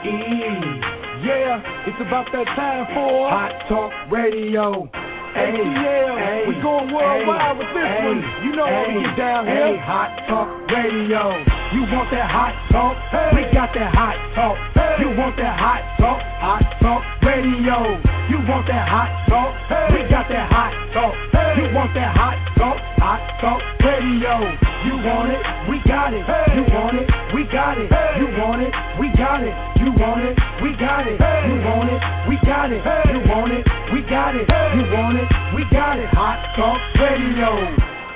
Yeah, it's about that time for Hot Talk Radio. ATL, we going worldwide with this one. You know how we get down here. Hot Talk Radio. You want that hot talk? We got that hot talk. You want that hot talk? Hot Talk Radio. You want that hot talk? We got that hot talk. You want that hot talk? Hot Talk Radio. You want it? We got it. You want it? We got it. You want it? We got it. You want it? We got it. You want it? We got it. You want it? We got it. You want it? We got it. Hot Talk Radio.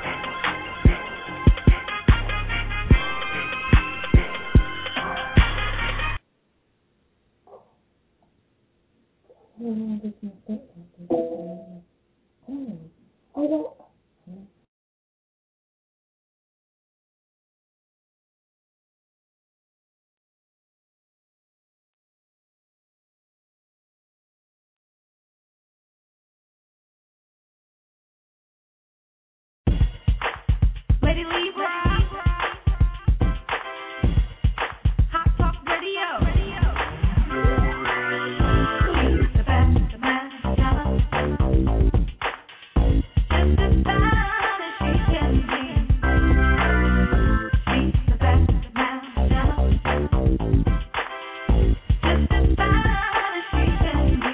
Lady Libra, Hot Talk Radio. She's the best man ever. Just as fine as she can be. She's the best man ever. Just as fine as she can be.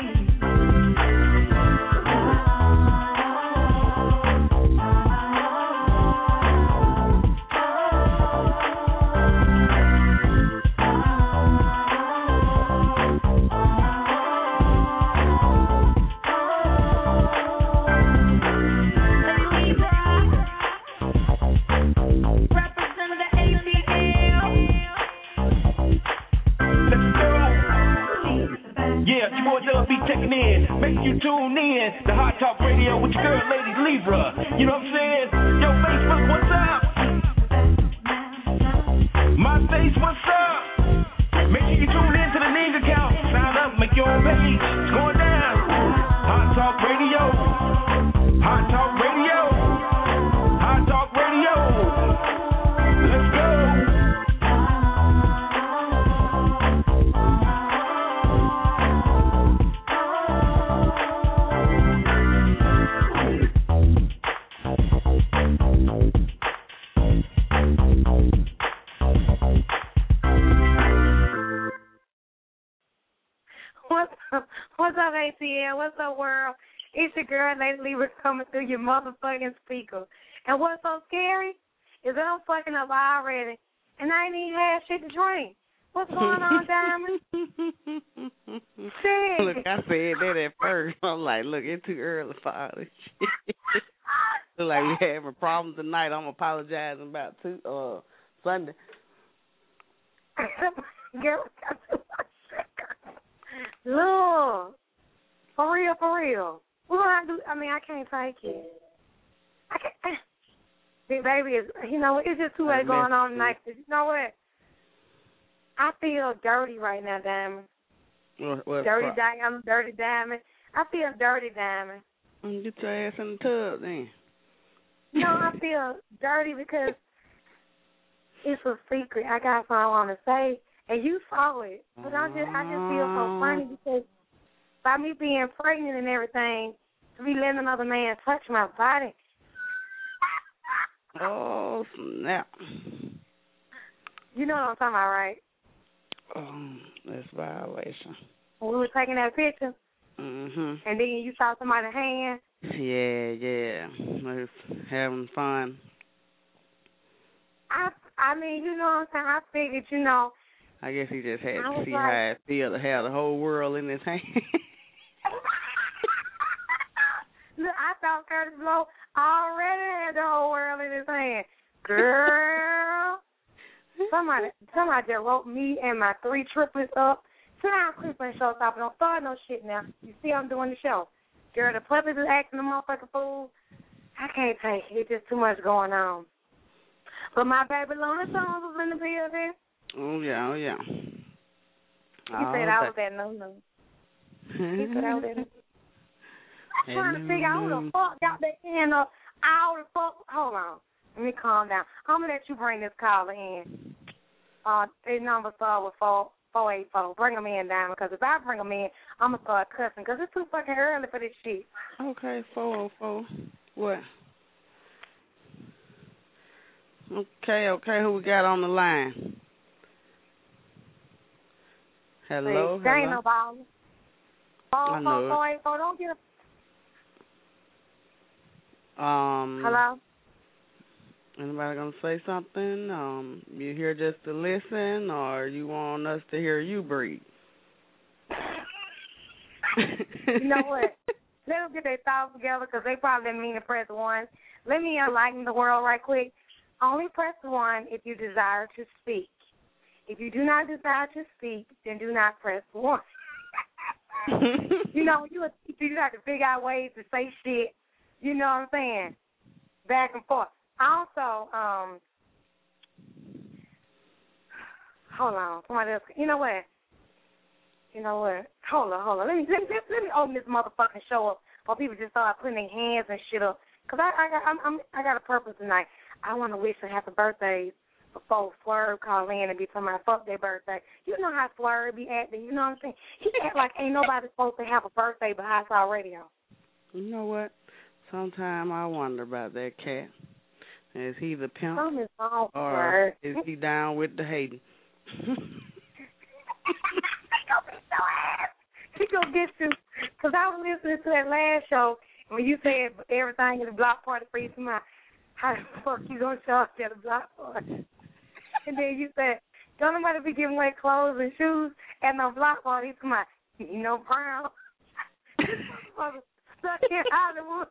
Checking in, make you tune in to Hot Talk Radio with your girl, Lady Libra. You know what I'm saying? Yo, Facebook, what's up? MySpace, what's up? Make sure you tune in to the Ning account. Sign up, make your own page. It's going down. Hot Talk Radio. Hot Talk Radio. Hot Talk Radio. Let's go. What's up, ATL? What's up, world? It's your girl, Lady Libra, coming through your motherfucking speaker. And what's so scary is that I'm fucking up already, and I ain't even had shit to drink. What's going on, Diamond? Shit. Look, I said that at first. I'm like, look, it's too early for all this shit. Look like we having problems tonight. I'm apologizing about Sunday. Girl, I got too much sugar. Look, for real. We're gonna have to do. I mean, I can't take it. I can't. Big baby is. You know, it's just too much going on tonight. You know what? I feel dirty right now, Diamond. Dirty Diamond. I feel dirty, Diamond. Get your ass in the tub, then. No, I feel dirty because it's a secret. I got something I want to say. And you saw it. But I just feel so funny because by me being pregnant and everything, to be letting another man touch my body. Oh, snap. You know what I'm talking about, right? That's violation. When we were taking that picture, and then you saw somebody's hand. Yeah. I was having fun. I mean, you know what I'm saying? I figured, you know. I guess he just had to see how it feels to have the whole world in his hand. Look, I thought Curtis Blow already had the whole world in his hand. Girl. Somebody just wrote me and my 3 triplets up. Sit down, Christmas show stop. Don't start no shit now. You see I'm doing the show. Girl, the puppies is acting a motherfucking fool. I can't take it. It's just too much going on. But my baby Luna Jones was in the building. Oh, yeah. He said I was at no. He said I was at no. I'm trying to figure out who the fuck got that hand up. All the fuck. Hold on. Let me calm down. I'm going to let you bring this caller in. His number starts with 4. 484. Bring them in, down, because if I bring them in, I'm going to start cussing because it's too fucking early for this shit. Okay, 404. What? Okay, who we got on the line? Hello, There ain't hello. nobody. 404, 484, don't get a... Hello? Anybody gonna say something? You here just to listen, or you want us to hear you breathe? You know what? Let them get their thoughts together because they probably didn't mean to press 1. Let me enlighten the world right quick. Only press 1 if you desire to speak. If you do not desire to speak, then do not press 1. You know, you have to figure out ways to say shit. You know what I'm saying? Back and forth. Also, hold on. Somebody else. You know what? Hold on. Let me open this motherfucking show up before people just start putting their hands and shit up. Cause I got a purpose tonight. I want to wish them happy birthdays before Swerve call in and be talking about fuck their birthday. You know how Swerve be acting. You know what I'm saying? He act like ain't nobody supposed to have a birthday but Hot Sauce Radio. You know what? Sometimes I wonder about that cat. Is he the pimp, Something is wrong, or is he down with the hating? He gonna get you. Because I was listening to that last show when you said everything in the block party for you. How the fuck you gonna show up at a block party? And then you said, don't nobody be giving away clothes and shoes at no block party. Come on, you know, Brown. Stuck in Hollywood.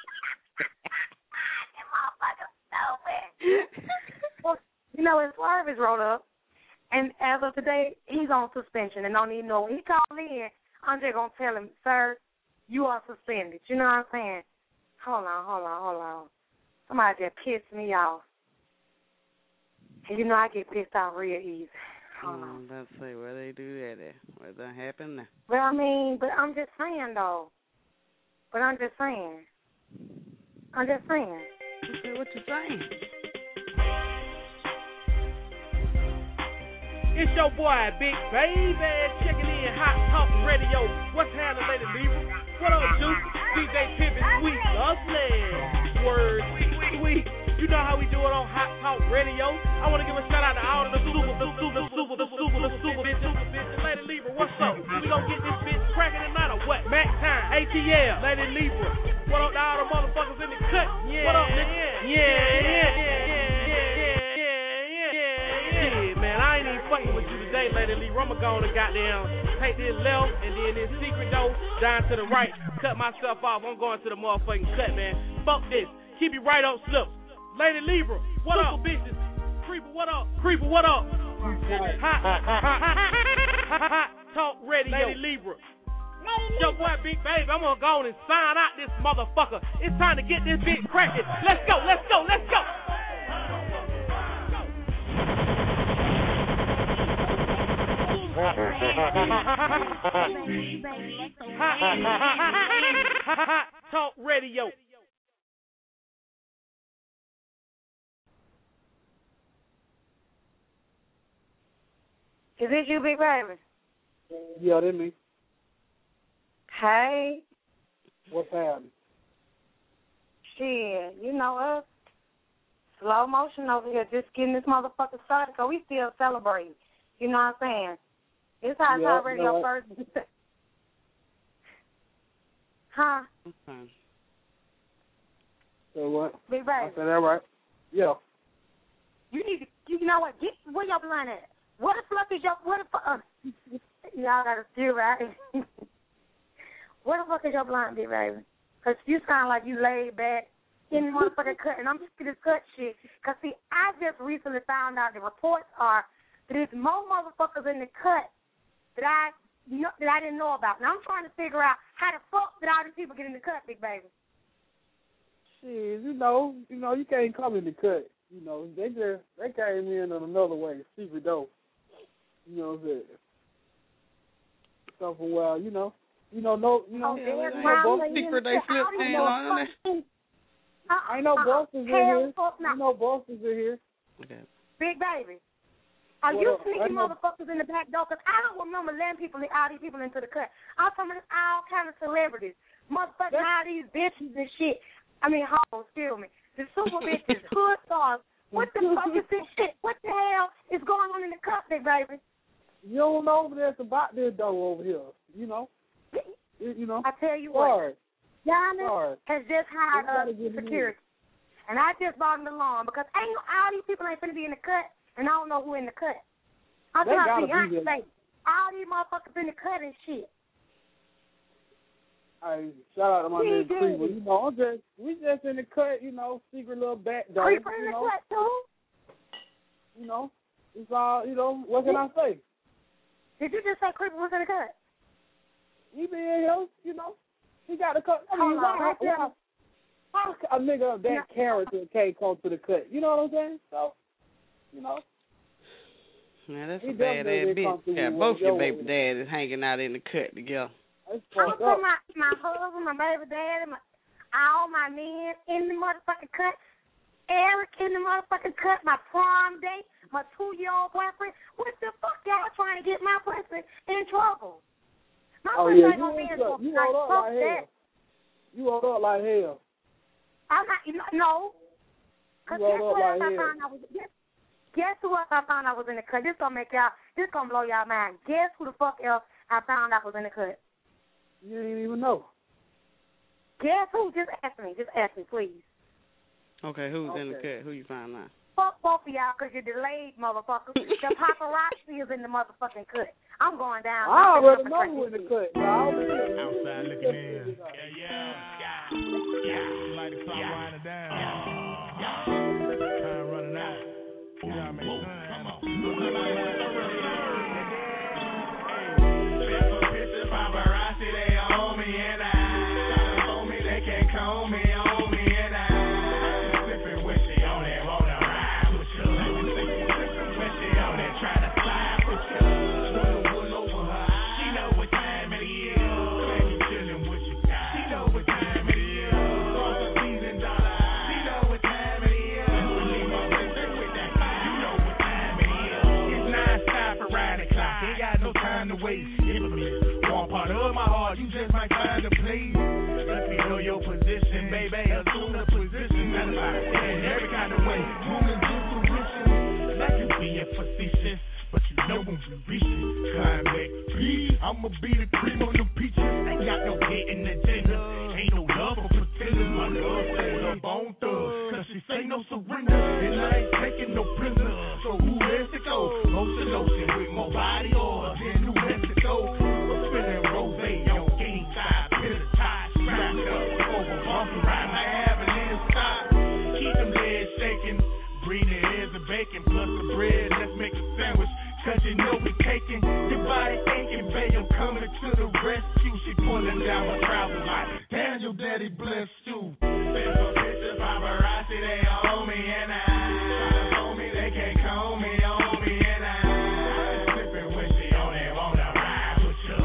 That motherfucker stupid. Well, you know, his Swerve is rolled up. And as of today, he's on suspension and don't even know. When he called in, I'm just going to tell him, sir, you are suspended. You know what I'm saying? Hold on. Somebody just pissed me off. And you know I get pissed off real easy. Hold on. Let's see where they do that at. What that happen now? But I mean, I'm just saying, though. I'm just saying. What you saying? It's your boy, Big Baby, checking in Hot Talk Radio. What's happening, Lady Libra? What up, Juice? DJ Pimpin' Sweet, lovely. Word, sweet. You know how we do it on Hot Talk Radio. I want to give a shout out to all of the super bitches. Lady Libra, what's up? We gonna get this bitch cracking tonight or what? Mac time, ATL, Lady Libra. What up to all the motherfuckers in the cut? Yeah, what up, nigga? Yeah. Man, I ain't even fucking with you today, Lady Libra. I'm gonna go on and goddamn take this left and then this secret door down to the right. Cut myself off. I'm going to the motherfucking cut, man. Fuck this. Keep it right on slips. Lady Libra, what up, bitches? Creeper, what up? Hot Talk Radio. Lady Libra. Yo, boy, Big Baby, I'm gonna go on and sign out this motherfucker. It's time to get this bitch cracking. Let's go. Talk Radio. Is this you, Big Baby? Yeah, that's me. Hey. What's happening? Shit, you know us. Slow motion over here, just getting this motherfucker started, because we still celebrating. You know what I'm saying? It's Hot Talk Radio first. Huh? Okay. So what? Big Baby. I said that right. Yeah. You need to, you know what, get where your blind at. What the fuck is your, y'all got to steal, right? What the fuck is your blind, Big Baby? Because you sound like you laid back in the motherfucking cut, and I'm just going to cut shit. Because, see, I just recently found out the reports are that there's more motherfuckers in the cut that I didn't know about. And I'm trying to figure out how the fuck did all these people get in the cut, Big Baby? Shit, you know, you can't come in the cut. You know, they came in another way, secret door. You know what I'm saying? So for a while, secret they slipped in on it. Ain't no bosses in here. No bosses in here. Okay. Big Baby. Are What you up? sneaky I know. motherfuckers in the back door? Because I don't remember letting all these people into the cut. I'm talking about all kind of celebrities. Motherfucking all these bitches and shit. I mean, hoes, excuse me. The super bitches, hood stars. What the fuck is this shit? What the hell is going on in the cut, big baby? You don't know there's about this dough over here. You know. You know. I tell you Sorry. what. Giannis Sorry. has just hired gotta us give him security. And I just bought him the lawn because all these people ain't finna be in the cut, and I don't know who in the cut. I'm They talking gotta be Beyonce. All these motherfuckers in the cut and shit. Hey, shout out to my nigga DJ. Creeper. You know, we just in the cut, you know, secret little back door. Creeper in You the know, cut too? you know, it's all, you know, what can I say? Did you just say Creeper was in the cut? He been here, you know. He got the cut. I mean, Hold on, why a nigga of that character can't come to the cut? You know what I'm saying? So, you know. Man, that's He a bad definitely ass bitch. comfortable Yeah, with both your your baby way. daddies hanging out in the cut together. That's I'm fucked gonna up. put my husband, my baby daddy, all my men in the motherfucking cut. Eric in the motherfucking cut. My prom date, my 2-year-old boyfriend. What the fuck y'all trying to get my pussy in trouble? My Oh, pussy yeah, ain't gonna be in trouble. you rolled up Fuck like that. hell. You rolled up like hell. I'm not, no. Cause You guess rolled what up else like I hell. found out was guess who else I found out was in the cut? This gonna blow y'all mind. Guess who the fuck else I found out was in the cut? You didn't even know. Guess who? Just ask me, please. Okay, who's in the Okay. cut? Who you find out? Fuck both of y'all because you're delayed, motherfuckers. The paparazzi is in the motherfucking cut. I'm going down. I already know who in the cut. So I don't need Outside looking in. Yeah. Like the clock winding down. Time running out. You gotta make time. Paparazzi, they on me and I on me, they can't call me on me and I sipping when she on that, wanna ride with you. When she on that, try to slide with you. Wool over her eyes. She know what time it is. Baby chillin' with you. She know what time it is. Cross the season dollar. She know what time it is. Leave my bitch with that fire. You know what time it is. It's non-stop around the clock. Ain't got no time to waste. One part of my heart, you just might find a place. Let me know your position, baby. Assume the position. In every kind of way, moving to fruition. Like you being facetious, but you know when we reach it. Climax, please. I'ma be the cream on the peaches. Ain't got no hidden agenda. Ain't no love for pretenders. My love stays up on thug. Cause she say no surrender. And I ain't taking no prisoner. So who has to go? Ocean, ocean with more body oil than New Mexico. Spinning rose on game side, pin a tie, strapped up, over bumping right, I have an inside. Keep them legs shaking, breathing ears and bacon, plus the bread, let's make a sandwich, cause you know we taking, your body aching, babe, I'm coming to the rescue, she pulling down my trousers like, damn, your daddy bless you. Send some pictures, paparazzi, they on me, and I, try to hold me, they can't call me, on me, and I, sipping when she on that, wanna ride with you.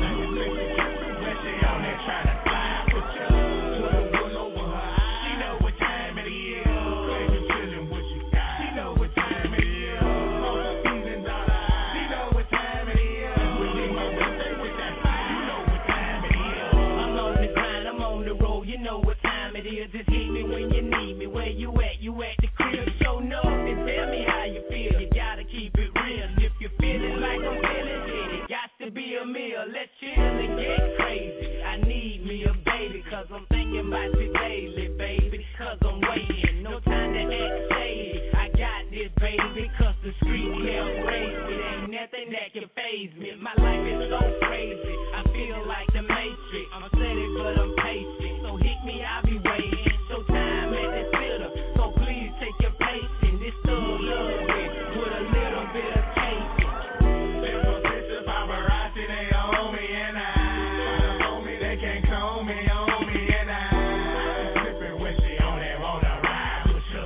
When she on that, try to slide with you. Put a wool over her eyes. She know what time it is. Baby chillin' with you. She know what time it is. Cross the season dollar. She know what time it is. We leave my birthday with that fire. You know what time it is. I'm on the grind, I'm on the road, you know what time it is. Just hit me when you need me. Where you at? You at the crib. Show no and tell me how you feel. You gotta keep it real. And if you're feeling like I'm feeling it got to be a meal. Let's chill and get crazy. I need me a baby, cause I'm thinking about you daily, baby. Cause I'm waiting. No time to act shady. I got this, baby, cause the street helped raise me. Ain't nothing that can faze me. My life is so crazy. I feel like the Matrix. I'm steady, but I'm patient. So hit me, I'll be waiting. Showtime at the theater. So please take your patience. This thug love it with a little bit of cake. Send some pictures, paparazzi, they on me, and I, try to hold me, they can't call me, on me, and I, sipping when she on that, wanna ride with you.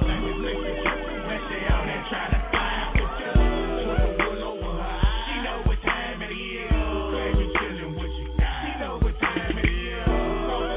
When she on that, try to slide with you. Put a wool over her eyes. She know what time it is. Baby chillin' with you. She know what time it is. Cross the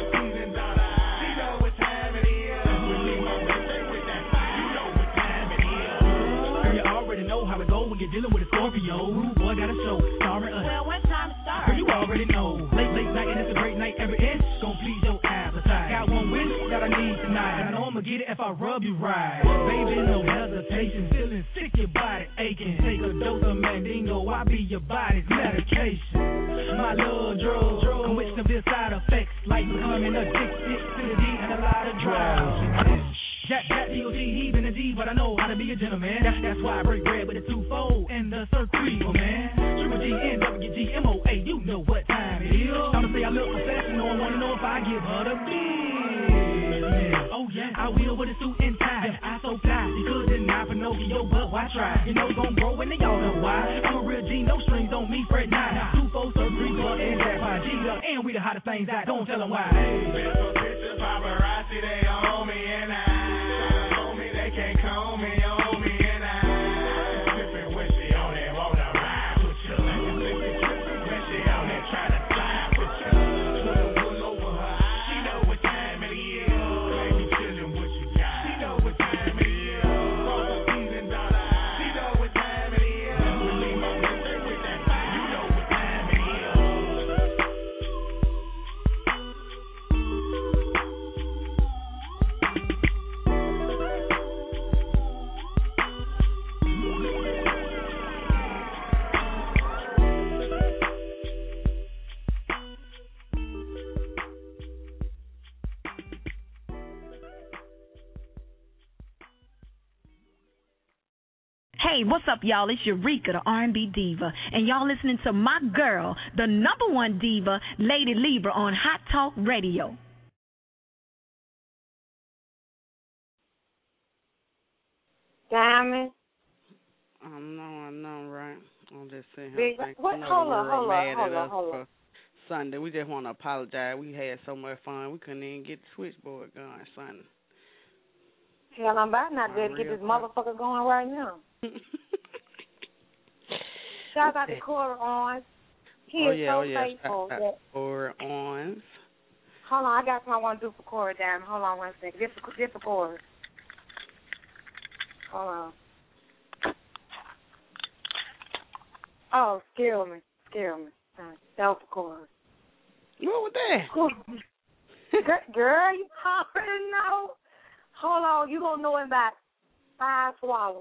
got a show starring us. Well, what time to start? Girl, you already know. Late night, and it's a great night. Every inch gon' please your appetite. Got one wish that I need tonight, and I know I'ma get it if I rub you right. Baby, no hesitation. Feeling sick, your body aching. Take a dose of Mandingo, I be your body's medication. My love drug, come with severe side effects, like becoming addicted to the D and a lot of drugs. Jack, D.O.G., he been a G, but I know how to be a gentleman. That's why I break bread with a twofold and the circuit, man. Triple G, N-W-G, M-O-A, you know what time it is. I'ma say I look professional, I wanna know if I give her the business. Oh yeah, I will with a suit and tie. I so fly, you could deny Pinocchio, but why try? You know it's gon' grow and y'all know why. I'm a real G, no strings on me, Fred 9. 2, 4, 3, 4, and Jack 5 G up, and we the hottest things out. Don't tell them why. There's some pictures, paparazzi, they on me and I. Can't call me on me and I trippin' when she on it, wanna ride with you. When she on it, tryna slide with you. Put a wool over her eyes. She know what time it is. Baby chillin' what you got. She know what time it is. $4 dollar eyes. She know what time it is. We leave my birthday with that fire. You know what time it is. Hey, what's up, y'all? It's Eureka, the R&B diva, and y'all listening to my girl, the number one diva, Lady Libra, on Hot Talk Radio. Diamond. I know, right? I'm just saying. What? Hold on. Sunday, we just want to apologize. We had so much fun, we couldn't even get the switchboard going Sunday. Hell, I'm about not ready to get this motherfucker going right now. Shout out to Cora Owens. He is so faithful. Cora Owens. Hold on, I got something I want to do for Cora, damn. Hold on 1 second. This for Cora. Hold on. Oh, scare me. That was for Cora. What was that? Girl, you already know. Hold on, you gonna know in about 5 swallows.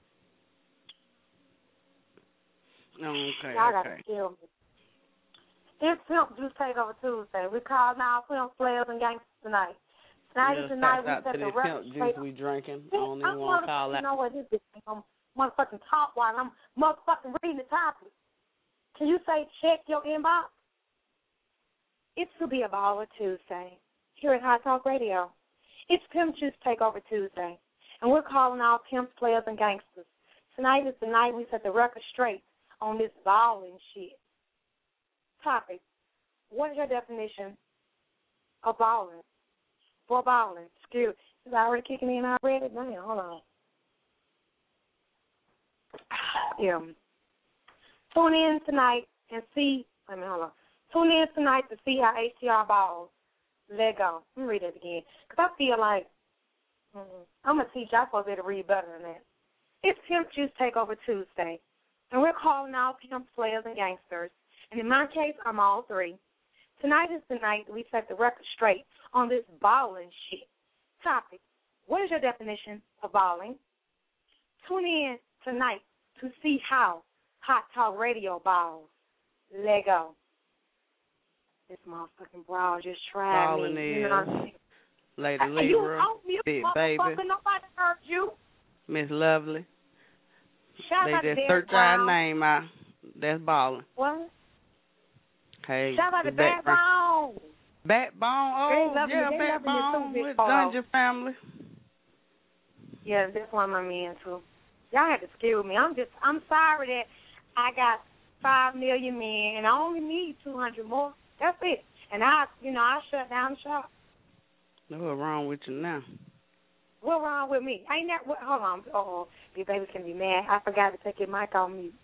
Okay. Y'all gotta kill me. It's Pimp Juice Takeover Tuesday. We called now Pimp Players and Gangsters tonight. Tonight is the night we set the record straight. We drinking. I don't even want to call that. You know what this is? I'm motherfucking talk while I'm motherfucking reading the topic. Can you say check your inbox? It's to be a baller Tuesday here at Hot Talk Radio. It's Pimp Juice Takeover Tuesday, and we're calling all pimps, players, and gangsters. Tonight is the night we set the record straight on this balling shit. Topic: what is your definition of balling? For balling, excuse me. Is it already kicking in already? Man, hold on. Yeah. Tune in tonight and see. Wait a minute, hold on. Tune in tonight to see how HTR balls. Let go. Let me read it again. Because I feel like I'm a teacher. I'm supposed to be able to read better than that. It's Pimp Juice Takeover Tuesday. And we're calling out pimps, players, and gangsters. And in my case, I'm all three. Tonight is the night we set the record straight on this balling shit. Topic: what is your definition of balling? Tune in tonight to see how Hot Talk Radio balls. Let go. This motherfucking bra just tried Balling me. is You know what I'm saying? Lady Libra, Big Baby, nobody heard you. Miss Lovely. Shout out they to just Derek search our Brown. name out. That's balling. What? Hey, Shout out to Backbone. Backbone, oh, yeah, Backbone with Dungeon Family. Yeah, that's one of my men, too. Y'all had to excuse me. I'm sorry that I got 5 million men and I only need 200 more. That's it. And I shut down the shop. What's wrong with you now? What's wrong with me? Ain't that what? Hold on. Oh, your baby's gonna be mad. I forgot to take your mic on mute.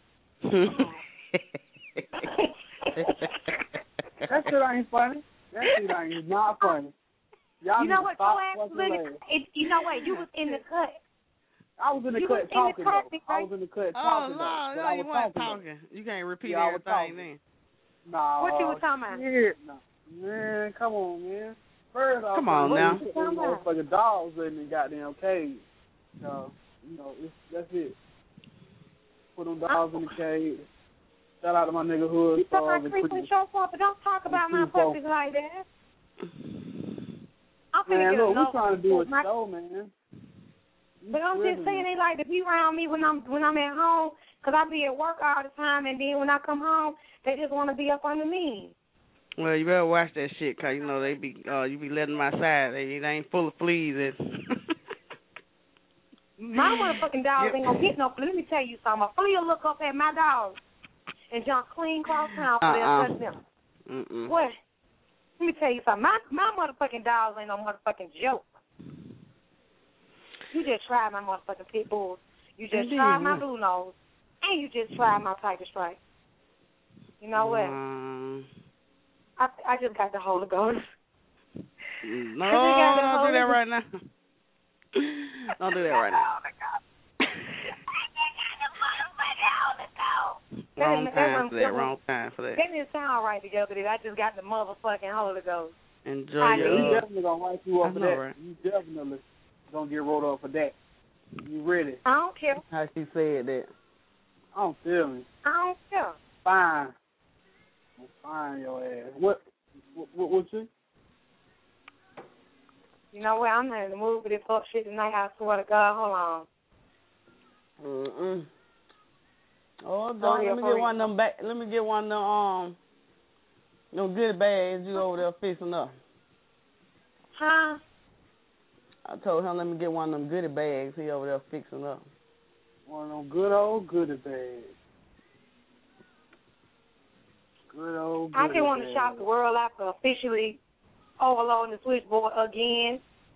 That shit ain't funny. That shit ain't not funny. Y'all you know what? stop You know what? You was in the cut. I was in the You cut was in the talking, cut, though. right? I was in the cut Oh, talking, no, though. But no, I you was weren't talking. talking. You can't repeat Yeah, I was everything talking. then. Nah. What you was talking about? Shit, no. Man, come on, man. First off, Come on now. Put them motherfucking dogs in the goddamn cage. So, that's it. Put them dogs in the cage. Shout out to my nigga Hood. You talk about creeping show for, but don't talk about my puppies like that. I'm finna Man, get look, enough. we trying to do a show, man. But I'm just saying they like to be around me when I'm at home, 'cause I be at work all the time, and then when I come home, they just want to be up under me. Well, you better watch that shit, 'cause you know they be you be letting them outside. They ain't full of fleas. My motherfucking dogs ain't gonna get no flea. Let me tell you something. A flea will look up at my dogs and jump clean cross town for they'll touch them. Mm-mm. What? Let me tell you something. My motherfucking dogs ain't no motherfucking joke. You just tried my motherfucking pit bulls. You just tried my blue nose. And you just tried my tiger stripe. You know what? I just got the Holy Ghost. No, don't do that right now. Don't do that right now. Wrong time for that. Wrong time for that. That didn't sound right together. I just got the motherfucking Holy Ghost. Enjoy You your. definitely gonna write you up for that. Right. You definitely gonna get rolled up for that. You ready? I don't care. How she said that. I don't feel me. I don't care. Fine. Fine, your ass. What you? You know what? I'm not in the mood for this fuck shit tonight. I swear to God. Hold on. Oh, don't let me get one of them back. Let me get one of them goodie bags you over there fixing up. Huh? I told him let me get one of them goodie bags he over there fixing up. One of them good old goodie bags. Good old goodie I just want to bags. shout the world out for officially overloading the switchboard again.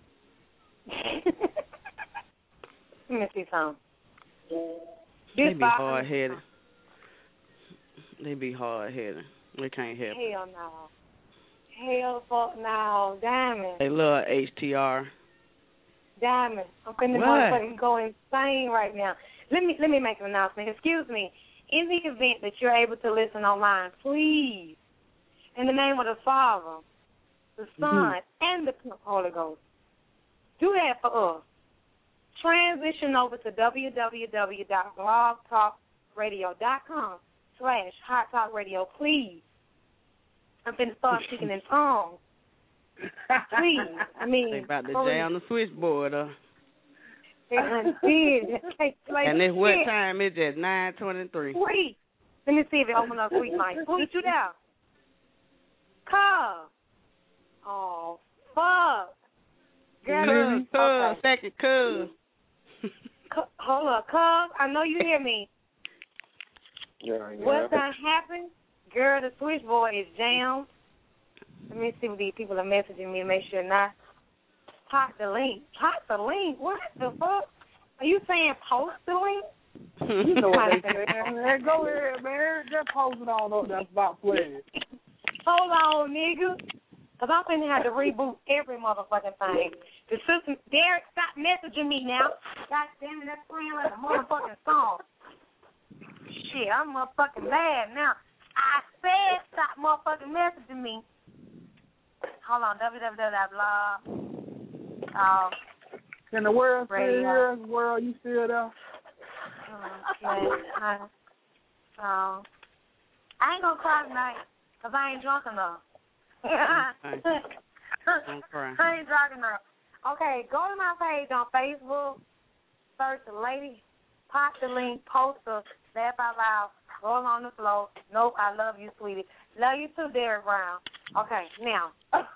Let me see something. They be hard-headed. They be hard-headed. They can't help it. Hell no. Hell fuck no. Diamond. They love HTR. Diamond. I'm finna motherfucking go insane right now. Let me make an announcement. Excuse me. In the event that you're able to listen online, please, in the name of the Father, the Son, and the Holy Ghost, do that for us. Transition over to www.blogtalkradio.com/Hot Talk Radio, please. I'm finna start speaking in tongues. Please. I mean, they about to jam the switchboard up. And it's what time? It's at 9:23. Sweet. Let me see if it opens up sweet mic. Sweet, you down? Cuz. Oh, fuck. Cuz. Second cuz. Hold up, cuz. I know you hear me. Yeah. What's done happened? Girl, the switchboard is jammed. Let me see what these people are messaging me to make sure not. Pop the link. Pop the link? What the fuck? Are you saying post the link? You know what they say, man. Go ahead, man. Just post it on up. That's about playing. Hold on, nigga. Because I'm finna have to reboot every motherfucking thing. The system, Derek, stop messaging me now. God damn it, that's playing like a motherfucking song. Shit, I'm motherfucking mad now. I said stop motherfucking messaging me. Hold on, www.blog. Can the world still Radio. hear us? World, you still there? Okay. I ain't gonna cry tonight because I ain't drunk enough. Don't cry. I ain't drunk enough. Okay, go to my page on Facebook, search the lady, pop the link, post her, laugh out loud, roll on the floor. Nope, I love you, sweetie. Love you too, Derek Brown. Okay, now.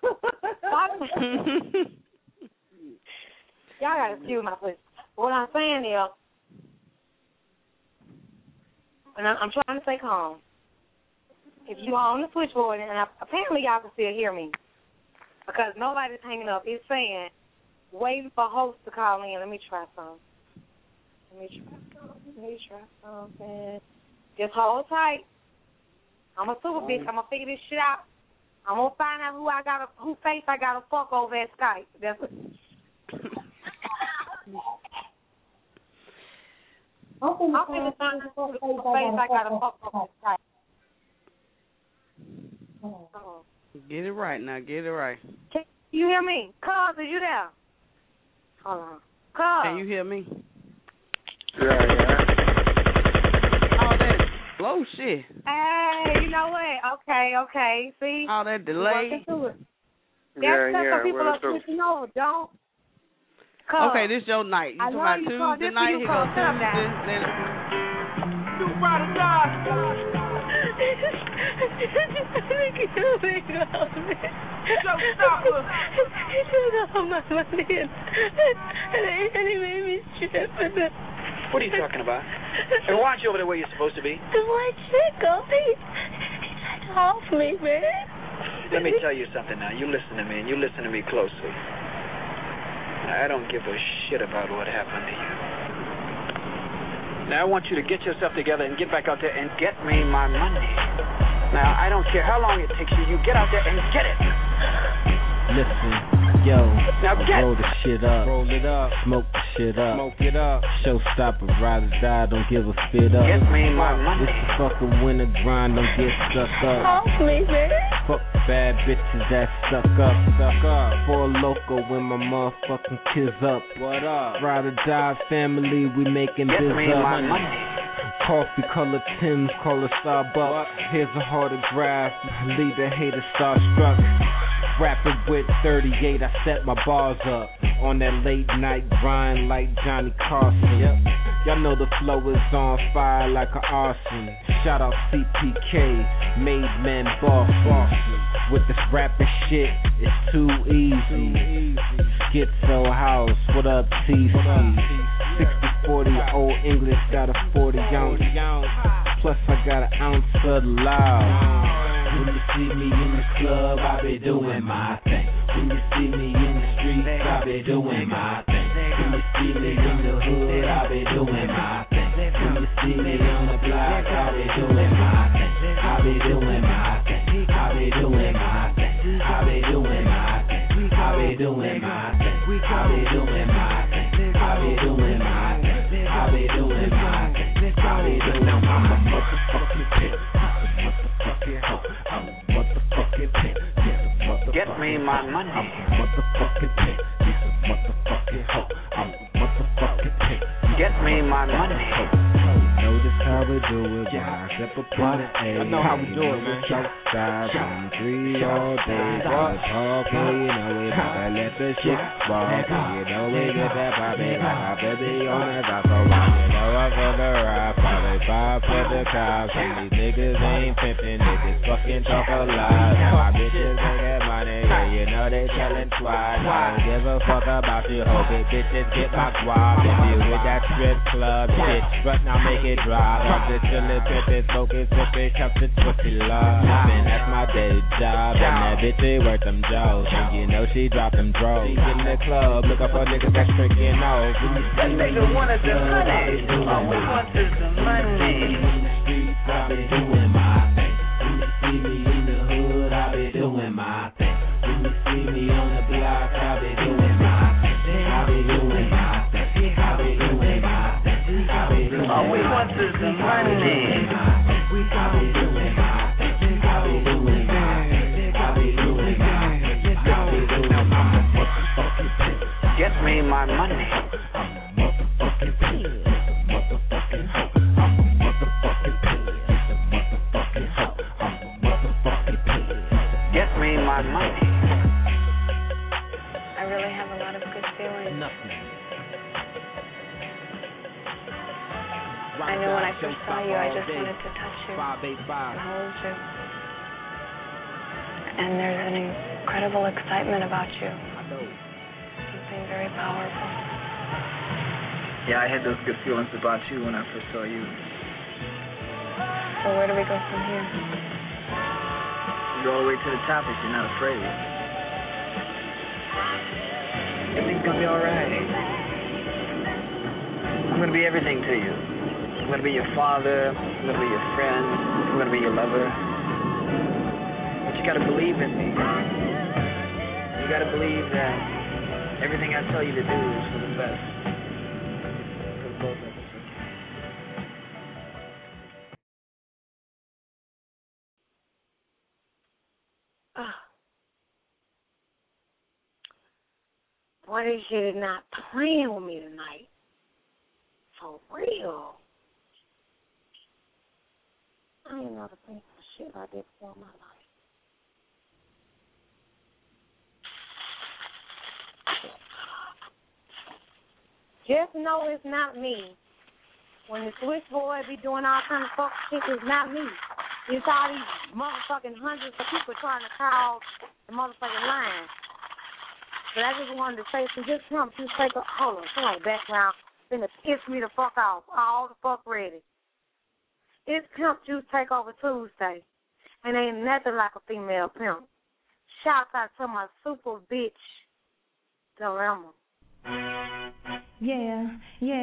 Y'all got to excuse my place. What I'm saying is, and I'm trying to stay calm. If you are on the switchboard, and apparently y'all can still hear me, because nobody's hanging up. It's saying, waiting for host to call in. Let me try something. Just hold tight. I'm a super bitch. I'm going to figure this shit out. I'm going to find out who face I got to fuck over at Skype. That's what. I'm finna find this face I got a fuck on this site. Get it right now. Get it right. Can you hear me? Cuz, are you there? Hold on. Cuz. Can you hear me? Yeah. All that slow shit. Hey, you know what? Okay. See? All that delay. That's some people are switching over. Don't. Cuz. Okay, this your night. You talking about Tuesday night? Here goes Tuesday. You ride or die. Showstopper. He took all my money and he made me strip. What are you talking about? Hey, why aren't you over there where you're supposed to be? The white chico, he tried to off me, man. Let me tell you something now. You listen to me, and you listen to me closely. Now, I don't give a shit about what happened to you. Now, I want you to get yourself together and get back out there and get me my money. Now, I don't care how long it takes you. You get out there and get it. Listen, yo, now roll the shit up, roll it up, smoke the shit up, smoke it up. Showstopper, ride or die, don't give a fit up. Get me my money. This the fucking winter grind, don't get stuck up. Off me, man. Fuck bad bitches that stuck up. For a loco when my motherfucking kids up. What up? Ride or die family, we making Get biz me up. my money. Coffee color Tim's, call it Starbucks. Here's a autograph, lead the hater starstruck. Rapping with 38, I set my bars up. On that late night grind like Johnny Carson. Yep. Y'all know the flow is on fire like an arson. Shout out CPK, made man boss. With this rapping shit, it's too easy. Schizo House, what up TC? 60-40, old English got a 40 ounce. Plus I got an ounce of loud. When you see me in the club, I be doing my thing. When you see me in the streets, I be doing my thing. When you see me in the hood, I be doing my thing. When you see me on the block, I be doing my thing. I be doing my thing. I be doing my thing. I be doing my thing. I be doing my thing. I be doing my thing. I be doing my thing. I be doing my thing. I be doing my thing. I'm a motherfucking pimp. Motherfucking hoe. I'm a motherfucking pimp. Get me my money. I'm a motherfucking pimp. He's a motherfucking hoe. I'm a motherfucking pimp. Get me my money. Notice how we do it when I step up on the A. I know how we do it, man. Southside from 3 all day. Talking, you know we about to let the shit walk. You know we get that poppin' like my baby on the top. So why you know I feel the rap? Probably 5 for the cops. And these niggas ain't pimpin', niggas fucking talk a lot. My bitches they get money, yeah, you know they tellin' twat. I don't give a fuck about you, hope it bitches get my guap. If you with that strip club shit, but now make it drop. I'm just chillin', trippin', smoking, sippin', cups of twisty love. And that's my day job, and that bitch they worth them jaws. And you know she drop them draws. She in the club, looking for niggas that's trickin' off. That nigga wanted the money. All we want is the money. In the streets, I be doing my thing. When you see me in the hood, I be doing my thing. When you see me on the block, I be doing my thing. I be doing my thing. I be doing my thing. I be doing my thing. All we want is the money. I be doing my thing. I be doing my thing. I be doing my thing. I be doing my motherfucking thing. Get me my money. I'm a motherfucking pimp. It's a motherfucking hoe. I'm a motherfucking pimp. It's a motherfucking hoe. I'm a motherfucking pimp. Get me my money. I really have a lot of good feelings. I know when I first saw you, I just wanted to touch you and hold you. And there's an incredible excitement about you. Something very powerful. Yeah, I had those good feelings about you when I first saw you. So where do we go from here? You go all the way to the top if you're not afraid. Everything's gonna be alright. I'm gonna be everything to you. I'm gonna be your father, I'm gonna be your friend, I'm gonna be your lover. But you gotta believe in me. You gotta believe that everything I tell you to do is for the best. For both of us. Boy, this shit is not playing with me tonight. For real. I ain't never seen some shit like this before in my life. Just know it's not me. When the switchboard be doing all kind of fuck shit, it's not me. It's all these motherfucking hundreds of people trying to call the motherfucking line. But I just wanted to say, so just come, just take a, hold on, somebody background, finna piss me the fuck off, all the fuck ready. It's Pimp Juice Takeover Tuesday, and ain't nothing like a female pimp. Shout out to my super bitch, Dilemma. Yeah.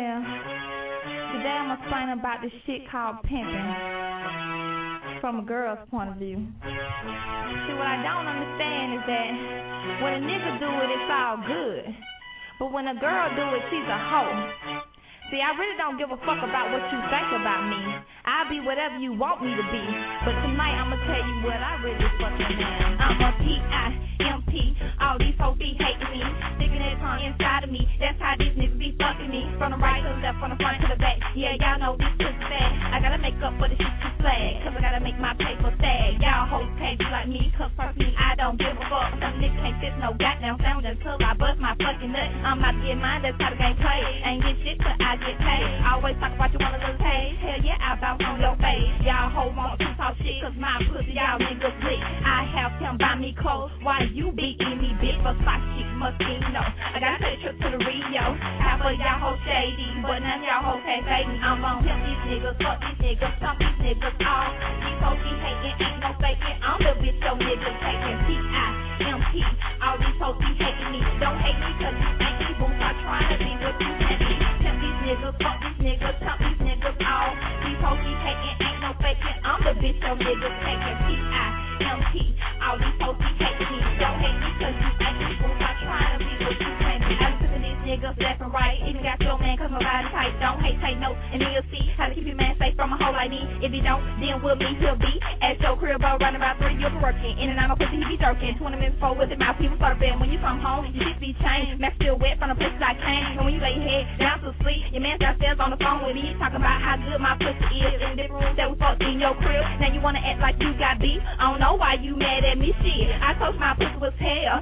Today I'm going to explain about this shit called pimping from a girl's point of view. See, what I don't understand is that when a nigga do it, it's all good. But when a girl do it, she's a hoe. See, I really don't give a fuck about what you think about me. I'll be whatever you want me to be. But tonight I'm going to tell you what I really fucking am. I'm a P-I-M-P. All these hoes be hating me. Sticking their tongue inside of me. That's how these niggas be fucking me. From the right to the left, from the front to the back. Yeah, y'all know this pussy bad. I gotta make up for the shit you flag. Cause I gotta make my paper sag. Y'all hoes can't be like me. Cause personally, I don't give a fuck. Some niggas can't fit no goddamn sound until I bust my fucking nut. I'm about to get mine. That's how the game play. Ain't get shit till I get paid. Always talk about you on a little page. Hell yeah, I bounce on your face. Y'all hoes want to talk shit. Cause my pussy, y'all niggas lick. I have him buy me clothes. Why you beating me, bitch? But fuck shit, Moschino. I gotta take a trip to the Rio. Half of y'all hoes shady, but none of y'all hoes can't fade me. I'm gon' pimp these niggas, fuck these niggas, stomp these niggas off. These hoes be hating, ain't no faking. I'm the bitch your niggas taking. P-I-M-P. All these hoes be hating me. Don't hate me cause you ain't me. Boom, start trying to be what you think me. Pimp these niggas, fuck these niggas, stomp these niggas off. These hoes be hating, ain't no faking. I'm the bitch your niggas taking. P-I-M-P. All these hoes be hating me. Don't hate me cause you ain't me. Boom, start trying to be what you think me. I listen to these niggas left and right. Even got your man cause my body tight. Don't hate, take notes, and then you'll see how to keep your man safe from a hoe like me. If you don't, then with me he'll be at your crib around about 3 years working. In and out of pussy he be jerking. 20 minutes before with the mouth he was slurping. When you come home, your shit be changed. Max still wet from the pussy I came. And when you lay your head down to sleep, your man downstairs on the phone with me talking about how good my pussy is. In different rooms that we fucked in your crib. Now you wanna act like you got beef. I don't know why you mad at me, shit. I told you my pussy was hell.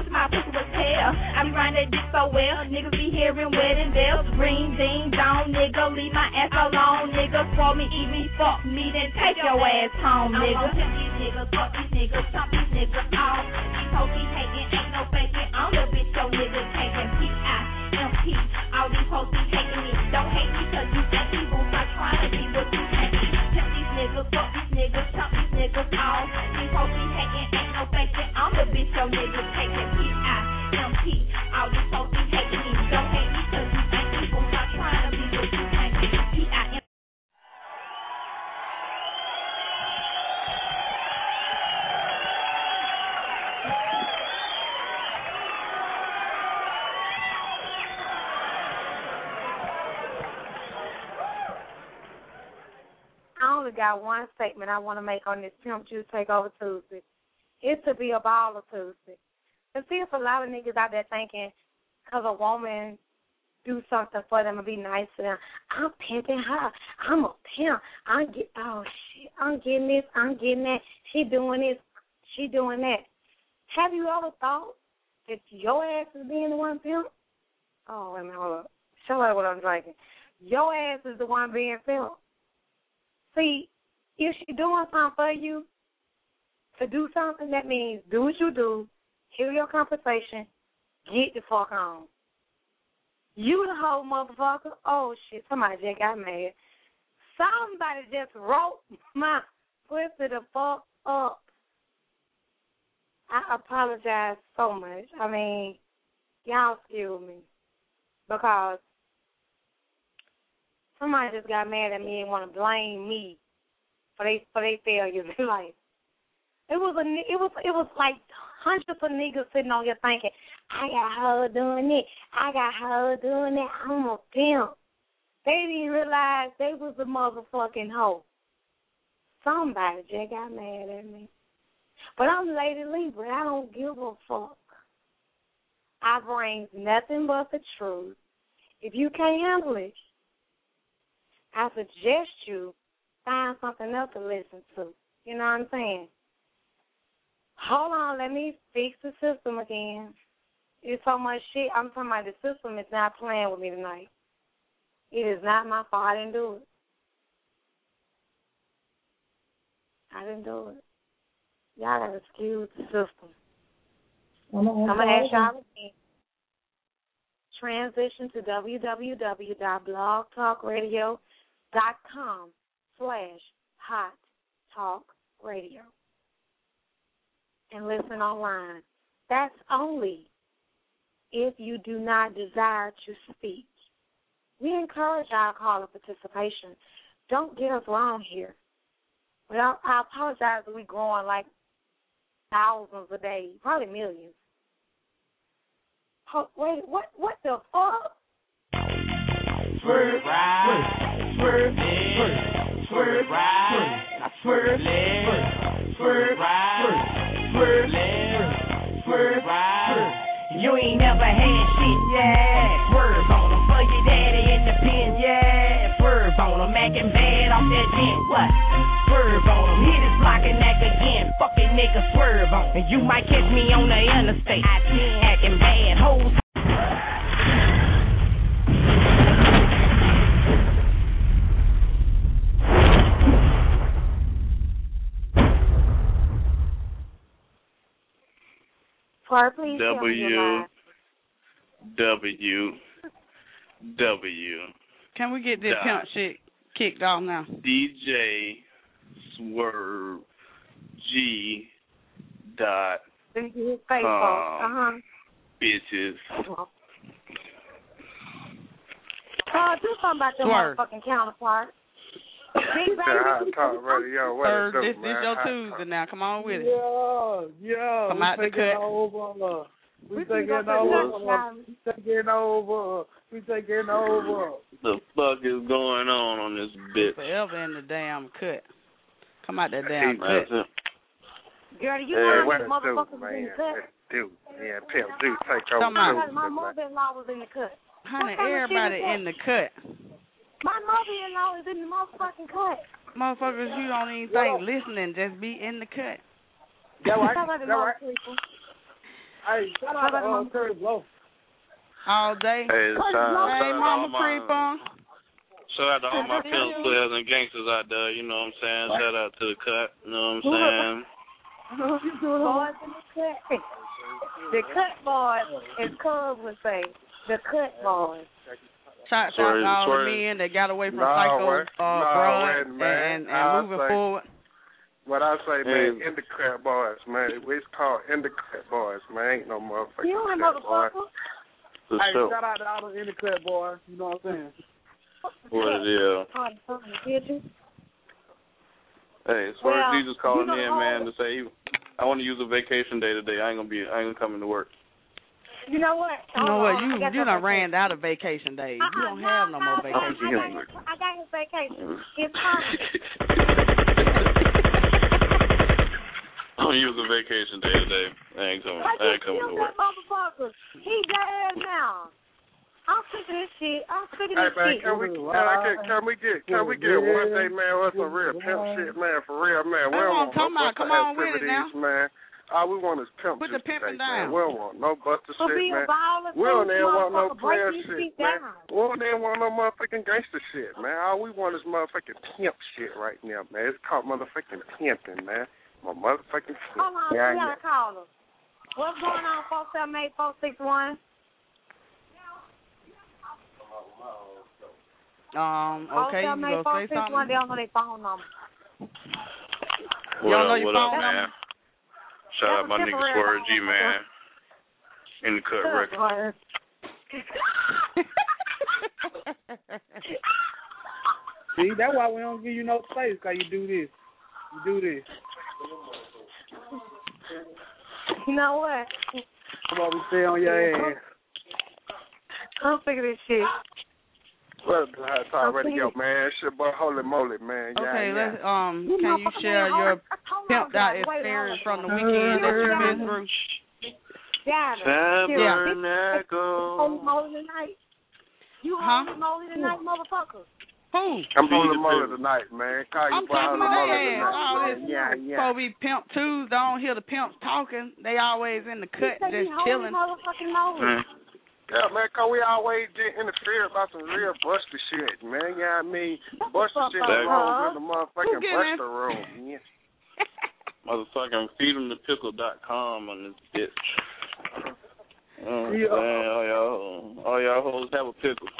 I be riding that dick so well. Niggas be hearing wedding bells. Ring, ding, dong, nigga. Leave my ass alone, nigga. For me, eat me, fuck me, then take your ass home, nigga. I'm gon' pimp these niggas, fuck these niggas, stomp these niggas off. These hoes be hating, ain't no faking. I'm the bitch your niggas taking. P-I-M-P. All these hoes be hating me. Don't hate me cause you think me. Boom, start trying to be what you think me. Pimp these niggas, fuck these niggas, stomp these niggas off. These hoes be hating, ain't no faking. I'm the bitch your niggas taking. P-I-M-P. All these hoes be hating me. Don't hate me cause you think me. Boom, start trying to be what you think me. P-I-M-P. I only got one statement I want to make on this Pimp Juice Takeover Tuesday. It's to be a baller Tuesday. And see, if a lot of niggas out there thinking because a woman do something for them and be nice to them, I'm pimping her. I'm a pimp. I'm getting this. I'm getting that. She doing this. She doing that. Have you ever thought that your ass is being the one pimp? Oh, wait a minute, hold up. Show her what I'm drinking. Your ass is the one being pimped. See, if she doing something for you to do something, that means do what you do, hear your conversation, get the fuck on. You the whole motherfucker. Oh, shit, somebody just got mad. Somebody just wrote my pussy the fuck up. I apologize so much. I mean, y'all excuse me. Because somebody just got mad at me and want to blame me for their failures in life. It was like hundreds of niggas sitting on here thinking, I got her doing it, I got her doing that, I'm a pimp. They didn't realize they was a motherfucking hoe. Somebody just got mad at me. But I'm Lady Libra. I don't give a fuck. I bring nothing but the truth. If you can't handle it, I suggest you find something else to listen to. You know what I'm saying? Hold on, let me fix the system again. It's so much shit. I'm talking about the system is not playing with me tonight. It is not my fault. I didn't do it. I didn't do it. Y'all got to excuse the system. I'm going to ask y'all again. Transition to www.blogtalkradio.com/hot-talk-radio and listen online. That's only if you do not desire to speak. We encourage our caller participation. Don't get us wrong here. Well, I apologize that we're growing like thousands a day, probably millions. Oh, wait, what the fuck? Swerve right, swerve left, swerve right, swerve left, swerve right, swerve left, swerve right. You ain't never had shit, yeah. Swerve on them for your daddy in the pen, yeah. Swerve on them acting bad off that tent, what? Swerve on them, hit his block and act again. Fucking nigga, swerve on. And you might catch me on the interstate. I-10 acting bad, hoes. Please W. Can we get this pimp shit kicked off now? DJ Swerve G. Dot. Bitches. Do something about your motherfucking counterpart. Big baby. Talk radio. What this your Tuesday now. Come on with it. Yeah. Come out the cut. We taking over. The fuck is going on this bitch? Forever in the damn cut. Come out that damn cut. Girl, you know how many motherfuckers in the cut? Yeah, pimp do take over. My mother-in-law was in the cut. Honey, everybody in the cut. My mother-in-law is in the motherfucking cut. Motherfuckers, you don't even think listening, just be in the cut. That right. Hey, shout out to Curtis Blow. All day. Hey, Mama Creeper. Shout out to all my field players and gangsters out there, you know what I'm saying? Shout out to the cut, you know what I'm saying? Boys in the cut. The cut boys, as Cuz would say. The cut boys. Shout out to all the men that got away from Psycho Broad and moving forward. What I say, man, in the cut boys, man. It's called in the cut boys, man. Ain't no motherfucking you ain't cut boys. Hey, shout out to all the in the cut boys, you know what I'm saying? What it is. Hey, Swerve Jesus calling in, man, to say I want to use a vacation day today. I ain't gonna come into work. You know what? You done ran out of vacation days. You don't have no more vacation days. I got his vacation. It's coming. I'm gonna use a vacation day today. I ain't coming to work. Motherfuckers. He dead now. I'm sick of this shit. Hey, man, can we get one day, man, with some real pimp shit, man, for real, man. We don't want no come on with it now. Man. All we want is pimp Put the pimping down. Man. We don't want no buster shit, man. We don't even want no player shit, man. We don't even want no motherfucking gangster shit, man. All we want is motherfucking pimp shit right now, man. It's called motherfucking pimping, man. My motherfucking shit. Hold on, we got a caller. What's going on, 478-461? Okay, you gonna say something? They don't know their phone number. You don't know your phone man? number? Shout out my nigga Swerve G, man. In the cut record. See, that's why we don't give you no space, because you do this. You know what? Come on, we stay on your ass. I'm sick of this shit. Well, Talk Radio, man. It's your boy Holy Moly, man. Okay, let's can you share your pimped out experience from the weekend that you've been through? Tabernacle. Holy moly tonight. You holy moly tonight, motherfucker. Who? I'm holy moly tonight, man. Call you I'm boy talking holy moly about all tonight. this. Yeah. Supposed to be Pimp Tuesday. I don't hear the pimps talking. They always in the cut, just chilling. Motherfucking moly. Yeah, man, cause we always get interfere about some real buster shit, man. You know what I mean? Buster shit belongs in the motherfucking buster room. Yeah. Motherfucking feedemthepickle.com on this bitch. Yeah. Man, all y'all hoes have a pickle.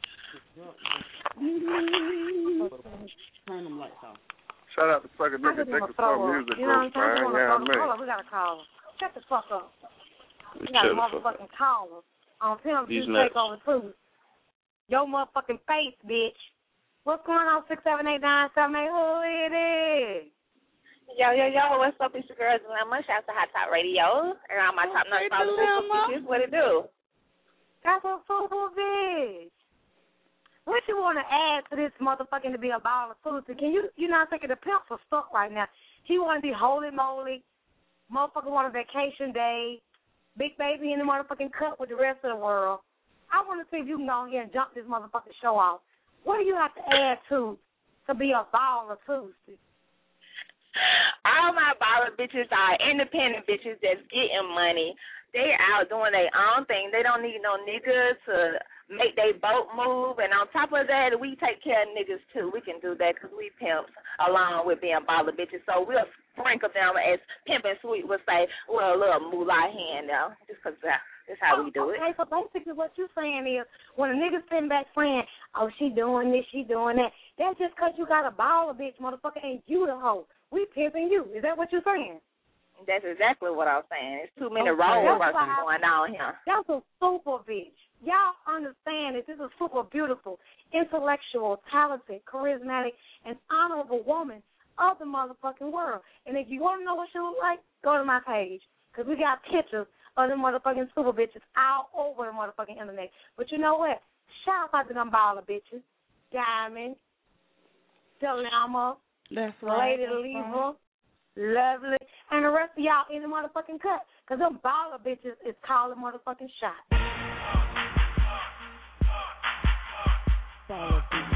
Turn them lights off. Shout out to fucking nigga Dick Soul Music You know what I'm Group, saying? man. Yeah, man. Hold on, we got a caller. Shut the fuck up. We got a motherfucking caller on Pimp Juice Takeover 2. Your motherfucking face, bitch. What's going on, 678-978? Who it is? Yo, what's up? It's your girl, Dilemma. Shout out to Hot Top Radio. And all my top-notch followers. What it do? That's a super bitch. What you want to add to this motherfucking to be a ball of pussy? Can you not thinking the pimps are stuck right now? He want to be holy moly. Motherfucker want a vacation day. Big baby in the motherfucking cut with the rest of the world. I want to see if you can go here and jump this motherfucking show off. What do you have to add to be a ball of pussy? All my baller bitches are independent bitches that's getting money. They out doing their own thing. They don't need no niggas to make their boat move. And on top of that, we take care of niggas, too. We can do that because we pimps along with being baller bitches. So we'll sprinkle them, as Pimpin' Sweet would say, well, a little moolah hand now, just because that's how we do it. Okay, so basically what you're saying is when a nigga sitting back saying, oh, she doing this, she doing that, that's just because you got a baller bitch, motherfucker, ain't you the hoe. We pimping you. Is that what you're saying? That's exactly what I was saying. There's too many role reversals going on here. That's a super bitch. Y'all understand that this is a super beautiful, intellectual, talented, charismatic, and honorable woman of the motherfucking world. And if you want to know what she looks like, go to my page. Because we got pictures of the motherfucking super bitches all over the motherfucking internet. But you know what? Shout out to them baller bitches. Diamond, Dilemma, that's right. Lady Libra, Lovely, and the rest of y'all in the motherfucking cut. Because them baller bitches is calling motherfucking shots. Baller bitches.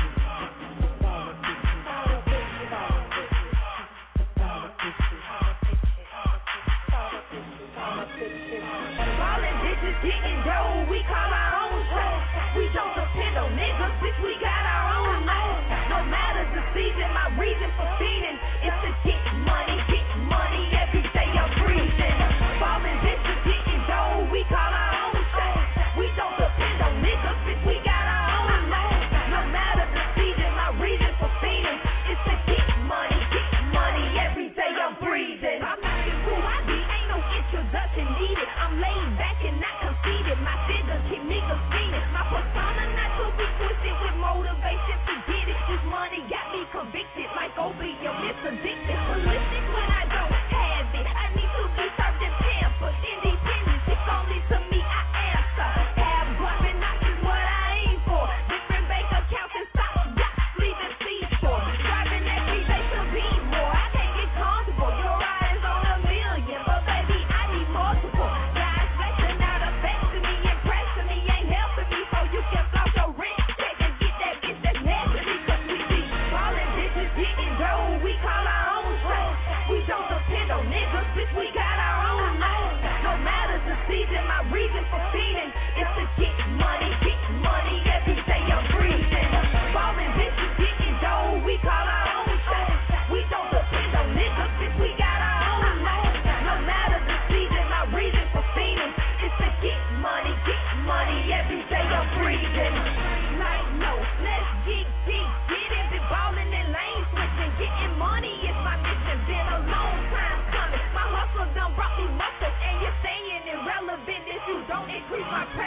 Getting dough, we call our own show. We don't depend on niggas, bitch, we got our own name. No matter the season, my reason for feeding is to get money every day I'm breathing. Ballin' bitches getting dough, we call our own show. We don't depend on niggas, bitch, we got our own name. No matter the season, my reason for feeding is to get money every day I'm breathing. I'm not who I be, ain't no introduction needed. I'm laid back and not conceited. My figures keep niggas feeding. My persona not to be twisted with motivation to get it. This money got me convicted like opium, it's addicted. Ballistic when I don't have it. I need to be served and pampered. Independence, it's only to me I answer. Have guapin' options, what I aim for. Different bank accounts and stocks, yachts, leaving seashore. Driving every day to be more. I can't get comfortable. Your ride is on a million, but baby, I need multiple. Guys flexing out affecting me, impressing me, ain't helping me, so you can floss your rent check and get that bitch that's nasty. Cause we be ballin' bitches getting dough, we call our own show. We don't depend on niggas, bitch, we got our own name. No matter the season, my reason for feeding is to get money every day I'm breathing. Ballin' bitches getting dough, we call our own show. We don't depend on niggas, bitch, we got our own name. No matter the season, my reason for feeding is to get money every day I'm breathing. Like no, let's get it, be ballin' and lane switching, getting money is my mission. Been a long time coming. My hustle done brought me muscle, and you're staying irrelevant if you don't increase my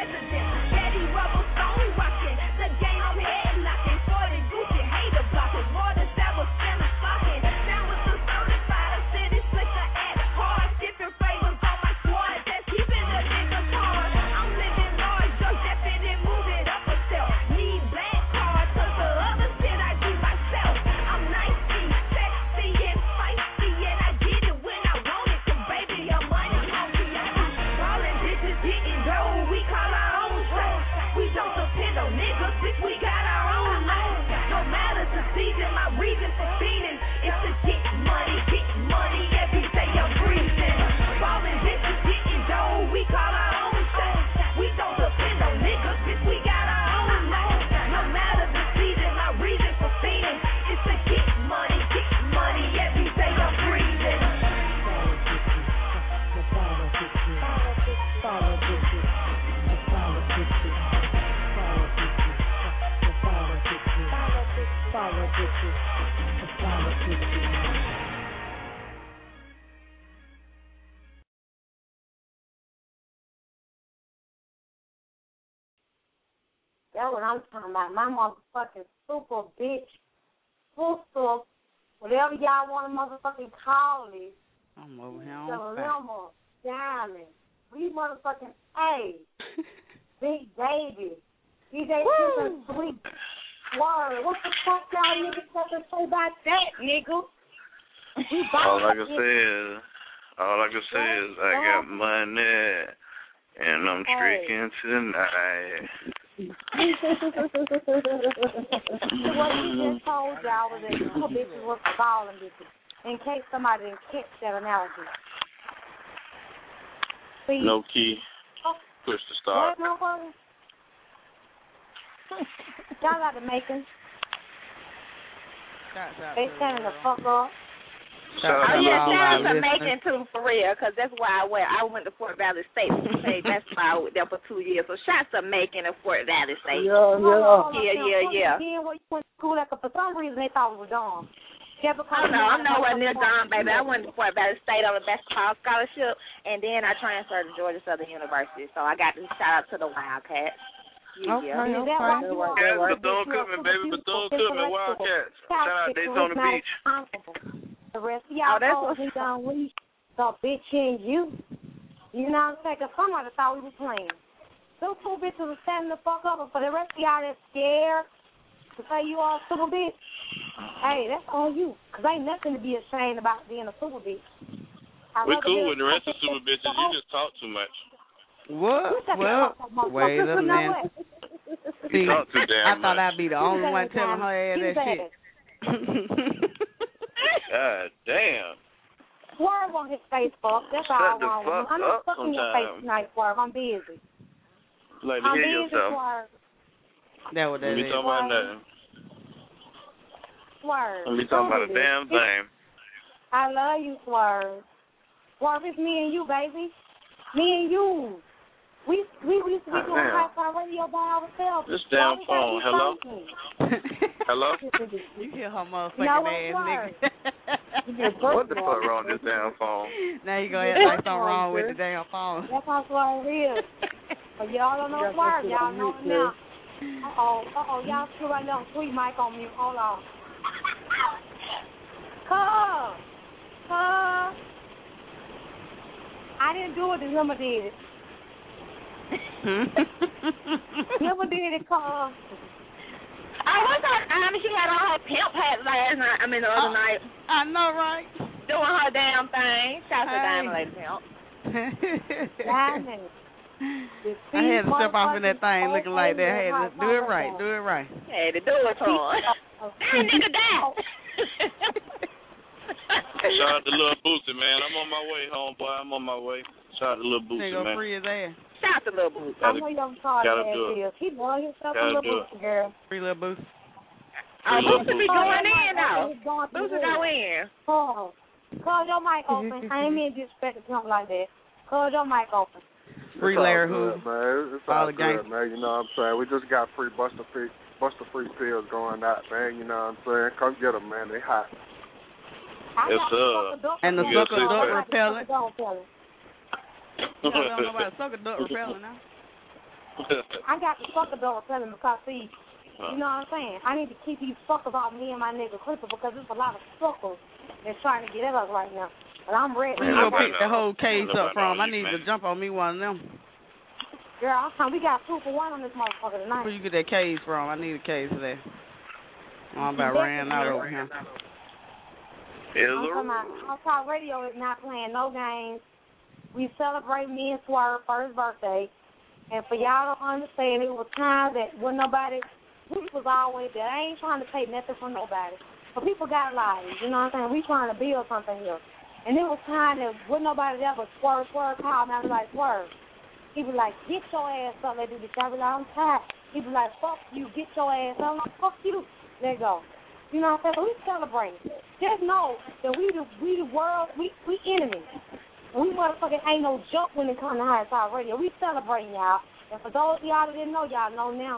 That's what I'm talking about. My motherfucking super bitch, sister, whatever y'all want to motherfucking call it. I'm over here on Dilemma, Diamond, we motherfucking A, Big Baby, DJ Tippin Sweet. Word, what the fuck y'all niggas fucking say about that, nigga? All I can say is I got money and I'm tricking tonight. What he just told y'all was that two bitches was balling bitches. In case somebody didn't catch that analogy. Please. No key. Push the start. Y'all got the Macon. They standing the fuck up. Shout out to Macon too, for real, because that's why I went. I went to Fort Valley State. That's why I was there for 2 years. So shout out to Macon and Fort Valley State. Yeah. Yeah. Where you went to school at, for some reason they thought it was dumb. I'm nowhere near Don, baby. I went to Fort Valley State on a basketball scholarship, and then I transferred to Georgia Southern University. So I got to shout out to the Wildcats. Yeah. Bethune-Cookman, baby. Bethune-Cookman Wildcats. Shout out Daytona Beach. The rest of y'all told me down we thought bitch and you. You know what I'm saying? Because somebody thought we were playing. Those two bitches were standing the fuck up, but for the rest of y'all that's scared to say you all super bitch, hey, that's on you. Because ain't nothing to be ashamed about being a super bitch. We cool with the rest of super bitches. You just talk too much. What? Well, wait a minute. See, talk too damn I thought much. I'd be the only one telling her ass that shit. God damn. Swerve on his Facebook. That's all I want. I'm not fucking your face tonight, Swerve. I'm busy. Like to hear yourself. Swerve. That what that is. Let me talk about nothing. Swerve. Let me talk about a damn thing. I love you, Swerve. Swerve, it's me and you, baby. Me and you. We used to be doing high-five radio by ourselves. This damn phone. Hello? Hello? You hear her motherfucking ass, nigga. What the fuck wrong with this damn phone? Now you gonna act like something wrong with the damn phone. That's how Swerve is. But y'all don't know Swerve. Y'all know it now. Uh-oh. Y'all still right now. Sweet mic on me. Hold on. I didn't do it. The number did it. Never did it, cuz. I was she had on her pimp hat last night. I mean, the other night. I know, right? Doing her damn thing. Shout out to Diamond Lady Pimp. Diamond. I had to step off in that thing looking like that. I had to do it right. Had to do it for her. That nigga died. Shout out to Lil Boosie, man. I'm on my way, homeboy. I'm on my way. Shout out to Lil Boosie, man. Nigga, free his ass. Shout out to Lil Boosie. I know y'all called that. He love himself a Lil Boosie, girl. Free Lil Boosie. Boosie be going in, though. Boosie go in. Close your mic open. I ain't mean to disrespect something like that. Close your mic open. Free Larry Hoover. Man, it's all good, man. You know what I'm saying? We just got free Buster Free pills going out, man. You know what I'm saying? Come get them, man. They hot. Yes, sir. And the sucker duck repellent. You don't know about sucker duck repellent now. I got the sucker duck repellent because, see, you know what I'm saying? I need to keep these fuckers off me and my nigga Clipper because there's a lot of suckers that's trying to get at us right now. But I'm ready. Where you go pick the whole case up from? I need to jump on me one of them. Girl, we got 2 for 1 on this motherfucker tonight. Where you get that case from? I need a case of that. I'm about ran out over here. Hot Talk Radio is not playing no games. We celebrate me and Swerve's first birthday. And for y'all to understand, it was time that when nobody, we was always there. I ain't trying to take nothing from nobody. But people got lives, you know what I'm saying? We trying to build something here. And it was time that when nobody there but Swerve called me. I was like, Swerve. He was like, get your ass up. Let do this. I was like, I'm tired. He was like, fuck you. Get your ass up. I'm like, fuck you. Let go. You know what I'm saying? So we celebrate. Just know that we the world, we enemies. We motherfucking ain't no joke when it comes to Hot Talk Radio. We celebrating y'all. And for those of y'all that didn't know, y'all know now.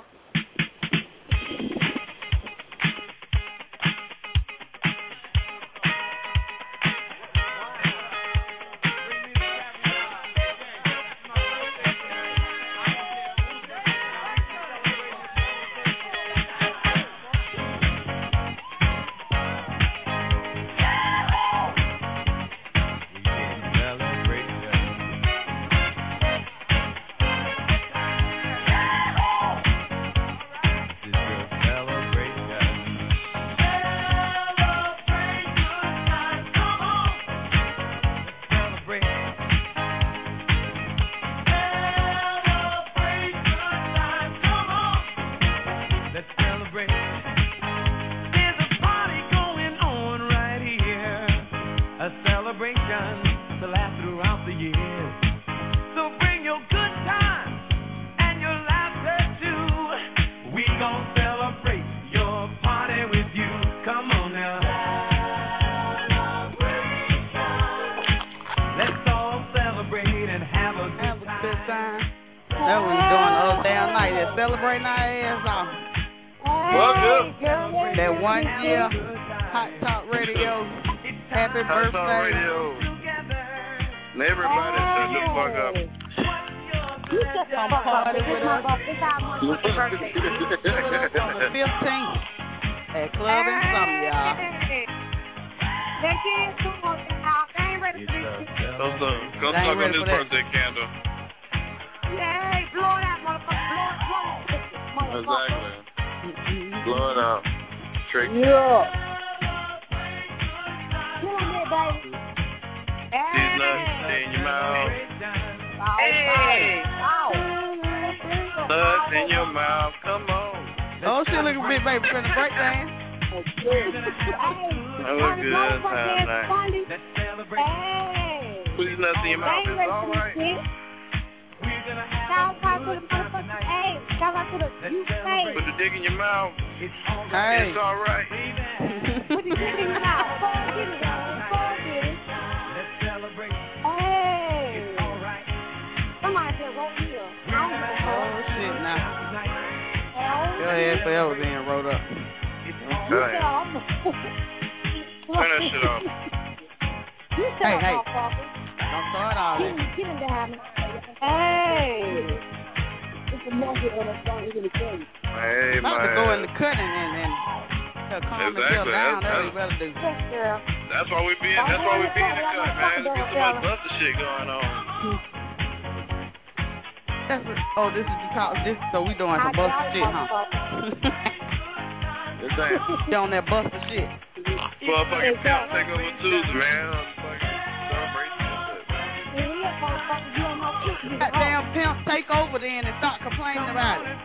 celebration to last throughout the year. So bring your good times and your laughter too. We gon' celebrate your party with you. Come on now. Let's all celebrate and have a good time. That's what we doing the whole damn night. Just celebrating our ass off. That 1 year Hot Talk Radio. Happy Hot birthday. Talk Radio. And everybody shut the fuck up. Come party with us. On the 15th at Club and Some, y'all. They can't come on. They ain't ready for this. Come talk on this birthday candle. Hey, blow it out, motherfucker. Exactly. Blow it out. Trick. Yeah. Come on here, baby. These nuts in your mouth. Hey. Nuts in your mouth. Come on. Oh, she looking big, baby, for the birthday. That was good. Nice. Put these nuts in your mouth. It's all right. Put the dick in your mouth. Hey. It's all right. Put the dick in your mouth. Let's celebrate. Hey. Somebody said, roll here. Oh, shit, now. Your ass forever being rolled up. Turn that shit off. Hey. Don't start all this. Hey. Hey, About to man. go in the cutting and calm the girl down. That's what we better do. That's why we be in the cut, man. Let's get some other busted shit going on. Oh, this is the talk. So we doing some busted shit, huh? This ain't. You on that busted shit. Motherfucking pimp take over Tuesday, man. Fucking celebration and shit. Goddamn pimp take over then and start complaining about it.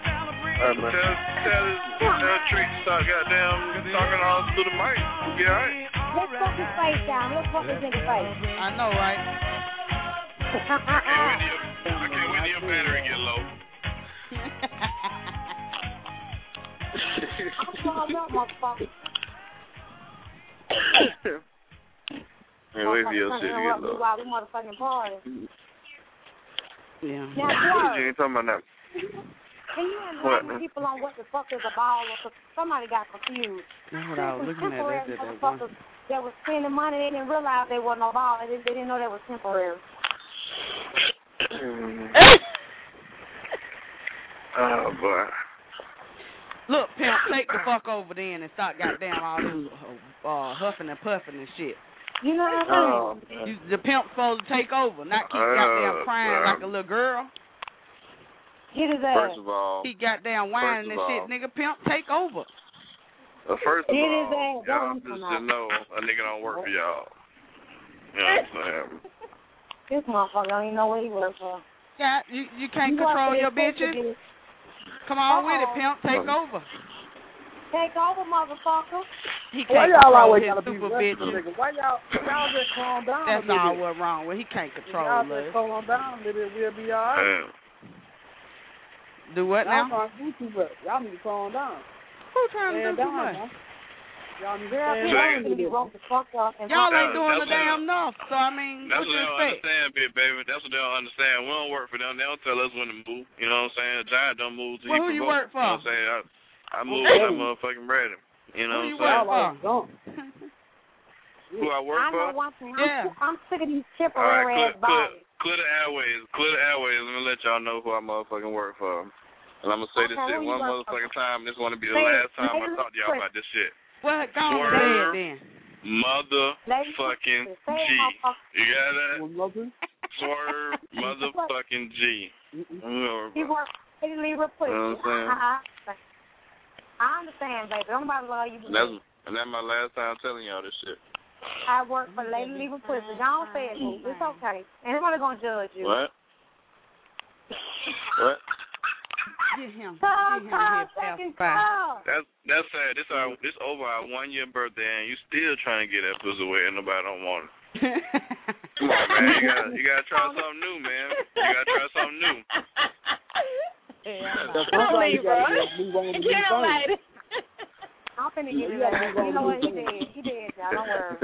Tell Treat to start goddamn talking all through the mic. We'll be alright. Let's fuck his face down. Let's fuck his nigga face. I know, right? I can't wait till your battery get low. Can't wait for your shit to get low. While we motherfucking party. Yeah. Now, You ain't talking about that. can you enlighten people on what the fuck is a baller? Because somebody got confused. That's what I was looking at. That's Motherfuckers that was spending money, they didn't realize they wasn't no baller. They didn't know that was temporary. Oh, boy. Look, pimp, take the fuck over then and start goddamn all this huffing and puffing and shit. You know what I'm saying? The pimp's supposed to take over, not keep goddamn crying like a little girl. Get his ass. First of all, he goddamn whining and shit. Nigga, pimp, take over. First of Get all, his ass. y'all just to know a nigga don't work for y'all. You know what I'm saying? This motherfucker don't even know what he works for. Yeah, you can't control your bitches. Come on with it, pimp. Take over. Take over, motherfucker. He can't control his super bitches. Why y'all just calm down? That's all what's wrong with. He can't control y'all us. just calm down, we'll be all right. Do what now? Y'all need to calm down. Who trying to do too much? Y'all need to Y'all ain't doing the damn enough. So I mean, that's what they don't understand, baby. That's what they don't understand. We don't work for them. They don't tell us when to move. You know what I'm saying? A giant don't move till who you work for? You know what I'm saying? I move when I'm motherfucking ready. You know what I'm saying? Who I work for? I know one thing. I'm sick of these temporary ass bodies. Clear the airways. Let me let y'all know who I motherfucking work for. And I'm going to say this shit one motherfucking time. This want to be the last time I talk to y'all about this shit. Well, go on then. Motherfucking G. You got that? Swerve motherfucking G. He works for Libra Pussy. You know what I'm saying? I understand, baby. Nobody love you. And that's my last time telling y'all this shit. I work for Lady Libra Pussy. Don't say it. It's okay. Ain't nobody going to judge you. What? Get him here fast. That's sad. This over our 1 year birthday, and you still trying to get that pussy away, and nobody don't want it. Come on, man. You gotta try something new, man. You gotta try something new. Don't leave, bro. Get him, lady. I'm finna get it later. You know what? He dead, y'all. Don't worry.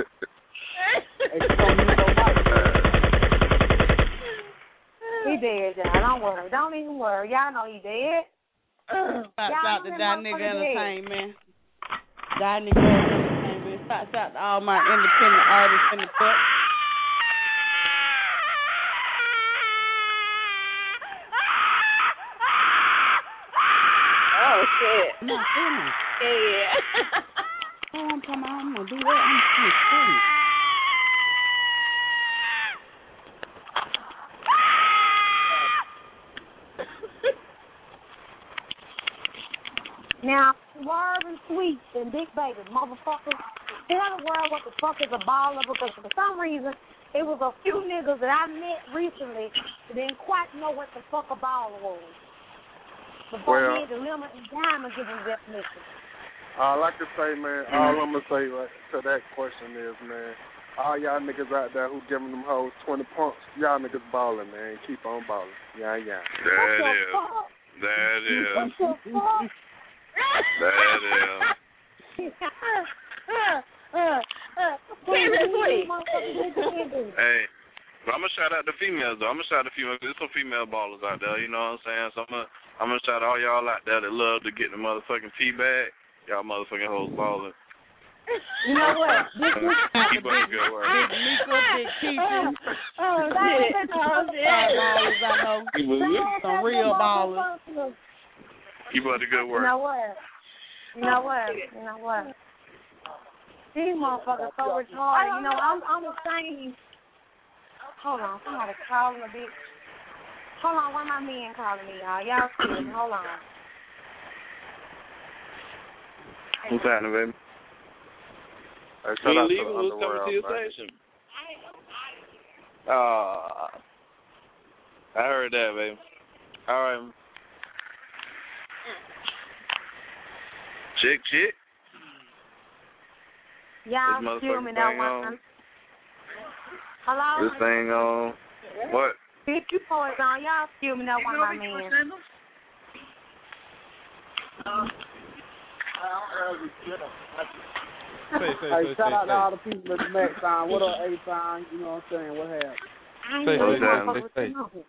He dead, y'all. Don't worry. Don't even worry. Y'all know he dead. Shouts out to that nigga entertainment. That nigga entertainment. Shouts out to all my independent artists in the cut. Oh, shit. I'm not feeling. Yeah. Oh, I'm talking about I'm gonna do that. I'm just kidding. Now, Swerve and Sweet and Big Baby, motherfuckers, tell the world what the fuck is a baller, because for some reason, it was a few niggas that I met recently that didn't quite know what the fuck a baller was. Before we had the limit and diamond give them definition. All I can say, man, all I'm going to say right to that question is, man, all y'all niggas out there who giving them hoes 20 pumps, y'all niggas balling, man. Keep on balling. Yeah. That is. That is. Hey, but I'm gonna shout out the females though. I'm gonna shout out the females. There's some female ballers out there. You know what I'm saying? So I'm gonna shout out all y'all out there that love to get the motherfucking tea bag. Y'all motherfucking hoes balling. You know what? Keep up the good work. Big Mika, Big Keisha. Ballers, I know. Some real ballers. Keep up the good work. You know what? These motherfuckers so retarded. You know, I'm ashamed. Hold on, somebody calling a bitch. Hold on, one of my men calling me, y'all. Y'all see me. Hold on. What's happening, baby? Hey, shout out to the Underworld, coming to your station. I heard that, baby. All right. Chick. Y'all excuse me that one time. Hello? This thing on. What? Bitch, you boys on. Y'all excuse me that one my man. Hey, shout out to all the people at the Mac sign. What up, A sign? You know what I'm saying? What happened?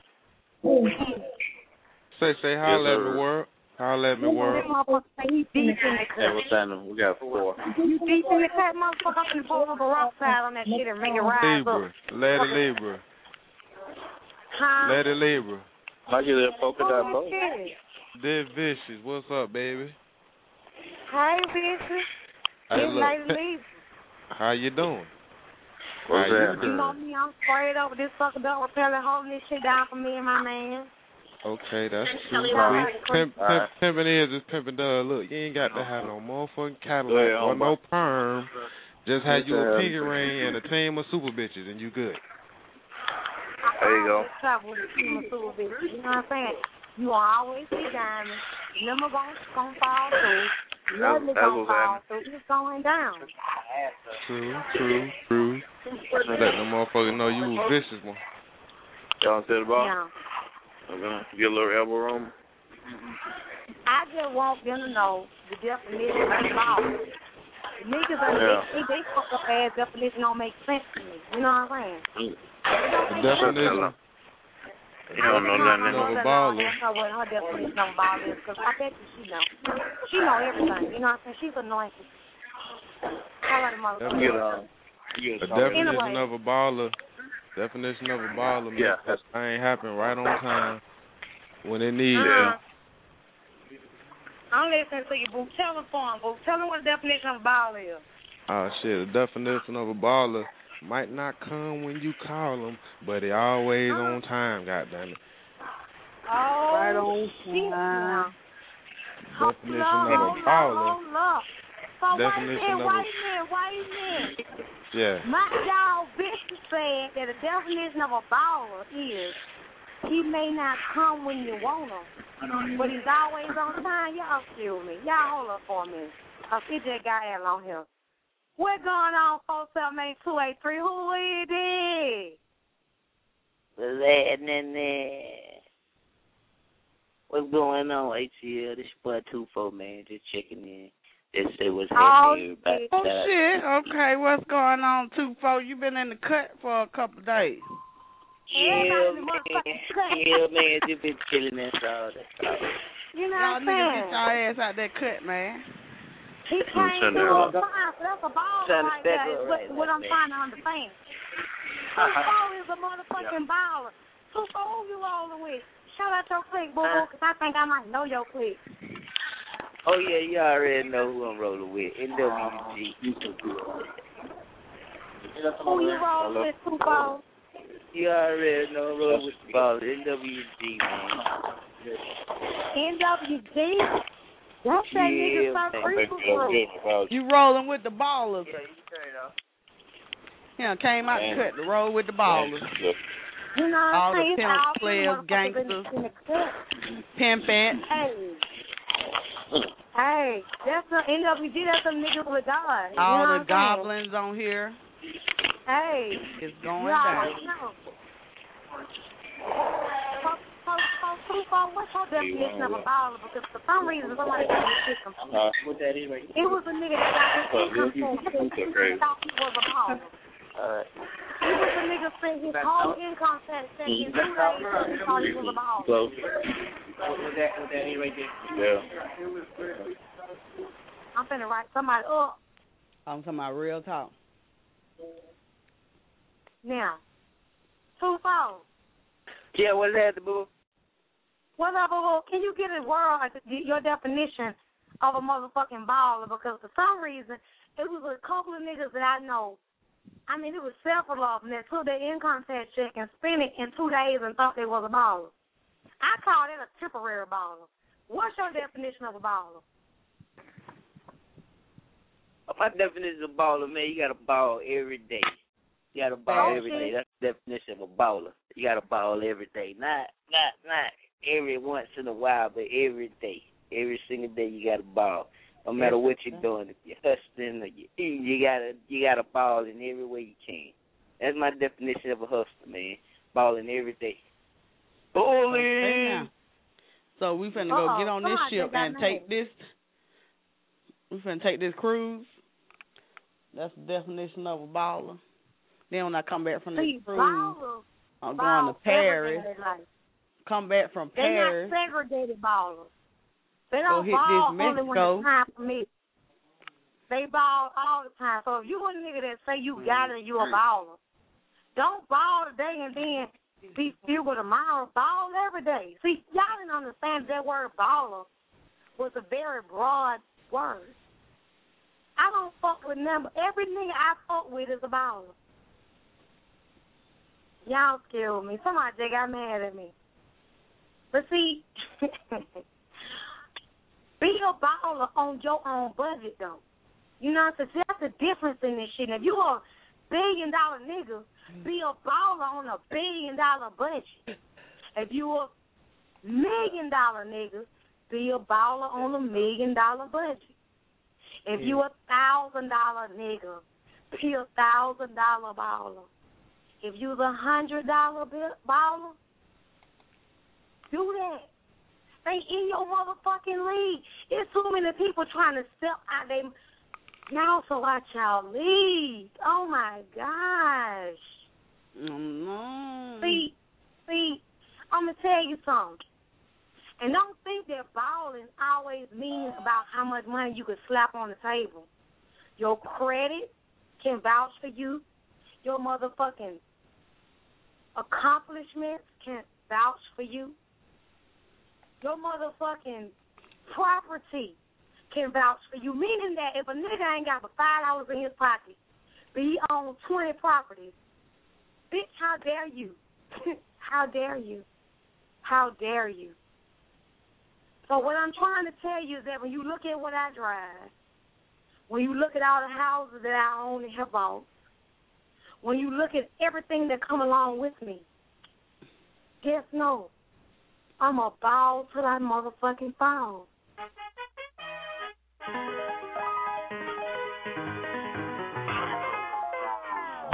Say, holla at me, world. Holla at me, world. Hey, what's happening? We got 4. You deep in the cut, motherfucker. I'm gonna pull up a rock side on that shit and make it rise up. Lady Libra. Huh? Lady Libra. I get that polka dot boat. Dead Vicious. What's up, baby? Hey, Vicious. Hey, Lady Libra. How you doing? What's that? You know me, I'm sprayed over this fucking dog repellent, holding this shit down for me and my man. Okay, that's true. Pimping is pimping does. Look, you ain't got to have no motherfucking Cadillac or no perm. Just have you a pinky ring and a team of super bitches, and you good. There you go. Travel with a team of super bitches. You know what I'm saying? You will always be diamond. Never gonna fall through. Nothing gonna fall through. It's going down. True. Let the motherfucker know you was vicious one. Y'all said about? Yeah. Okay. Get a little elbow room. I just want them to know the definition of baller. Niggas, they fuck up ass definition don't make sense to me. You know what I'm saying? The definition. You don't know nothing of a baller. I don't know what her definition of a baller is, because I bet you she know. She know everything. You know what I'm saying? She's anointed. The definition of a baller. Definition of a baller, man. That thing happen right on time when it needs it. I'm listening to you, boo. Tell them for him, boo. Tell them what the definition of a baller is. Oh, shit. The definition of a baller might not come when you call them, but it always on time, goddammit. Oh, right on time. Definition of a baller. So definition of white men. Yeah. My dog bitch said that the definition of a baller is he may not come when you want him, but he's always on time. Y'all excuse me. Y'all hold up for me. I'll see that guy along here. What's going on, 478-283? Who is it? What's happening there? What's going on, ATL? This boy 2-4, man. Just checking in. Just say what's happening, everybody. Oh, shit. Okay, what's going on, 2-4? You been in the cut for a couple of days. Yeah, man. Just been chilling, that's all. You know y'all what I'm niggas saying? get y'all ass out that cut, man. He came through the fire, so that's a ball right there. What I'm trying to understand. 2-4 is a motherfucking baller. 2-4, who you rolling with? Shout out your clique, boo, because I think I might know your clique. Oh, yeah, you already know who I'm rolling with. NWG. Who you rolling with, 2-4? You already know I'm rolling with the baller. NWG, man. NWG? That's that nigga You rolling with the ballers. Yeah, came out the cut to roll with the ballers. You know what all I'm saying? the pimp players, gangsters, pimpets. Hey, that's the NWG, that's some niggas with God. All you know the goblins on here. Hey. It's going down. What's your definition of a baller? Because for some reason, somebody got me sick of what that is right It was a nigga that got his income tax. He thought he was a baller. He was a nigga spent his whole income tax in 2 days because he thought he was a baller. What that is right there? Yeah. I'm finna write somebody up. I'm talking about real talk. Now, 2-4. Yeah, what's that, boo? What up, boo? Can you get a word, your definition of a motherfucking baller? Because for some reason, it was a couple of niggas that I know. I mean, it was several of them that took their income tax check and spent it in 2 days and thought they was a baller. I call it a temporary baller. What's your definition of a baller? My definition of a baller, man, you got to ball every day. You got to ball every day. That's the definition of a baller. You got to ball every day. Not every once in a while, but every day. Every single day you got to ball. No matter what you're doing, if you're hustling or you're eating, you gotta ball in every way you can. That's my definition of a hustler, man. Balling every day. Balling. So we finna go get on this ship and take this. We finna take this cruise. That's the definition of a baller. Then when I come back from this cruise, I'm going to Paris. Come back from Paris. They're not segregated ballers. They Go don't hit ball this only when Mexico. it's time for me. They ball all the time. So if you a nigga that say you got it, you a baller. Don't ball today and then be fewer tomorrow. Ball every day. See, y'all didn't understand that word baller was a very broad word. I don't fuck with number. Every nigga I fuck with is a baller. Y'all scared me. Somebody just got mad at me. But see, be a baller on your own budget, though. You know what I'm saying? That's the difference in this shit. If you a $1 billion nigga, be a baller on a $1 billion budget. If you a $1 million nigga, be a baller on a $1 million budget. If you a $1,000 nigga, be a $1,000 baller. If you's $100 baller, do that. Stay in your motherfucking league. There's too many people trying to step out they. Y'all so watch y'all league. Oh my gosh. No. See, I'm gonna tell you something. And don't think that balling always means about how much money you can slap on the table. Your credit can vouch for you. Your motherfucking accomplishments can vouch for you. Your motherfucking property can vouch for you. Meaning that if a nigga ain't got but $5 in his pocket, but he owns 20 properties, bitch, how dare you? How dare you? How dare you? So what I'm trying to tell you is that when you look at what I drive, when you look at all the houses that I own and have bought, when you look at everything that come along with me, just know I'm a ball till I motherfucking fall.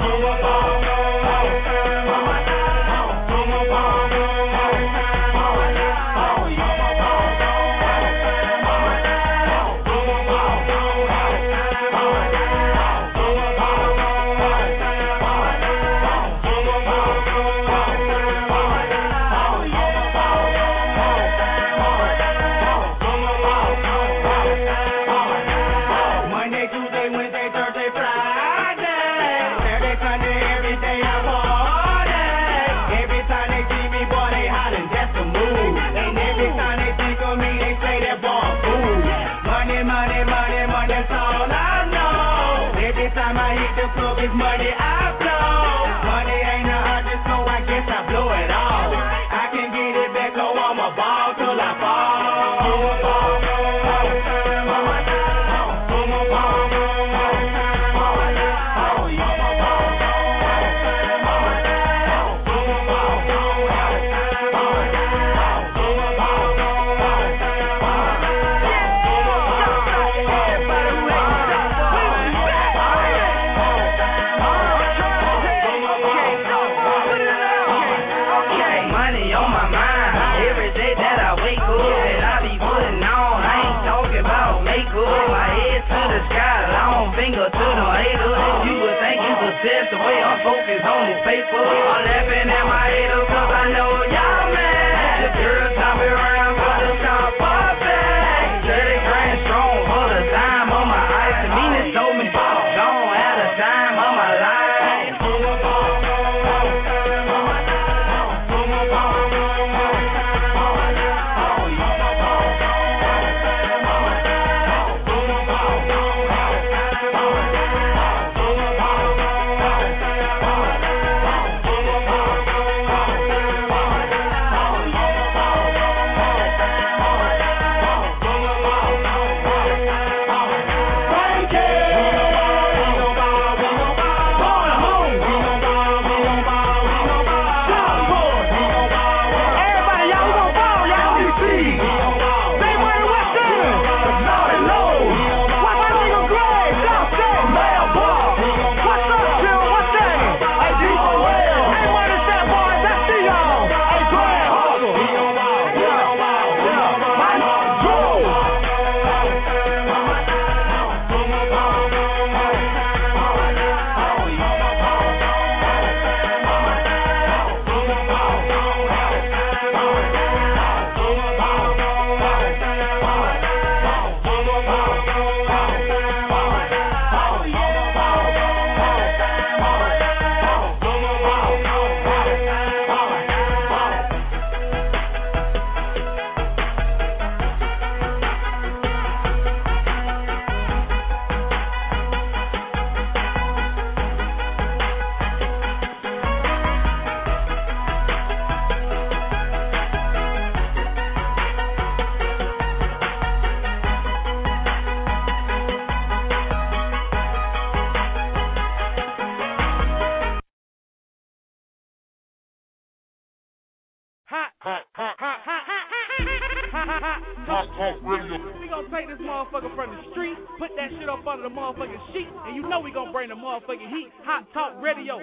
We gonna take this motherfucker from the street, put that shit up under the motherfucking sheet, and you know we gonna bring the motherfucking heat. Hot Talk Radio.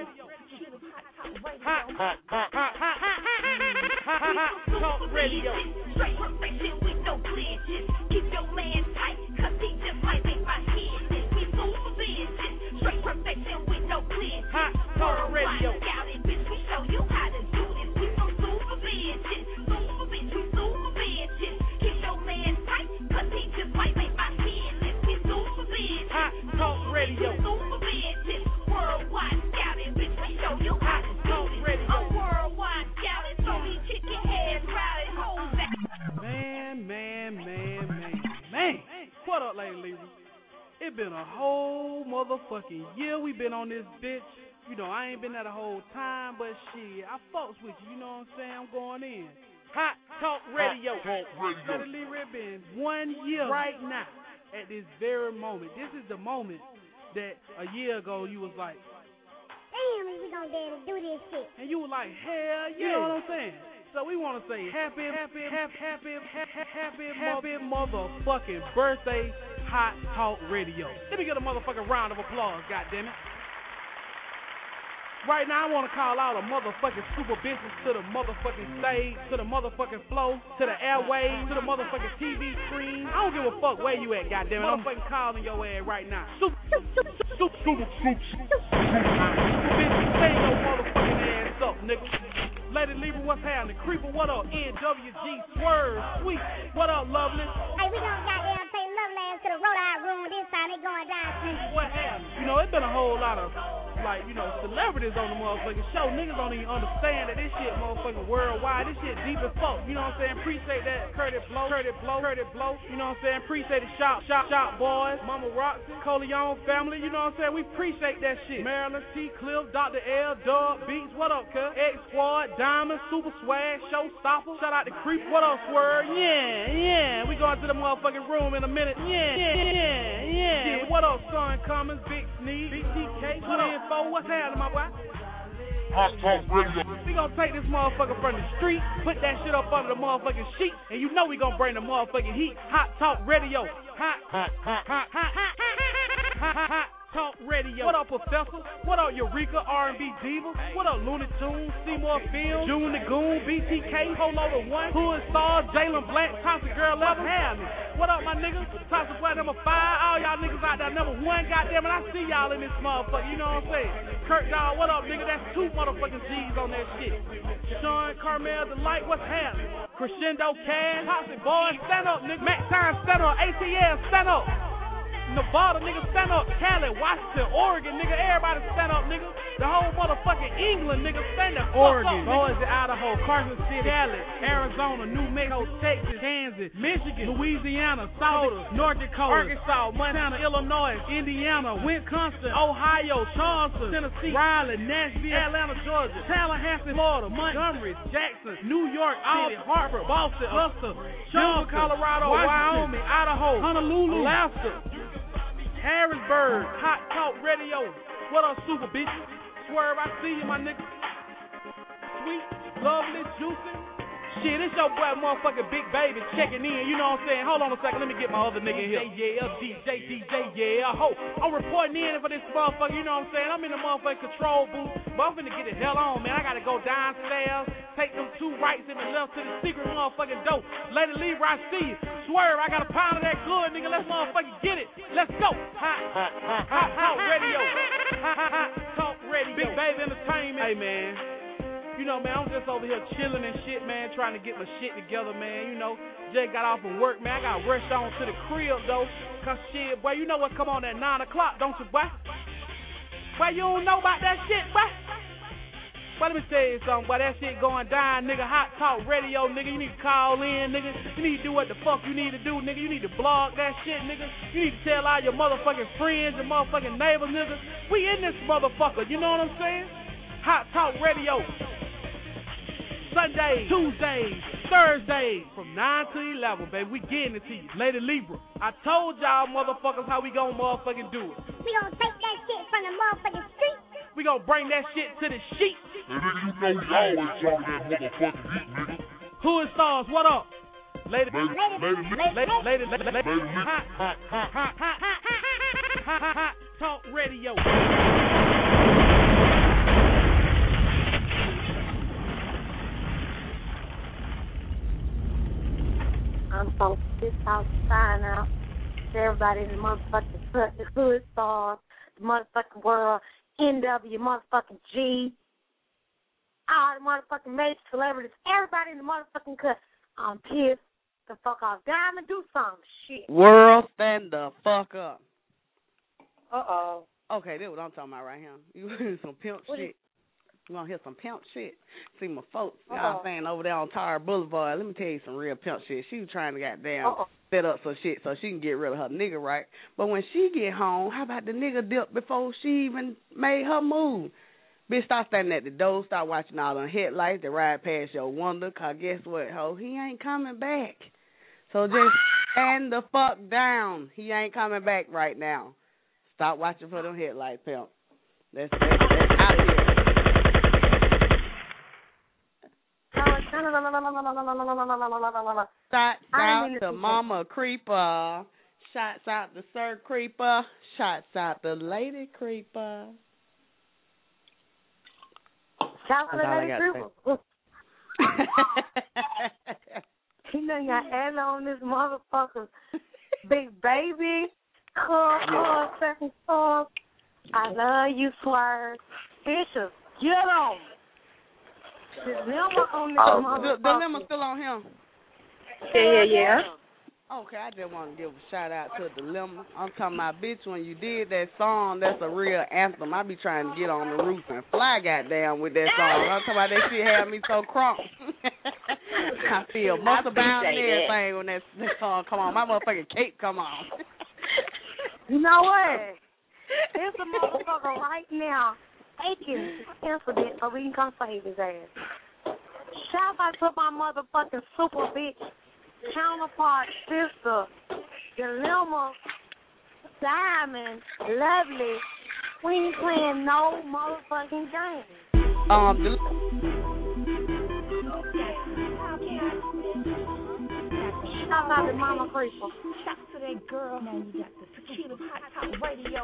Hot Talk Radio. Straight perfection with no glitches. Keep your man tight, cause he just might make my head. We move for business. Straight perfection with no glitches. Hot Talk Radio. Got it, bitch, we show you how to do this. We from super bitches. Super bitch, we super bitches. Keep your man tight, cause he just might make my head. We super bitches. Hot Talk Radio. Super bitches. Worldwide scouting, bitch, we show you how to do this. I'm worldwide scouting, so these chicken heads riding hoes back. Man. What up, Lady Libra? It been a whole motherfucking year we been on this bitch. You know, I ain't been there the whole time, but shit, I fucks with you. You know what I'm saying? I'm going in. Hot Talk Radio. Lady Libra, it been 1 year right now at this very moment. This is the moment that a year ago you was like, damn, we gonna dare to do this shit. And you were like, hell yeah. You know what I'm saying? So we want to say happy motherfucking birthday, Hot Talk Radio. Let me get a motherfucking round of applause, goddammit. Right now, I want to call all the motherfucking super bitches to the motherfucking stage, to the motherfucking flow, to the airwaves, to the motherfucking TV screen. I don't give a fuck where you at, goddammit. I'm fucking calling your ass right now. Super bitches, stay your motherfucking ass up, nigga. Lady Libra, what's happening? Creeper, what up? NWG, Swerve, Sweet, what up, Lovely? Hey, we gonna goddamn take Lovely ass to the Rhode Island room this time. They going down too. What happened? You know, it's been a whole lot of, like, you know, celebrities on the motherfucking show. Niggas don't even understand that this shit motherfucking worldwide. This shit deep as fuck. You know what I'm saying? Appreciate that Curtis Blow. You know what I'm saying? Appreciate the Shop Boys, Mama Roxy, Coleon family. You know what I'm saying? We appreciate that shit. Maryland, T. Cliff, Dr. L, Dub, Beats, what up, cuz? X Squad, Diamond, Super Swag, Showstopper. Shout out to Creep, what up, Swerve? Yeah. We going to the motherfucking room in a minute. Yeah. What up, Son Cummins, Big Sneeze, BTK, Twin 4, what's happening, my boy? Hot Talk Radio. We gonna take this motherfucker from the street, put that shit up under the motherfucking sheet, and you know we gonna bring the motherfucking heat. Hot Talk Radio. Hot Talk Radio. What up, Professor? What up, Eureka, R&B Diva? What up, Looney Tunes, Seymour Fields, June the Goon, BTK, Polo the One, Hood Star, Jalen Black, Toxic Girl Level, have me. What up, my niggas? Toxic Black number 5, all y'all niggas out there number 1, goddamn it, I see y'all in this motherfucker, you know what I'm saying? Kurt Dawg, what up, nigga? That's 2 motherfucking G's on that shit. Sean Carmel, The Light, what's happening? Crescendo Cash, Toxic Boys, stand up, nigga. Max Time, stand up. ATL, stand up. Nevada, nigga, stand up. Cali, Washington, Oregon, nigga, everybody stand up, nigga. The whole motherfucking England, nigga, stand up. Oregon, Boise, Idaho, Carson City, Dallas, Arizona, New Mexico, Texas, Kansas, Michigan, Louisiana, Southern, North Dakota, Arkansas, Montana, Illinois, Indiana, Wisconsin, Ohio, Charleston, Tennessee, Raleigh, Nashville, Atlanta, Georgia, Tallahassee, Florida, Montgomery, Jackson, New York, City, Hartford, Boston, Augusta, Denver, Colorado, Wyoming, Idaho, Honolulu, Alaska, Harrisburg, Hot Talk Radio. What up, super bitches? Swerve, I see you, my nigga. Sweet, lovely, juicy. Shit, it's your boy, motherfucking Big Baby checking in. You know what I'm saying? Hold on a second. Let me get my other nigga in here. DJ, ho. I'm reporting in for this motherfucker. You know what I'm saying? I'm in the motherfucking control booth. But I'm finna get the hell on, man. I gotta go downstairs, take them 2 rights and the left to the secret motherfucking dope. Lady Libra, I see you. Swerve, I got a pound of that good, nigga. Let's motherfucking get it. Let's go. Hot Talk Radio. Hot Talk Radio. Big Baby Entertainment. Hey, man. You know, man, I'm just over here chilling and shit, man, trying to get my shit together, man. You know, Jay got off from work, man. I got rushed on to the crib, though. Cause shit, boy, you know what come on at 9 o'clock, don't you, boy? Boy, you don't know about that shit, boy? But let me tell you something, boy, that shit going down, nigga. Hot Talk Radio, nigga. You need to call in, nigga. You need to do what the fuck you need to do, nigga. You need to blog that shit, nigga. You need to tell all your motherfucking friends, your motherfucking neighbors, nigga. We in this motherfucker, you know what I'm saying? Hot Talk Radio. Sundays, Tuesdays, Thursdays, from 9 to 11, baby. We getting it to you. Lady Libra. I told y'all motherfuckers how we gonna motherfucking do it. We gonna take that shit from the motherfucking street. We gonna bring that shit to the sheet. And then you know we always talking that motherfucking heat, nigga. Hood Stars, what up? Lady Hot Talk Radio. I'm so pissed outside now. Everybody in the motherfucking cut, the Hood Stars, the motherfucking world, NW, motherfucking G, all the motherfucking major celebrities, everybody in the motherfucking cut. I'm pissed the fuck off. Diamond, do some shit. World, stand the fuck up. Uh-oh. Okay, that's what I'm talking about right here. You hear some pimp shit. You want to hear some pimp shit? See my folks, y'all saying over there on Tar Boulevard. Let me tell you some real pimp shit. She was trying to goddamn set up some shit so she can get rid of her nigga, right? But when she get home, how about the nigga dip before she even made her move? Bitch, stop standing at the door. Stop watching all them headlights that ride past your window. Because guess what, ho? He ain't coming back. So just stand the fuck down. He ain't coming back right now. Stop watching for them headlights, pimp. That's out of here. Shots out to Mama Creeper. Shots out to Sir Creeper. Shots out to Lady Creeper. Shout out to Lady Dribble. You know you got Ella on this motherfucker. Big baby. Second song. I love you, Swerve. Bishop, get on. Dilemma on this motherfucker. Dilemma still on him. Yeah. Okay, I just want to give a shout out to Dilemma. I'm talking about, bitch, when you did that song, that's a real anthem. I be trying to get on the roof and fly goddamn with that song. I'm talking about that shit had me so crunk. I feel muscle bound and everything when that song come on. My motherfucking cape come on. You know what? There's a motherfucker right now taking incident so we can come save his ass. Shout out to my motherfucking super bitch counterpart sister, Dilemma, Diamond, Lovely. We ain't playing no motherfucking game. Shout out to Mama Creeper. Shout to that girl. Now you got the Tequila Hot Top Radio.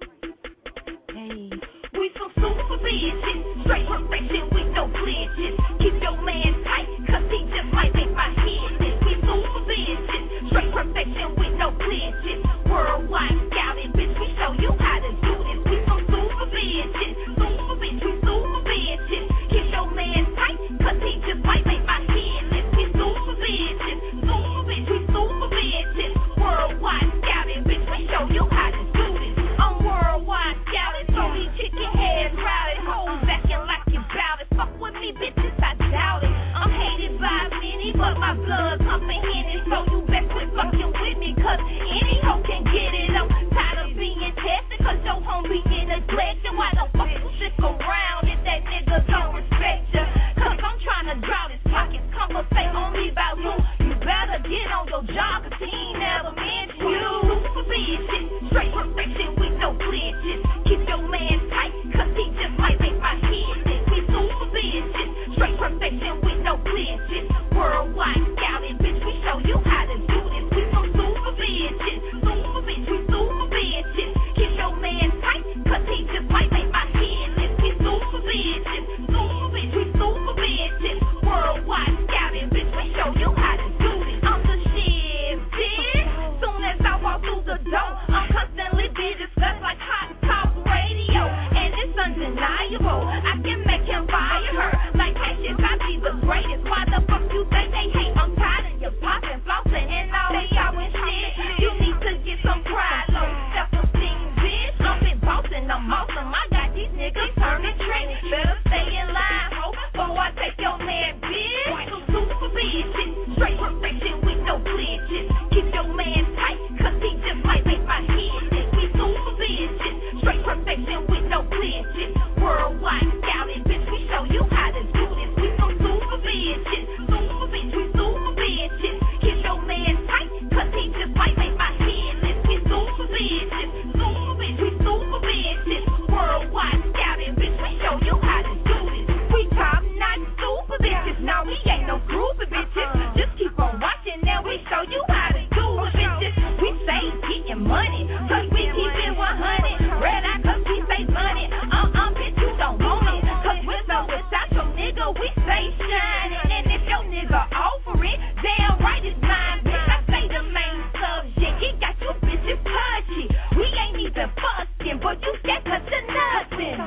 Hey. We some super bitches, straight perfection with no glitches. Keep your man tight, cause he just might make my head miss. We super bitches, straight perfection with no glitches. Worldwide scouting, bitch, we show you how to do this. We some super bitches, super bitch, we super bitches. Keep your man tight, cause he just might make my head miss. We super bitches, super bitch, we super bitches. Worldwide scouting, bitch, we show you how to do this. I'm worldwide scouting, so these chicken heads routed, hoes acting like you bout it. Fuck with me, bitches, I doubt it. I'm hated by many, but my blood comprehended, so you best quit fucking with me, cause any hoe can get it. I'm tired of being tested, cause your home be in neglected. Why the fuck you stick around if that nigga don't respect you? Cause I'm trying to draw his pockets, conversate only about you. You better get on your job, cause he ain't never meant you. Super bitches, straight perfection with no glitches. Keep your man tight, cause he just might make my head miss. We super bitches, straight perfection with no glitches. Worldwide scouting, bitch, we show you how to do this. We some super bitches, super bitch, we super bitches. Keep your man tight, cause he just might make my head miss. We super bitches, super bitch, we super bitches. Worldwide scouting, bitch, we show you how to do this. I'm the shit, bitch. Soon as I walk through the door, I'm constantly being discussed like Hot Talk Radio, and it's undeniable. I can make him fire her like patience. I be the greatest. Why the fuck you think they hate? I'm tired of you popping, flossing, and all they always shit. You need to get some pride, low self-esteem, bitch. I'm been bossing, I'm awesome. I got these niggas turning tricks. Better stay in line, ho, before I take your man, bitch. Some super bitches, straight perfection with no glitches. Keep your man tight, cause he just might make my head miss. We super bitches, straight perfection with no glitches. Worldwide scouting, bitch, we show you how to do this. We some super bitches, super bitch, we super bitches. Keep your man tight, cause he just might make my head miss. We super bitches, super bitch, we super bitches. Worldwide scouting, bitch, we show you how to do this. We top notch super bitches, now we ain't no groupie bitches. Just keep on watching, now we show you how to do it, bitches. We say getting money, cause we keep it 100. Red eye, cause we say money. Bitch, you don't want it, cause with or without your nigga, we stay shining. And if your nigga offer it, damn right it's mine, bitch. I say the main subject, it got you bitches touchy. We ain't even busting, but you get cut to nothing.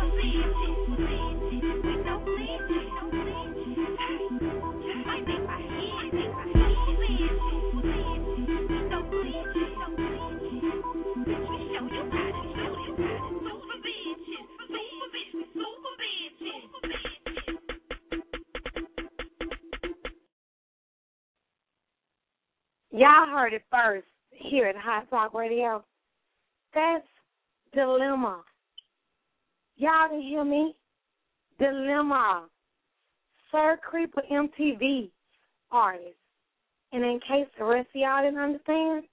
Y'all heard it first here at Hot Talk Radio. That's Dilemma. Y'all can hear me? Dilemma. Sir Creeper MTV artist. And in case the rest of y'all didn't understand,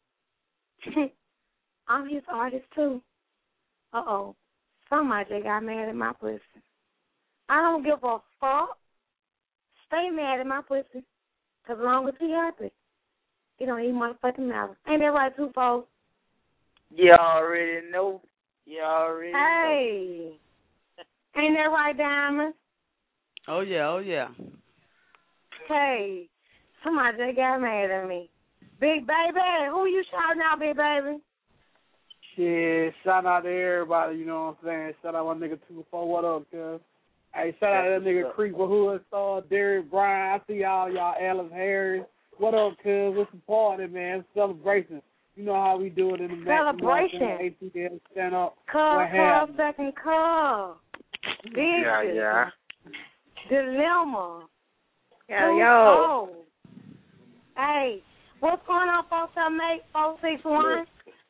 I'm his artist too. Uh-oh. Somebody got mad at my pussy. I don't give a fuck. Stay mad at my pussy. Because as long as he happy, it don't even motherfucking matter. Ain't that right, too, folks? You already know. You already know. Hey. Ain't that right, Diamond? Oh, yeah. Hey, somebody just got mad at me. Big Baby, who you shouting out, Big Baby? Shit, shout out to everybody, you know what I'm saying? Shout out my nigga 2-4, what up, cuz? Hey, shout out to that nigga Creeper Hood Star, Derek Bryan. I see y'all Alice Harris. What up, cuz? It's a party, man. It's a celebration. You know how we do it in the celebration. ATL stand up. Cub, second cub. Yeah. Dilemma. Yo. Hey, what's going on, 478-461?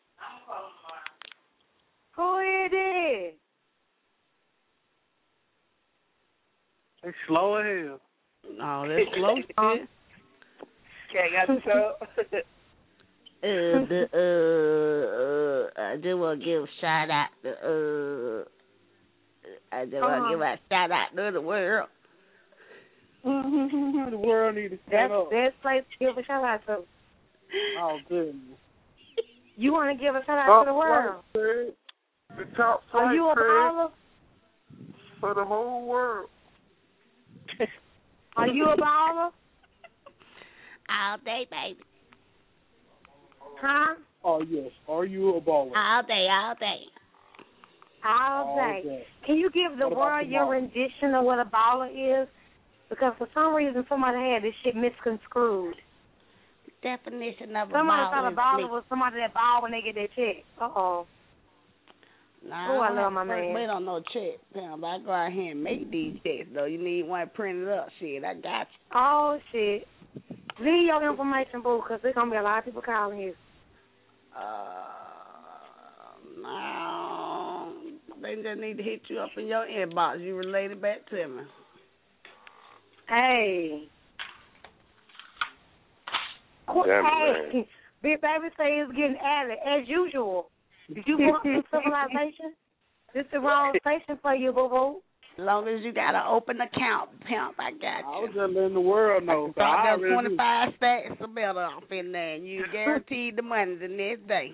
Who it is? They slow as hell. Oh, they're slow shit. Okay, got the show. I just want to give a shout out to give a shout out to the world. The world needs to stand up. That's place to give a shout out to. Oh, goodness. You want to give a shout out to the world? The top flight, Are you a baller? For the whole world. Are you a baller? All day, baby. Huh? Oh, yes. Are you a baller? All day. All day. Can you give the world your rendition of what a baller is? Because for some reason somebody had this shit misconstrued. Definition of a baller. Somebody thought a baller was somebody that ball when they get their check. Uh-oh. Nah, I love my man. We don't know check, but I go out here and make these checks, though. You need one printed up. Shit, I got you. Oh, shit. Leave your information, boo, because there's going to be a lot of people calling you. No. They just need to hit you up in your inbox. You relate it back to me. Hey. Hey. Big Baby say it's getting added, as usual. Did you want some civilization? This is the wrong station for you, boo-boo. As long as you got an open account, pimp, I got you. I was just letting the world know. Got them 25 stacks of better off in there, and you guaranteed the money the next day.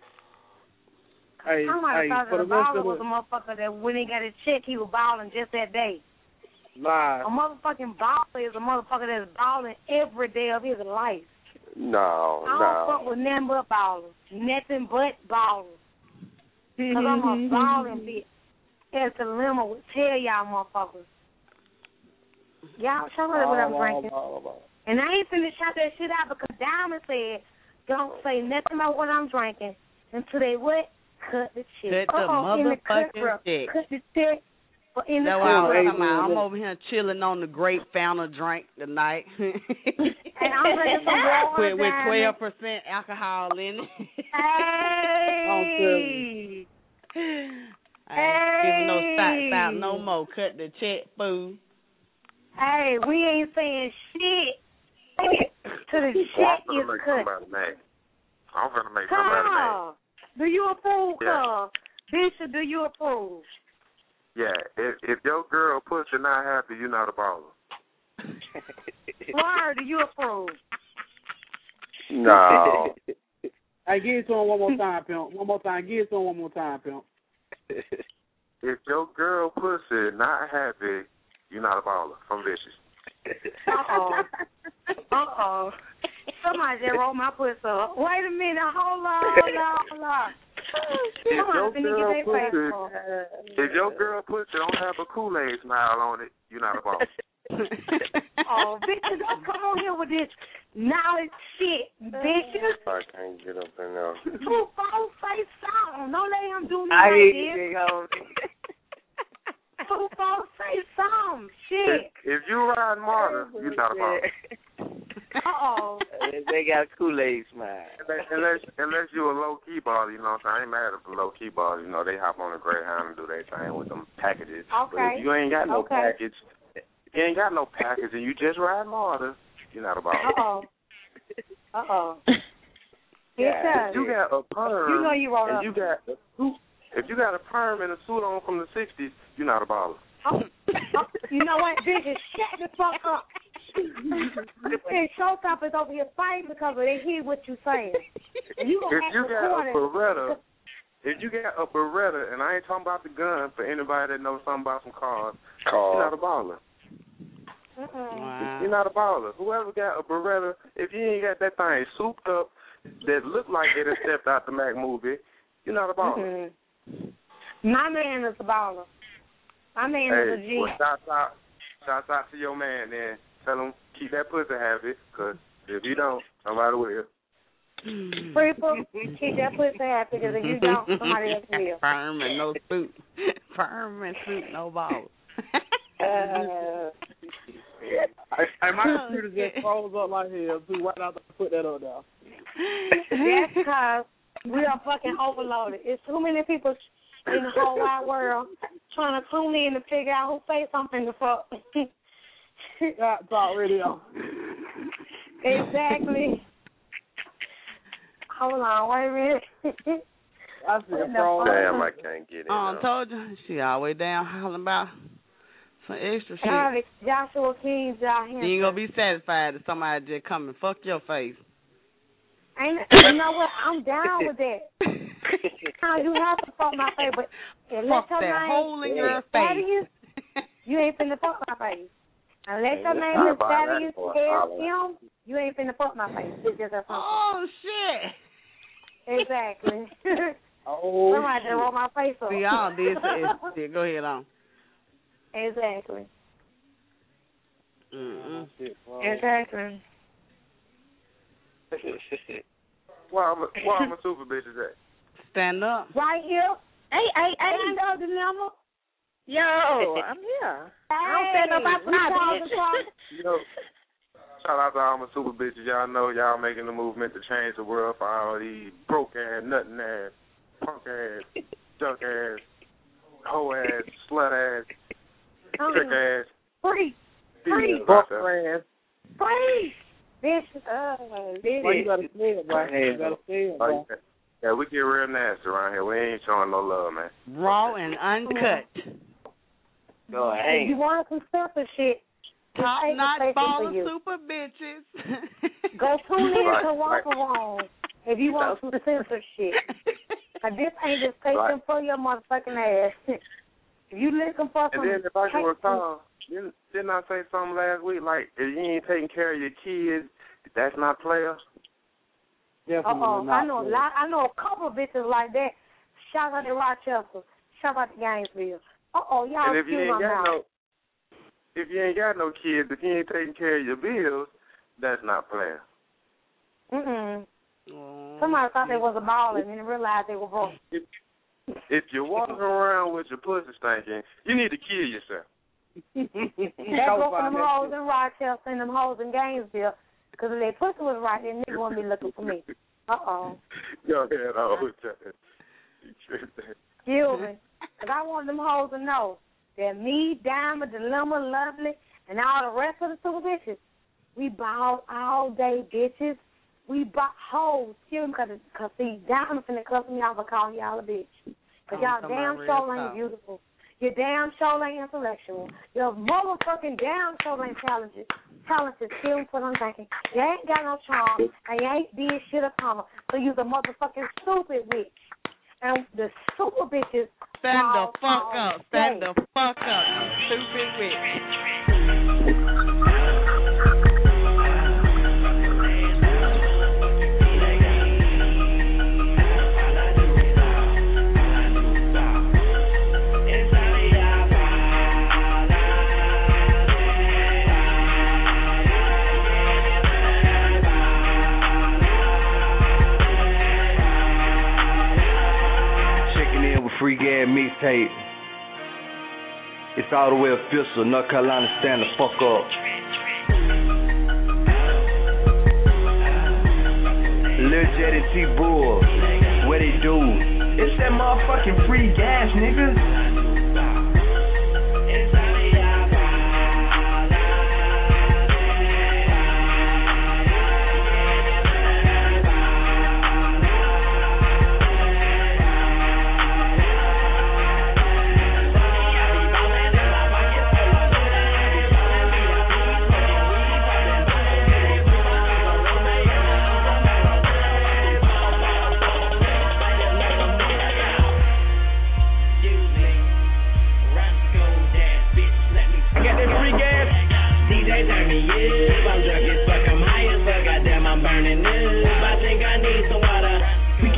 Somebody thought that a baller was a motherfucker that when he got his check, he was balling just that day. Lie. A motherfucking baller is a motherfucker that's balling every day of his life. No. I don't fuck with nothing but ballers. Nothing but ballers. Because I'm a balling bitch. As the limo would tell y'all motherfuckers. Y'all show me what I'm drinking. And I ain't finna shout that shit out because Diamond said, don't say nothing about what I'm drinking until they what? Cut the check. Cut the motherfucking check. Cut the check. That's what I'm talking about. I'm over here chilling on the grape fountain drink tonight. And I'm drinking some water. with 12% alcohol in it. Hey! I ain't giving no shots out no more. Cut the check, fool. Hey, we ain't saying shit. To the check is cut. I'm gonna make somebody mad. Do you approve, Bishop, do you approve? Yeah, if your girl pussy not happy, you're not a baller. Why do you approve? No. Hey, give it to him one more time, pimp. One more time. Give it to him one more time, pimp. If your girl pussy not happy, you're not a baller. From Vicious. Uh-oh. Somebody just rolled my pussy up. Wait a minute. Hold on. If your girl pussy don't have a Kool-Aid smile on it, you're not a baller. Oh, bitches, don't come on here with this knowledge shit, bitches. I can't get up in there. 2-4 say something. Don't let him do me like this. 2-4 say something. Shit. If you ride Marta, you're not a baller. Uh-oh. They got a Kool-Aid smile. Unless you're a low-key baller, you know what I'm saying? I ain't mad at the low-key baller. You know, they hop on the Greyhound and do their thing with them packages. Okay. But if you ain't got no package, and you just ride Marta, you're not a baller. Uh-oh. If you got a perm, you know you wrong. If you got a perm and a suit on from the 60s, you're not a baller. You know what, bitches? Shut the fuck up. And showstoppers over here fighting because they hear what you saying. If you got a Beretta, and I ain't talking about the gun for anybody that knows something about some cars, you're not a baller. Wow. You're not a baller. Whoever got a Beretta, if you ain't got that thing souped up that look like it has stepped out the Mac movie, you're not a baller. My man is a baller. My man is a G. Well, shouts out to your man then. Tell him keep that pussy happy, because if you don't, somebody will. People, keep that pussy happy, because if you don't, somebody else will. Firm and no suit. Firm and suit, no balls. My computer just froze up like hell, too. Why not put that on there? That's because we are fucking overloaded. It's too many people in the whole wide world trying to tune in to figure out who say something to fuck. Talk radio. Exactly. Hold on, wait a minute. Damn, I can't get it. I told you, she all the way down hollering about some extra shit. Joshua King, you ain't gonna be satisfied if somebody just come and fuck your face. You know what? I'm down with that. You have to fuck my face, but unless fuck that hole in your face. You ain't finna fuck my face. Unless your name is Thaddeus Kim, you ain't finna fuck my face. It's just a oh shit! Exactly. Somebody just rolled my face up. See, y'all did. Go ahead on. Exactly. Exactly. Why I'm a super bitch is that? Stand up. Right here. Hey. Stand up, Dilemma. Yo, I'm here. I don't stand up outside. Yo, shout out to all my super bitches. Y'all know y'all making the movement to change the world for all these broke ass, nuttin' ass, punk ass, junk ass, hoe ass, slut ass, trick ass. Free. Ass. Free. Bitch. Well, you gotta say it, bro. You gotta say it, bro. Yeah, we get real nasty around here. We ain't showing no love, man. Raw and uncut. Go ahead. If you want some simple shit, top notch baller super bitches. Go tune in to Walk Around if you want some simple shit. This ain't just taking for your motherfucking ass. If you looking for some. And then if I can recall, didn't I say something last week? Like, if you ain't taking care of your kids, that's not player. I know a couple of bitches like that. Shout out to Rochester. Shout out to Gainesville. Y'all and if you ain't got no, if you ain't got no kids, if you ain't taking care of your bills, that's not player. Somebody thought they was a baller and then realized they were broke. If you're walking around with your pussy stinking, you need to kill yourself. That's what them hoes in Rochester and them hoes in Gainesville. Because if their pussy was right, then nigga wouldn't be looking for me. Go ahead, Excuse me. Because I want them hoes to know that me, Diamond, Dilemma, Lovely, and all the rest of the super bitches, we ball all day, bitches. We ball hoes. Because see, Diamond finna cuss me out for calling y'all a bitch. Because y'all damn sure ain't beautiful. Your damn sure ain't intellectual. Your motherfucking damn sure ain't talented. Talented, still what I'm thinking. You ain't got no charm, and you ain't did shit or comma. So you's a motherfucking stupid bitch. And the super bitches. Stand the fuck up. Stand the fuck up, stupid bitch. Free Gas mixtape. It's all the way official. North Carolina, stand the fuck up. Lil Jetty T-Bull, what they do? It's that motherfucking Free Gas, nigga.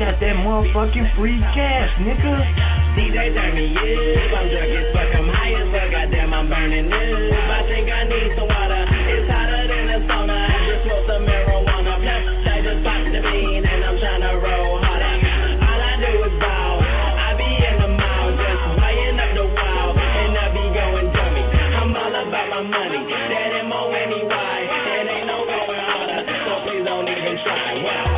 got that motherfucking free cash, nigga. DJ turn me up, I'm drunk as fuck, I'm high as fuck, goddamn I'm burning up. I think I need some water, it's hotter than a sauna. I just smoked some marijuana, plus I just popped the bean and I'm tryna roll harder. All I do is ball, I be in the mall just buying up the wall, and I be going dummy. I'm all about my money, that M-O-N-E-Y, it ain't no going harder, so please don't even try. Wow.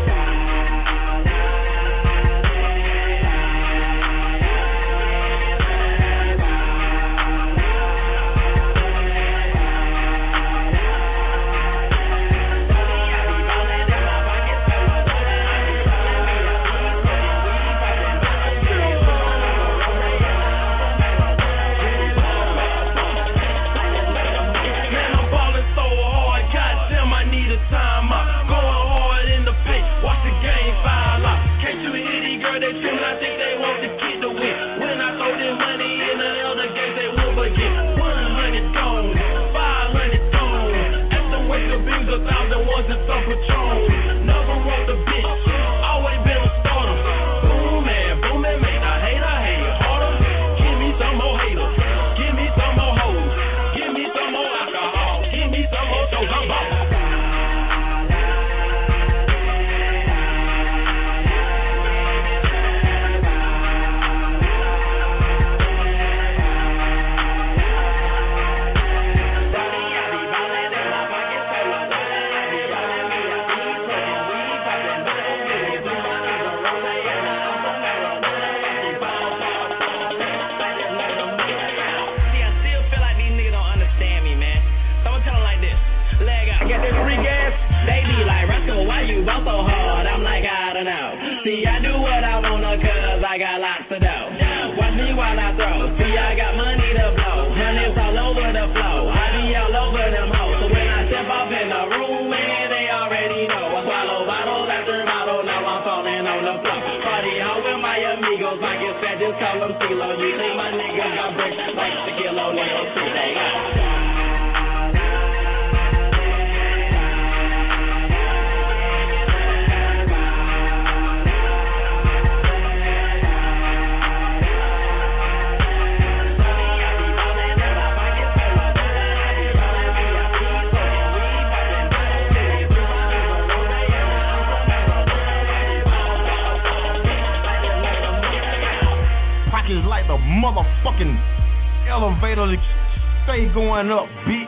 Up, bitch.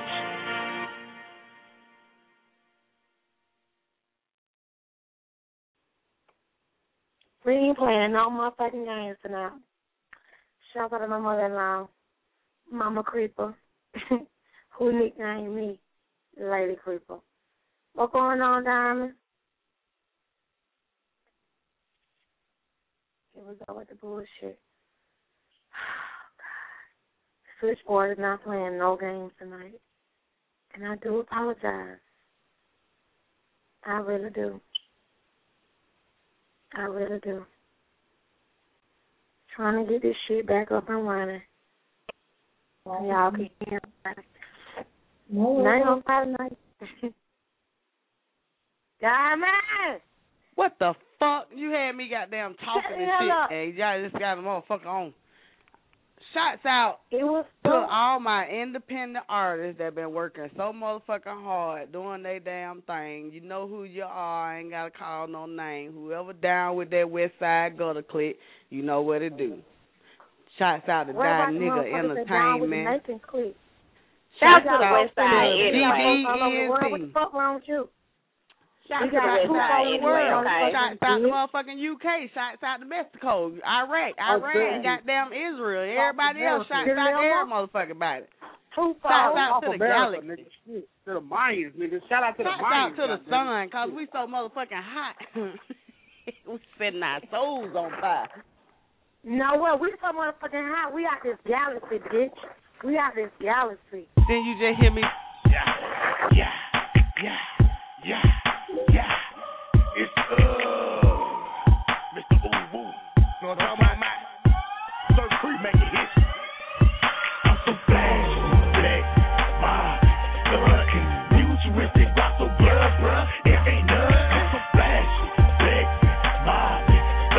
We ain't playing no motherfucking games tonight. Shout out to my mother-in-law, Mama Creeper, who nicknamed me Lady Creeper. What's going on, Diamond? Here we go with the bullshit. Switchboard is not playing no games tonight. And I do apologize. I really do. I really do. Trying to get this shit back up and running. Y'all can hear me. Night on Friday night. Diamond! What the fuck? You had me goddamn talking and shit. Hey, y'all just got a motherfucker on. Shots out to all my independent artists that been working so motherfucking hard, doing their damn thing. You know who you are. I ain't got to call no name. Whoever down with that West Side Gutter clique, you know what to do. Shots out to Die Nigga Entertainment. Shout out to the West Side anyway. What the fuck wrong with you? Shout out to the West Side anyway, okay? Shots out to motherfucking UK. Shots out to Mexico, Iraq, Iran, goddamn Israel. Everybody else. Shots out to every motherfucking body. Shots out to the galaxy. To the Mayans, nigga. Shout out to the Mayans. Shout out to the sun, because we so motherfucking hot. We setting our souls on fire. No, well, we so motherfucking hot. We out this galaxy, bitch. We out this galaxy. Then you just hear me. Yeah. It's Mr. Ooh Woo. Know what I'm talking about? Sir Creek making hits. I'm so flashy, black, my fucking futuristic, rock so blood, bruh. It ain't none. I'm so flashy, black, my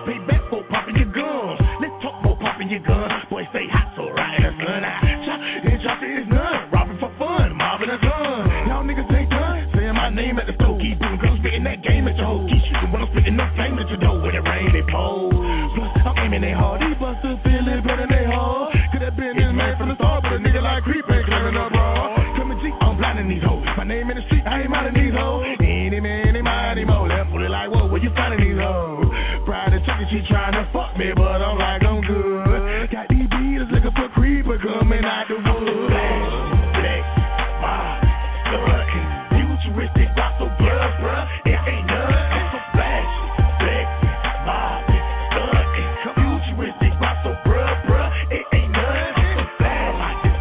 pay back for popping your gums. Let's talk more popping your gun. Boy, stay hot, so right in the sun. I chop and drop it is none. Robbing for fun, mobbing a gun. Y'all niggas ain't done. Saying my name at the store, keep doing cause I'm spitting that game at your hoe. Keep shooting when I'm spitting no flame at your door. When it rain, they pole. Plus, I'm aiming they hard. These busters feeling better than they hard. Could have been this man from the start, but a nigga like Creep ain't claiming no bra. Coming G, I'm blinding these hoes. My name in the street, I ain't minding these hoes. Any man, any mind, any more. Left footed like, whoa, where you finding these hoes? Pride and chicken, she trying to fuck me, but I'm like, I'm good. Got these beaters looking for Creeper coming out the wood. Flex, my blood, futuristic, rock so blood, bruh. It ain't none, I'm so flash. Flex, my blood, futuristic, rock so bruh. It ain't none, I'm so flash.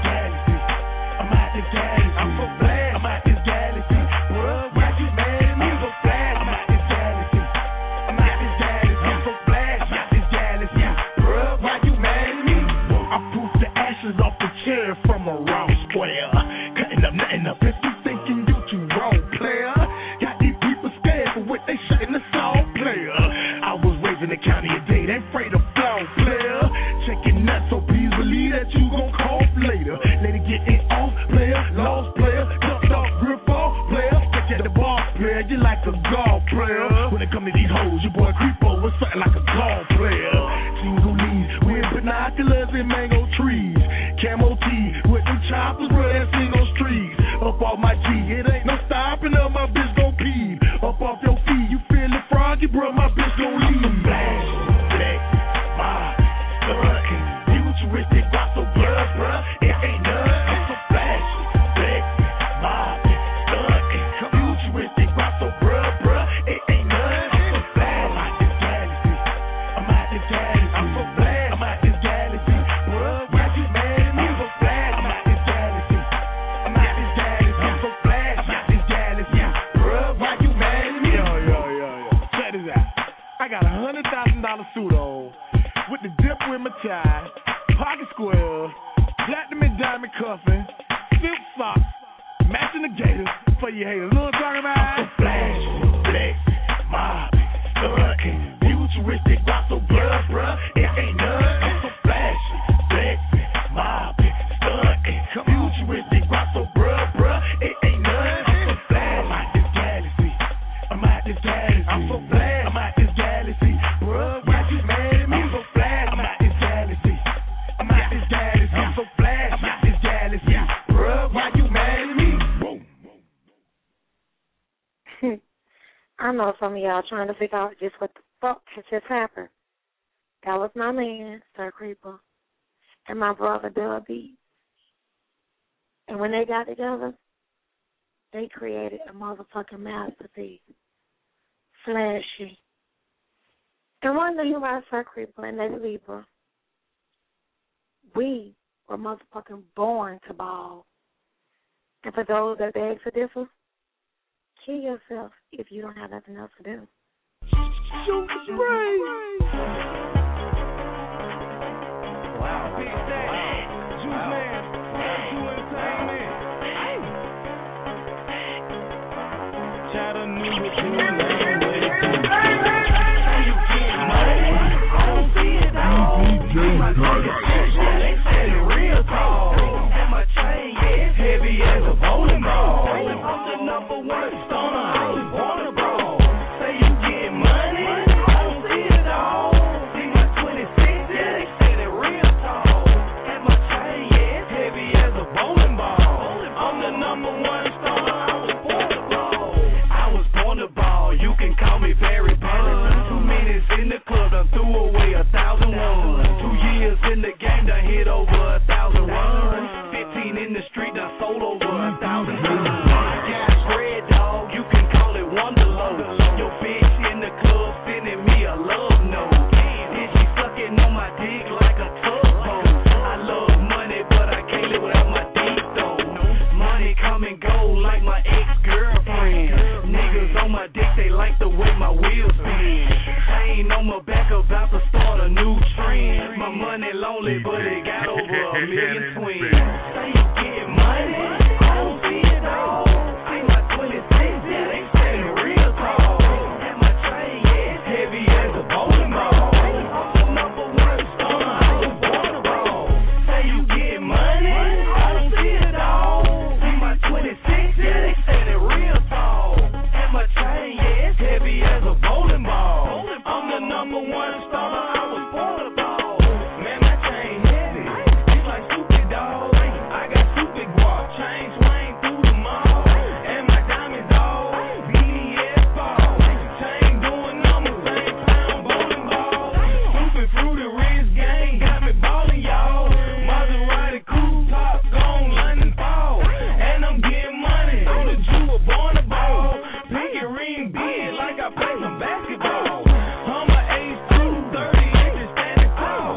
I'm out this galaxy. I'm so flash. I'm out this galaxy. Bruh, why you mad at me? I'm so flash. I'm out this galaxy. I'm out this galaxy. I'm so flash. I'm out this galaxy. Bruh, why you mad at me? I poof the ashes off the chair from a round square. Cutting up, nothing up. If you thinking you too wrong, player. Got these people scared for what they shutting the song, player. I was raised in the county a day. They afraid of flow, player. Checking nuts, so please believe that you gon' cough later. Let it get it off, player. Lost player. Dumped off, grip off, player. Check at the bar, player. You like a golf player. When it come to these hoes, your boy Creepo was something like a golf player. Single leaves with binoculars and mango trees. Camo tee with them choppers, bro, that sing on streets. Up off my G, it ain't no stopping up, my bitch gon' pee. Up off your feet, you feelin' froggy, bro, my bitch gon' leave. Flash, flex, my blood, futuristic, rock so blood, bruh. It ain't none, I'm so flash, flex, my blood, futuristic, rock so bruh. It ain't none, I'm so flash. I'm out this galaxy. I'm so flash. I'm out this galaxy. Bruh, why you mad at me? I'm so flash. I'm out this galaxy. I'm out this galaxy. I'm so flash. I'm out this galaxy. Bruh, why you mad at me? Yo. Check this out. I got $100,000 suit on with the dip with my tie, pocket square, platinum and diamond cuffing, silk socks, matching the gators for your haters. Know what I'm talking about? I'm so flash, flex, mob, blood, futuristic, rock so blood, bruh. It ain't none. I'm so flash, flex, mob, blood, futuristic, rock so bruh. It ain't none. I'm so flash. I'm out this galaxy. I'm out this galaxy. I'm so flash. I'm out this galaxy. Bruh, why you mad at me? I'm so flash. I'm out this galaxy. I'm out this galaxy. I'm so flash. I'm out this galaxy. Bruh, why you mad at me? I know some of y'all trying to figure out just what the fuck has just happened. That was my man, Sir Creeper, and my brother, Dub B. And when they got together, they created a motherfucking masterpiece. Flashy. And one thing about Sir Creeper and Lady Libra, we were motherfucking born to ball. And for those that beg to differ, kill yourself if you don't have nothing else to do. Shoot spray. Wow. Big Daddy. Juice Man. Do entertainment. Chattanooga to they say the real tall. And my chain, yeah, it's heavy as a bowling ball. I'm the number one stoner, I was born to brawl. Say you get money, I don't see it all. See my 26, yeah, they say the real tall. And my chain, yeah, it's heavy as a bowling ball. I'm the number one stoner, I was born to brawl. I was born to ball, you can call me Barry Bonds. 2 minutes in the club, done threw away 1,000 ones. 2 years in the game, done hit over 1,000 runs. 15 in the street, done sold over 1,000 guns. I got bread, dog, you can call it Wonderlow. Your bitch in the club sending me a love note. Then she sucking on my dick like a tugboat. I love money, but I can't live without my dick though. Money come and go like my ex-girlfriend. Niggas on my dick, they like the way my wheels spin. Chain on my back about to start a new trend. My money lonely, but it got over 1 million twins. Say you get money, I don't see it all. See my 26, yeah, they say the real tall. And my chain, yeah, it's heavy as a bowling ball. number one star. I was born to ball. Man, my chain heavy. It's like stupid dog. I got stupid guap. Chain swing through the mall. And my diamonds all BDS ball. Chain doing numbers. Same pound bowling ball. Stupid fruity wrist gang. Got me balling, y'all. Maserati coupe top gone London fall. And I'm getting money. On the jewel born to ball. Pinky ring big like I play some basketball. I'm a ace 2, 30 inches standing tall.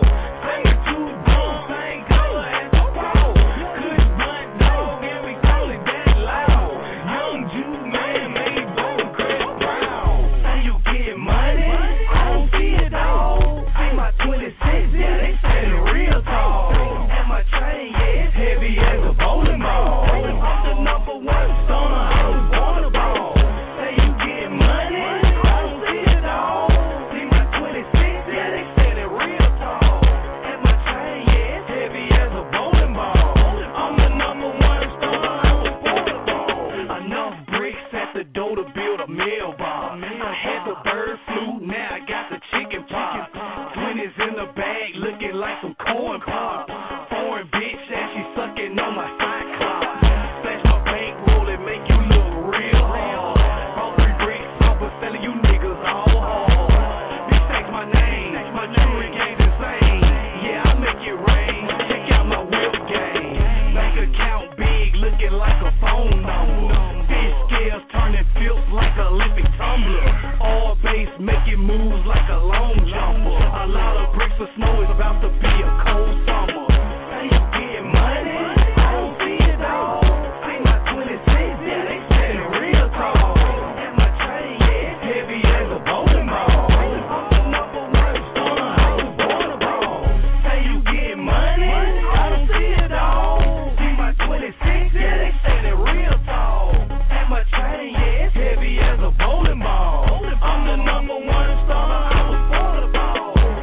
72 drum, same color as the pole. Kush blunt dog, and we call it that loud. Young Jew man made both Chris Brown. Say you get money, I don't see it dog. See my 26, yeah, they standing real tall. And my chain, yeah, it's heavy as a bowling ball. I'm the number one stunner, I was born to ball. Say you get money, I don't see it dog. See my 26, yeah, they standing real tall. And my chain, yeah, it's heavy as a bowling ball. I'm the number one stunner, I was born to ball. Enough bricks at the door to build a meal bar. I had the bird flu, now I got the chicken pop. 20s in the bag, looking like some corn pop. Foreign bitch, and she sucking on my cyclops. Flash my bankroll and make you look real hard. All 3 bricks off of selling you niggas all hard. Bitch, take my name, my jewelry game's insane. Yeah, I make it rain, check out my whip game. Bank account big, looking like a phone number. Fish scales turning filth like an Olympic tumbler. All base making moves like a long jumper. A lot of bricks of snow is about to be a cold summer. Say you get money, I don't see it dog. See my 26, yeah, they standing real tall. And my chain, yeah, it's heavy as a bowling ball. I'm the number one stunner, I was born to ball. Say you get money, I don't see it dog. See my 26, yeah, they standing real tall. And my chain, yeah, it's heavy as a bowling ball. I'm the number one stunner, I was born to ball.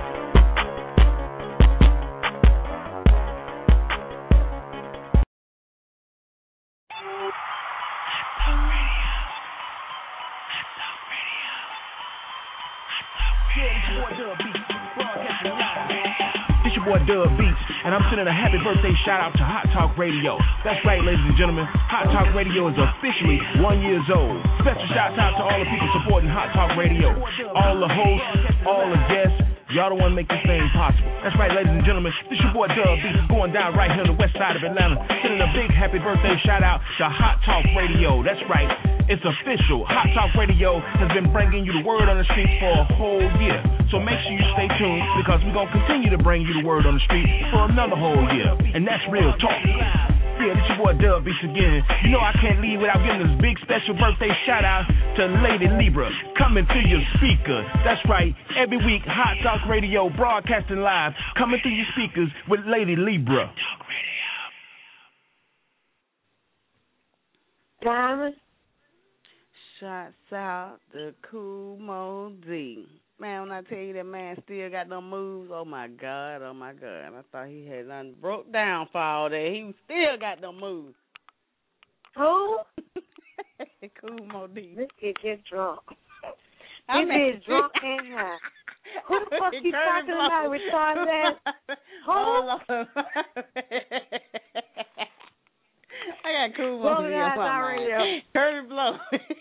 This your boy Dub Beats, and I'm sending a happy birthday shout out to Hot Talk Radio. That's right, ladies and gentlemen, Hot Talk Radio is officially 1 year old. Special shout out to all the people supporting Hot Talk Radio. All the hosts, all the guests, y'all the one make this thing possible. That's right, ladies and gentlemen, this your boy Dub Beats going down right here on the west side of Atlanta, sending a big happy birthday shout out to Hot Talk Radio. That's right, it's official. Hot Talk Radio has been bringing you the word on the street for a whole year. So make sure you stay tuned, because we're going to continue to bring you the word on the street for another whole year. And that's real talk. Yeah, this your boy Dub Beats again. You know I can't leave without giving this big special birthday shout out to Lady Libra, coming through your speaker. That's right, every week Hot Talk Radio broadcasting live, coming through your speakers with Lady Libra. Diamond. Shots out to Cool Mo D. Man, when I tell you that man still got them moves, oh my God. I thought he had done broke down for all that. He still got them moves. Who? Cool Mo D. This kid get drunk. This is drunk and high. Who the fuck you talking about, retarded ass? Hold on. I got Cool Mo D on my mind. Curtis Blow.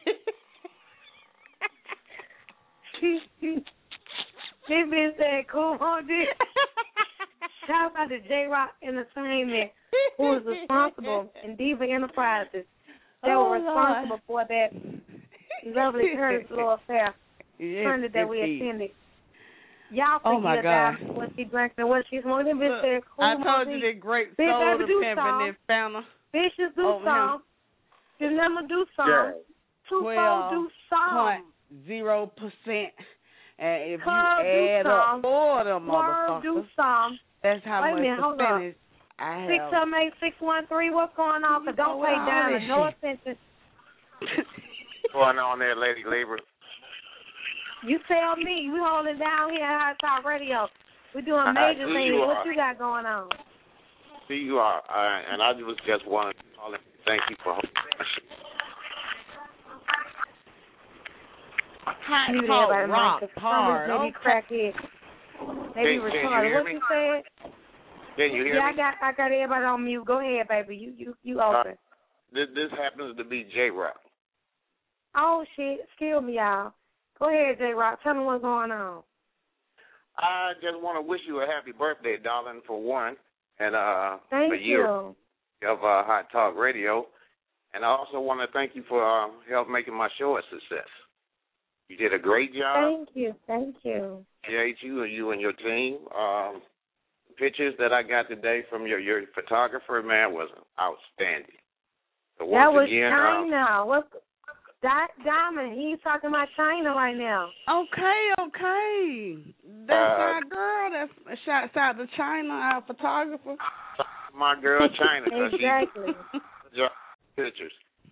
This bitch said Cool Mo D. Shout out to J-Rock Entertainment, who is responsible, and Diva Enterprises that were responsible for that lovely Curtis Blow affair that we attended. Y'all forget about what she drank and what she smoked. This bitch said Cool Mo D. I told you the great soul of pimping this fountain. Bitches do some. You never do some. 2-4 do some. 0%, and if you add up 4 of them motherfuckers, that's how much percentage I have. 678-613, what's going on? Cause don't pay down and no attention. What's going on there, Lady Labor? You tell me. We holding down here at Hot Talk Radio. We're doing major things. What you got going on? See, you are, and I was just wanted to call and thank you for holding that shit. Hot talk rock hard. Maybe crackhead. Maybe retarded. What you said? Can you hear me? Yeah, I got everybody on mute. Go ahead, baby. You open. This happens to be J-Rock. Oh, shit. Excuse me, y'all. Go ahead, J-Rock. Tell me what's going on. I just want to wish you a happy birthday, darling, for one, and a year of Hot Talk Radio. And I also want to thank you for help making my show a success. You did a great job. Thank you. Appreciate you and your team. Pictures that I got today from your photographer, man, was outstanding. So that was again, China. What's Diamond? He's talking about China right now. Okay. That's our girl. That's shouts out to China, our photographer. My girl, China. Exactly. Pictures.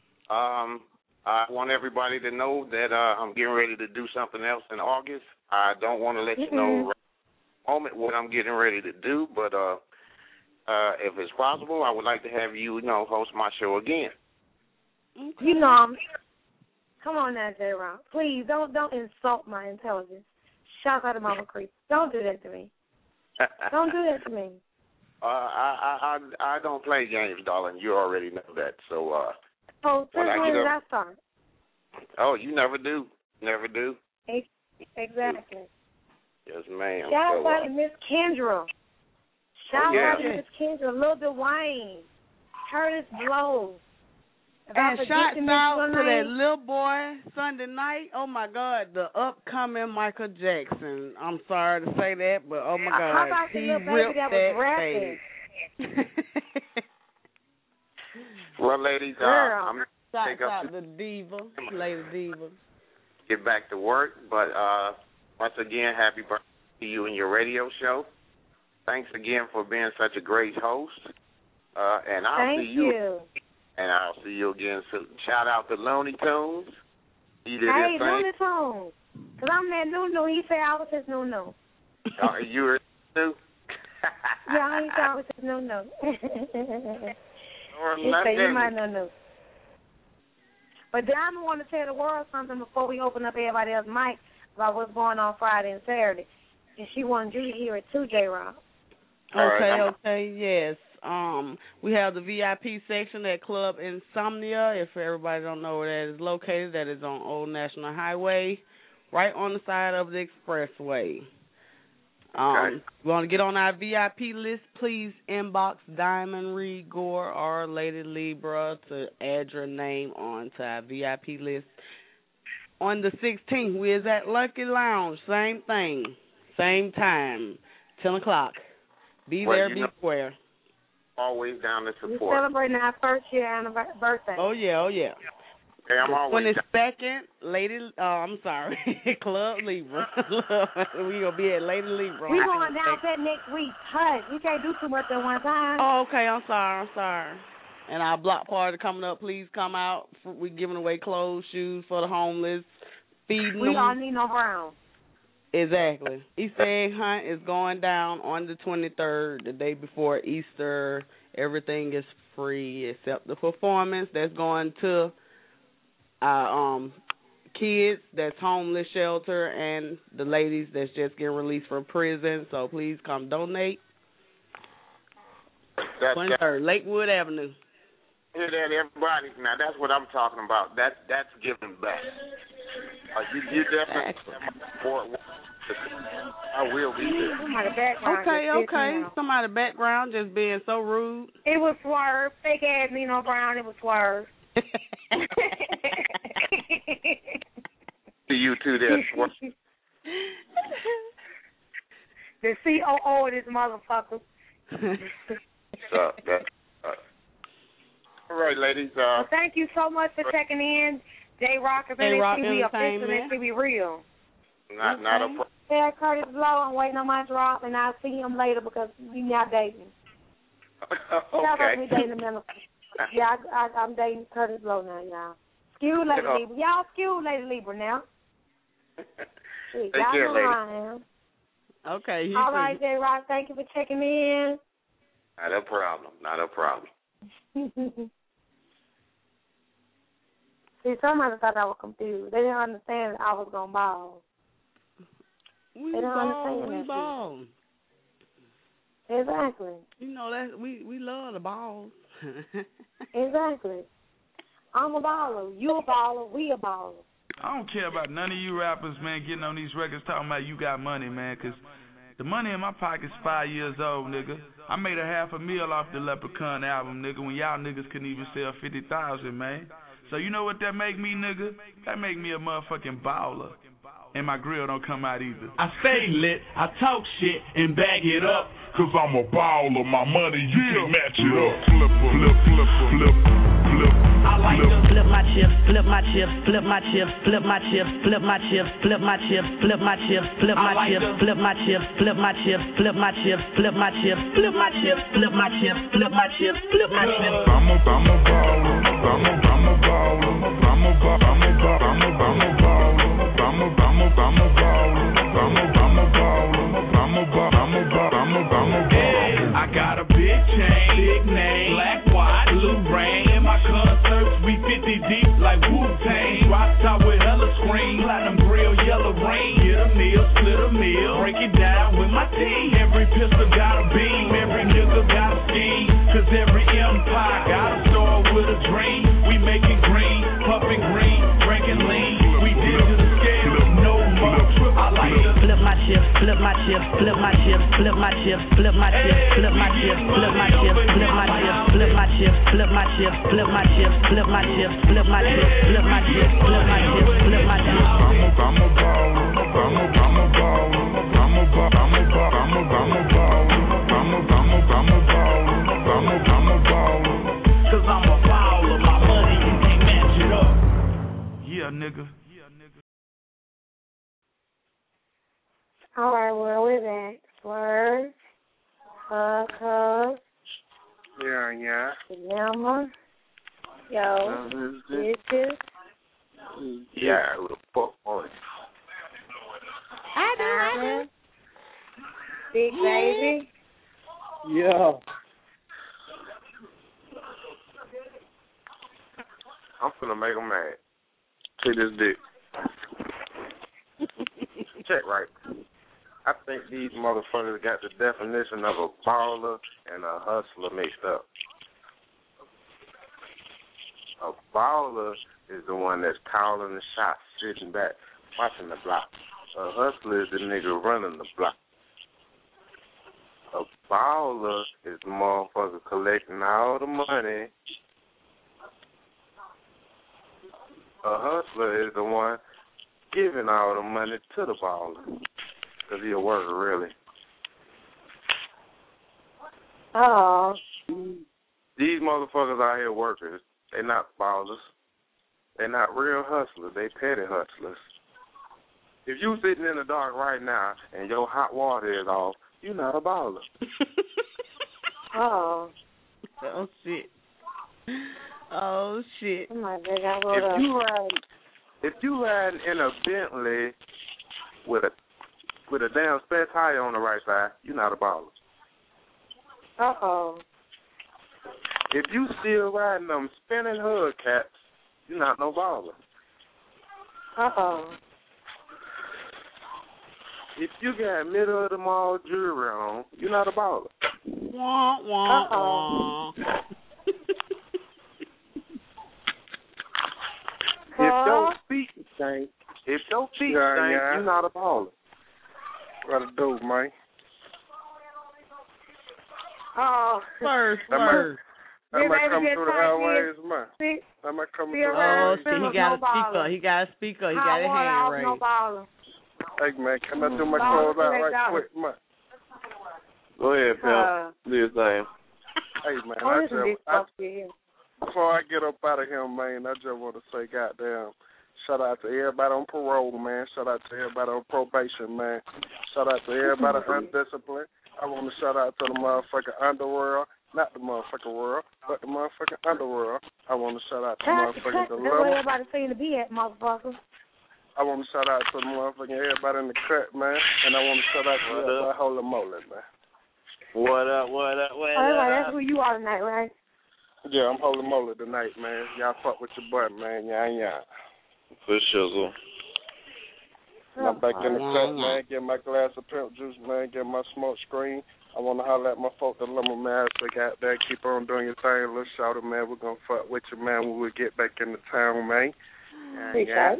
I want everybody to know that I'm getting ready to do something else in August. I don't want to let you know right at the moment what I'm getting ready to do, but if it's possible, I would like to have you, host my show again. Okay. Come on now, J-Rock. Please, don't insult my intelligence. Shout out to Mama Creep. Don't do that to me. Don't do that to me. I don't play games, darling. You already know that. So, since when did I start? Oh, you never do. Never do. Exactly. Yes, ma'am. Shout out to Miss Kendra. Shout out to Miss Kendra, Lil Dwayne, Curtis Blow. And shouts out to that little boy Sunday night. Oh, my God, the upcoming Michael Jackson. I'm sorry to say that, but oh, my God. How about the little baby that was rapping? Well, ladies, I'm going to take up the diva, Lady Diva. Get back to work, but once again, happy birthday to you and your radio show. Thanks again for being such a great host. And I'll see you. And I'll see you again soon. Shout out to Looney Tunes. He did his thing. Looney Tunes. Because I'm that new. He said I was his new. You were new? Yeah, he said I was his new. He said you might not know. But Diamond want to tell the world something before we open up everybody else's mic about what's going on Friday and Saturday. And she wanted you to hear it too, J-Rock. Okay, yes. We have the VIP section at Club Insomnia. If everybody don't know where that is located, that is on Old National Highway, right on the side of the expressway. You want to get on our VIP list, please inbox Diamond Reed Gore or Lady Libra to add your name onto our VIP list. On the 16th, we is at Lucky Lounge. Same thing. Same time. 10 o'clock. Be there, be square. Always down to support. We're celebrating our first year birthday. Oh, yeah. Okay, I'm always 22nd, Club Libra. We're going to be at Lady Libra. We're going down that next week. Hush, we can't do too much at one time. Oh, okay, I'm sorry. And our block party coming up, please come out. We're giving away clothes, shoes for the homeless, feeding them. We all need no brown. Exactly. Easter egg hunt is going down on the 23rd, the day before Easter. Everything is free except the performance that's going to our kids that's homeless shelter and the ladies that's just getting released from prison. So please come donate. 23rd, Lakewood Avenue. Hear that, everybody? Now that's what I'm talking about. That's giving back. You definitely support. I will be there. Okay. Somebody background just being so rude. It was Swerve. Fake ass Nino Brown. It was Swerve. To you too, there, Swerve. The COO of this motherfucker. All right, ladies. Well, thank you so much for checking in. J-Rock, if anything be official, it be real. Not a problem. Yeah, Curtis Blow, I'm waiting on my drop, and I'll see him later because we not dating. Okay. Me dating him. Yeah, I'm dating Curtis Blow now, y'all. Excuse Lady Libra. Y'all excuse Lady Libra now. Take care, lady. I am. Okay. All right, J-Rock, thank you for checking in. Not a problem. Not a problem. See, somebody thought I was confused. They didn't understand that I was going to ball. We they don't understand we that ball. Exactly. You know that we love the balls. Exactly. I'm a baller. You a baller. We a baller. I don't care about none of you rappers, man, getting on these records talking about you got money, man, because the money in my pocket's 5 years old, nigga. I made $500,000 off the Leprechaun album, nigga, when y'all niggas couldn't even sell 50,000, man. So you know what that make me, nigga? That make me a motherfucking baller. And my grill don't come out either. I stay lit, I talk shit and bag it up, cause I'm a baller, my money, you can't match it up. Flip. I like to flip my chips, flip my chips, flip my chips, flip my chips, flip my chips, flip my chips, flip my chips, flip my chips, flip my chips, flip my chips, flip my chips, flip my chips, flip my chips, flip my chips, flip my chips, flip my chips. I'm a baller. I got a big chain, big name, black, white, blue rain. In my concerts, we 50 deep like Wu-Tang. Rock top with hella screen, platinum grill, yellow rain. Get a meal, split a meal, break it down with my team. Every pistol got a beam, every nigga got a scheme. Cause every empire got a store with a dream. We making green, puffing green, drinking lean. We did to the scale, no more. I like to flip my chips, flip my chips, flip my chips, flip my chips, flip my chips, flip my chips, flip my chips, flip my chips, flip my chips, flip my chips, flip my chips, flip my chips, flip my chips, flip my chips, flip my chips, flip my chips. I'm a baller. Cause I'm a baller, my money, you can't match it up. Yeah, nigga. All right, well, we're back. Swerve, Hug, Yeah. Yammer, yo, bitches. Yeah, with a fuck boy. I do. Big baby. Yeah. I'm finna make him mad. See this dick. Check right. I think these motherfuckers got the definition of a baller and a hustler mixed up. A baller is the one that's calling the shots, sitting back, watching the block. A hustler is the nigga running the block. A baller is the motherfucker collecting all the money. A hustler is the one giving all the money to the baller. Because he a worker, really. Oh. These motherfuckers out here workers. They not ballers. They not real hustlers. They petty hustlers. If you sitting in the dark right now and your hot water is off, you're not a baller. Oh. Oh, shit. Oh, shit. Oh, my God. If you riding in a Bentley with a damn spare tire on the right side, you're not a baller. Uh-oh. If you still riding them spinning hubcaps, you're not no baller. Uh-oh. If you got middle of the mall jewelry on, you're not a baller. Wah, wah, wah. If your feet stink, you're not a baller. What a dope, man. Oh, first. That might come through the airways, man. That might come through the airways. Oh, he got a speaker. He got a hand raised. No baller. Hey, man, can I do my clothes out right quick, man? Go ahead, pal. Do your thing. Hey, man, before I get up out of here, man, I just want to say, goddamn, shout out to everybody on parole, man. Shout out to everybody on probation, man. Shout out to everybody undisciplined. I want to shout out to the motherfucking underworld. Not the motherfucking world, but the motherfucking underworld. I want to shout out to the motherfucking dilemma. That's where everybody seem to be at, motherfucker. I want to shout out to the motherfucking everybody in the cut, man. And I want to shout out to everybody holy moly, man. What up? That's who you are tonight, right? Yeah, I'm holy moly tonight, man. Y'all fuck with your butt, man. Yeah. For sure. I'm back in the cut, man. Get my glass of pimp juice, man. Get my smoke screen. I want to holler at my folk, the lumber man. So out there, keep on doing your thing. Little shout out, man. We're going to fuck with you, man, when we get back in the town, man. Yeah.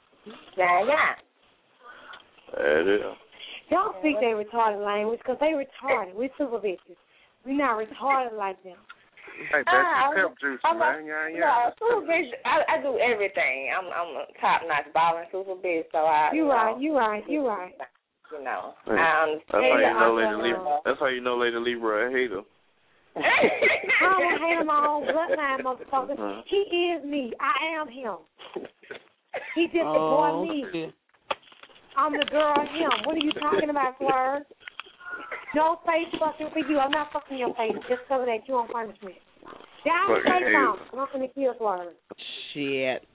There it is. Don't speak they retarded language because they retarded. We super bitches. We not retarded like them. Hey, that's pimp juice, man. Yeah. Super bitch. I do everything. I'm a top notch balling super bitch. So You right. You know. I understand. That's how you know Lady Libra a hater. I don't hate my own bloodline, motherfucker. He is me. I am him. He just the boy me. Yeah. I'm the girl him. What are you talking about, Fleur? No face fucking for you. I'm not fucking your face just so that you won't punish me. Down the face off. I'm not going to kill Fleur. Shit.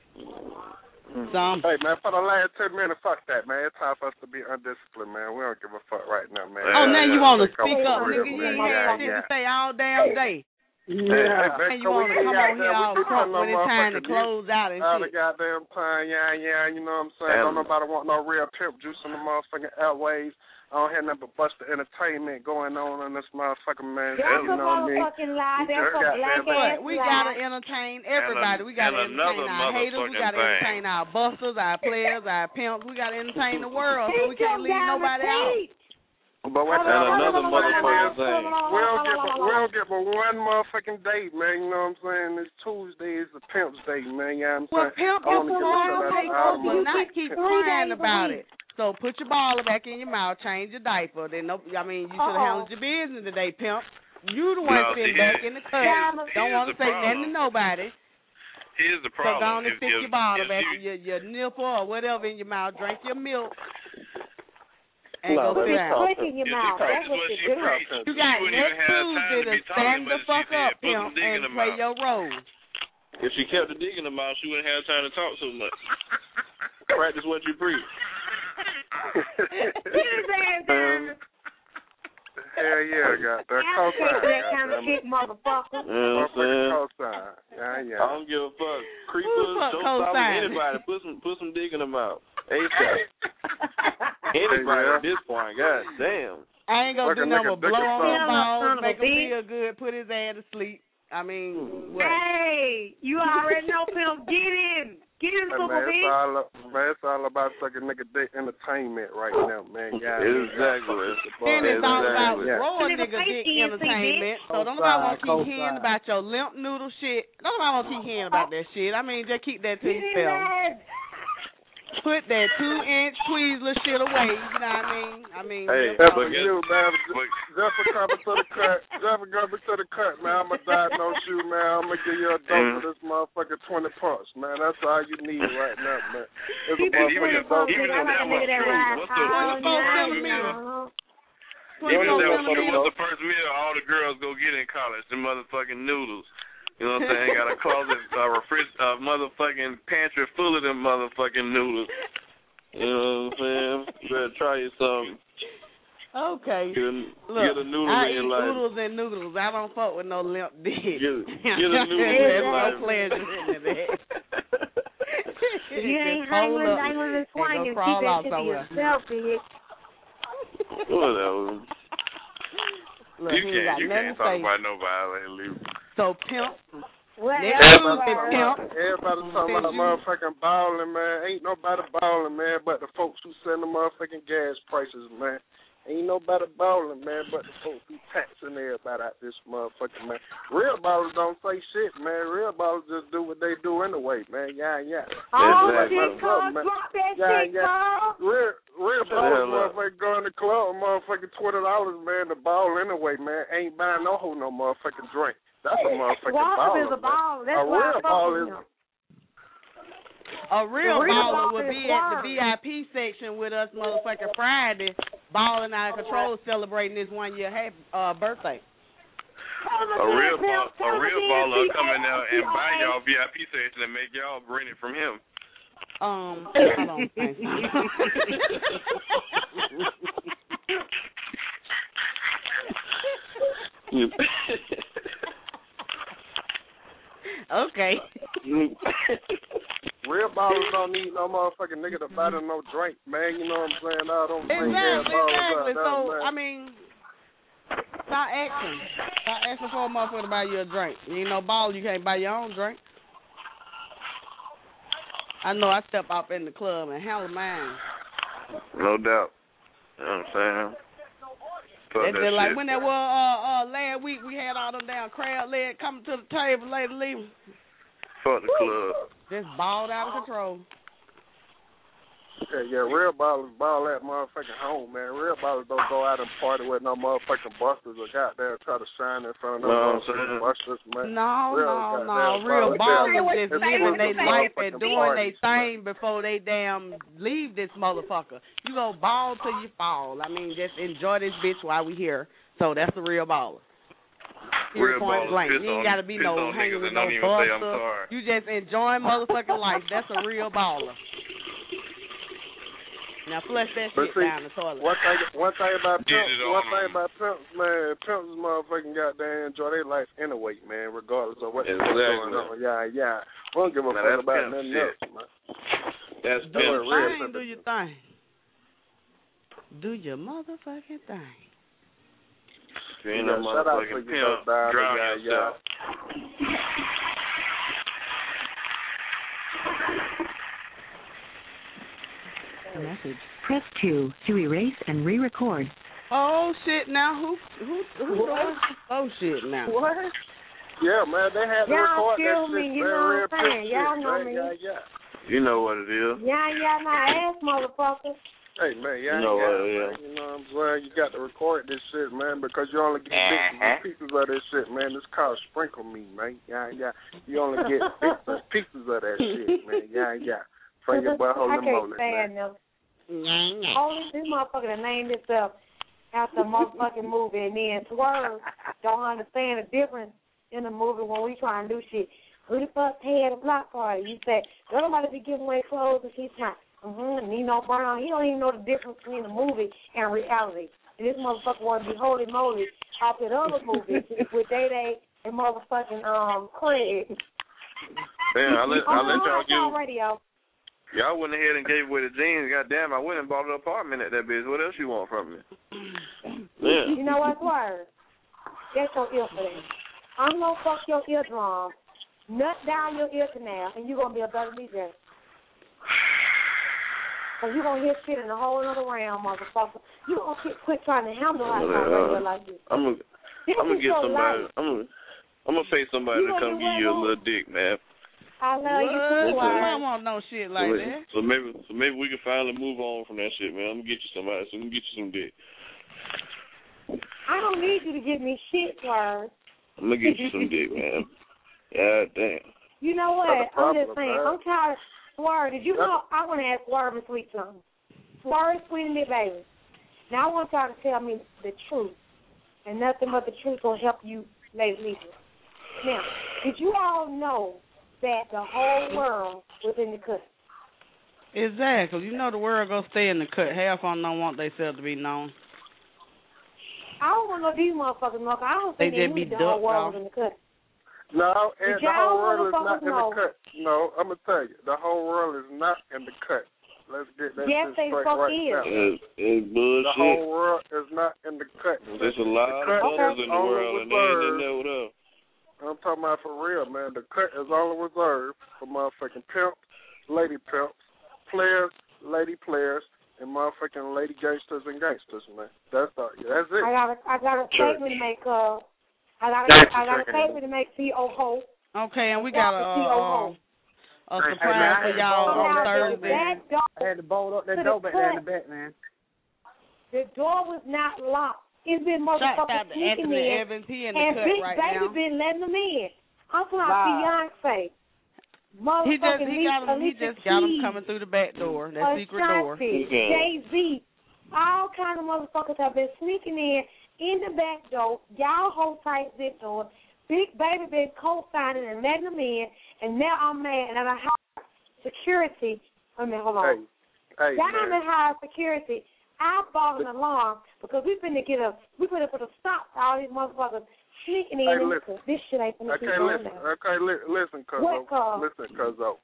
Hey, man, for the last 10 minutes, fuck that, man. It's time for us to be undisciplined, man. We don't give a fuck right now, man. Oh, now you want to speak up, nigga. You ain't had shit to say all damn day. Yeah. And you want to come on here all crunk when it's time to close out and all shit. the goddamn time, you know what I'm saying? Don't nobody want no real pimp juice in the motherfucking airways. I don't have nothing but Buster Entertainment going on in this motherfucking, man. That's you know me. lie. That's a black ass We got to entertain everybody. We got to entertain our haters. We got to entertain our busters, our players, our pimps. We got to entertain the world, so we can't leave nobody out. But what's another motherfucking thing? We don't get but one motherfucking day, man. You know what I'm saying? It's Tuesday. It's the pimp's day, man. You know what I'm saying? Well, pimp is a long take, but not keep crying about it. So put your baller back in your mouth, change your diaper. Then you should have handled your business today, pimp. You the one sitting back in the cut. Don't want to say nothing to nobody. Here's the problem. So go on and stick your bottle back in your nipple or whatever in your mouth. Drink your milk. And go sit down. In your mouth. That's what you do. You got next Tuesday to stand the fuck up, pimp, and play your role. If she kept the dick in the mouth, she wouldn't have time to talk so much. Practice what you preach. Hell yeah, got that cosign. That kind of shit, motherfucker. Cosign. Yeah. I don't give a fuck. Creepers, don't stop with anybody. Put some dick in the mouth. ASAP. Anybody at this point, god damn. I ain't gonna do nothing but blow on the balls, make him feel good, put his ass to sleep. I mean, what? Hey, you already know, pimp. Get in. Get in, super bitch. It's all about sucking nigga dick entertainment right now, man. Exactly. And it's all about raw nigga dick entertainment. So don't nobody want to keep hearing about your limp noodle shit. Don't nobody want to keep hearing about that shit. I mean, just keep that to yourself. Put that 2-inch Tweezler shit away, you know what I mean? Hey, that's for you, man. Just for coming to the cut. Just for coming to the cut, man. I'm going to diagnose you, man. I'm going to give you a dose of this motherfucking 20 pumps, man. That's all you need right now, man. It's a motherfucking dose. Even if that was the first meal all the girls go get in college, the motherfucking noodles. You know what I'm saying? Got a closet, motherfucking pantry full of them motherfucking noodles. You know what I'm saying? You better try you something. Okay. Get a noodle I in eat life. noodles and noodles. I don't fuck with no limp dick. Get a noodle in life. No pleasure in that. You ain't hanging and swinging. Keep that shit to yourself, bitch. Whatever. Look, you can't talk about nobody. So pimp. Everybody talking about motherfucking balling, man. Ain't nobody balling, man, but the folks who send the motherfucking gas prices, man. Ain't nobody balling, man, but the folks who taxing everybody out this motherfucking, man. Real ballers don't say shit, man. Real ballers just do what they do anyway, man. Yeah. Oh, shit, drop that shit, Real ballers, motherfucker, go in the club, motherfucking $20, man, to ball anyway, man. Ain't buying no whole no motherfucking drink. That's a motherfucking baller. Is a baller. That's a real baller is. A real baller would be at the VIP section with us motherfucking Friday, balling out of control, celebrating this 1 year birthday. A real baller come in there and buy y'all VIP section and make y'all bring it from him. I don't think so. Okay. Real ballers don't need no motherfucking nigga to buy them no drink, man. You know what I'm saying? I don't bring ass ballers Exactly. out So, man. I mean, stop asking. Stop asking for a motherfucker to buy you a drink. You ain't no baller, you can't buy your own drink. I know I step out in the club and handle mine. No doubt. You know what I'm saying? It's just like when that was last week, we had all them damn crab legs coming to the table, lady leaving. Fuck the club. Just balled out of control. Yeah, real ballers ball at motherfucking home, man. Real ballers don't go out and party with no motherfucking busters or goddamn try to shine in front of no motherfucking busters, man. No. Real ballers just living their life and doing their thing before they damn leave this motherfucker. You go ball till you fall. I mean, just enjoy this bitch while we here. So that's the real baller. Real point blank. ballers. You ain't gotta be no hanging with no buster. You just enjoying motherfucking life. That's a real baller. Now flush that shit down the toilet. One thing about pimps, man, pimps motherfucking goddamn enjoy their life anyway, man, regardless of what going on. Yeah. We don't give a fuck about nothing else, man. That's pimp shit. Do your thing. Do your motherfucking thing. If you ain't no motherfucking pimp, drown yourself. Message. Press 2 to erase and re-record. Oh shit! Now who doing? Oh shit! Now what? Yeah, man, they had to record that shit. You know what I'm saying? Y'all know me. You know what it is. Yeah, my ass, motherfucker. Hey man, you know what it is. You know what I'm saying? You got to record this shit, man, because you only get bits and pieces of this shit, man. It's called sprinkle me, man. Yeah. You only get bits and pieces of that shit, man. Yeah. From your butthole and molar, man. Only this motherfucker to name this up after a motherfucking movie, and then Swerve don't understand the difference in the movie when we try and do shit. Who the fuck had a block party? You say, girl, nobody be giving away clothes and she's not. Nino Brown, he don't even know the difference between the movie and reality. And this motherfucker want to be holy moly off that other movie with Day and motherfucking Craig. Man, I let y'all give. Radio. Y'all went ahead and gave away the jeans. Goddamn, I went and bought an apartment at that bitch. What else you want from me? Yeah. You know what, Swerve? Get your ear for that. I'm going to fuck your eardrum, nut down your ear canal, and you're going to be a better DJ. Because you're going to hear shit in a whole other realm, motherfucker. You're going to quit trying to handle like this. I'm going to get somebody. I'm going to pay somebody to come give you a little dick, man. I love you too. I don't want no shit like that. So maybe we can finally move on from that shit, man. I'm gonna get you somebody so we can get you some dick. I don't need you to give me shit, Swerve. I'm gonna get you some dick, man. God damn. You know what? I'm just saying. I'm tired of Swerve. Did you know? I want to ask Swerve and Sweet something. Swerve, Sweet, and me, baby. Now I want y'all to tell me the truth, and nothing but the truth will help you, ladies. Now, did you all know that the whole world was in the cut? Exactly. You know the world gonna stay in the cut. Half of them don't want themselves to be known. I don't want no these motherfuckers know. I don't think they need the whole world was in the cut. No, and the whole world is not in the cut. No, I'm gonna tell you, the whole world is not in the cut. Let's get that shit straight right now. It's bullshit. The whole world is not in the cut. There's a lot of brothers in the world, and they ain't know what up. I'm talking about for real, man. The cut is only reserved for motherfucking pimps, lady pimps, players, lady players, and motherfucking lady gangsters and gangsters, man. That's it. I got a statement to make. I got a statement to make. C.O. Okay, and we got a surprise for y'all on Thursday. I had to bolt up that door back there in the back, man. The door was not locked. It's been motherfuckers sneaking in, Evans, he in the and cut Big right Baby now. been letting them in. I'm talking about Beyonce. He just got them coming through the back door, that secret door. Jay-Z, all kind of motherfuckers have been sneaking in the back door. Y'all hold tight this door. Big Baby been co-signing and letting them in, and now I'm mad, and I have security. I mean, hold on. Hey, Diamond High Security I bought an alarm because we finna put a stop to all these motherfuckers sneaking in. This shit ain't finna keep going down. Listen, Cuzzo.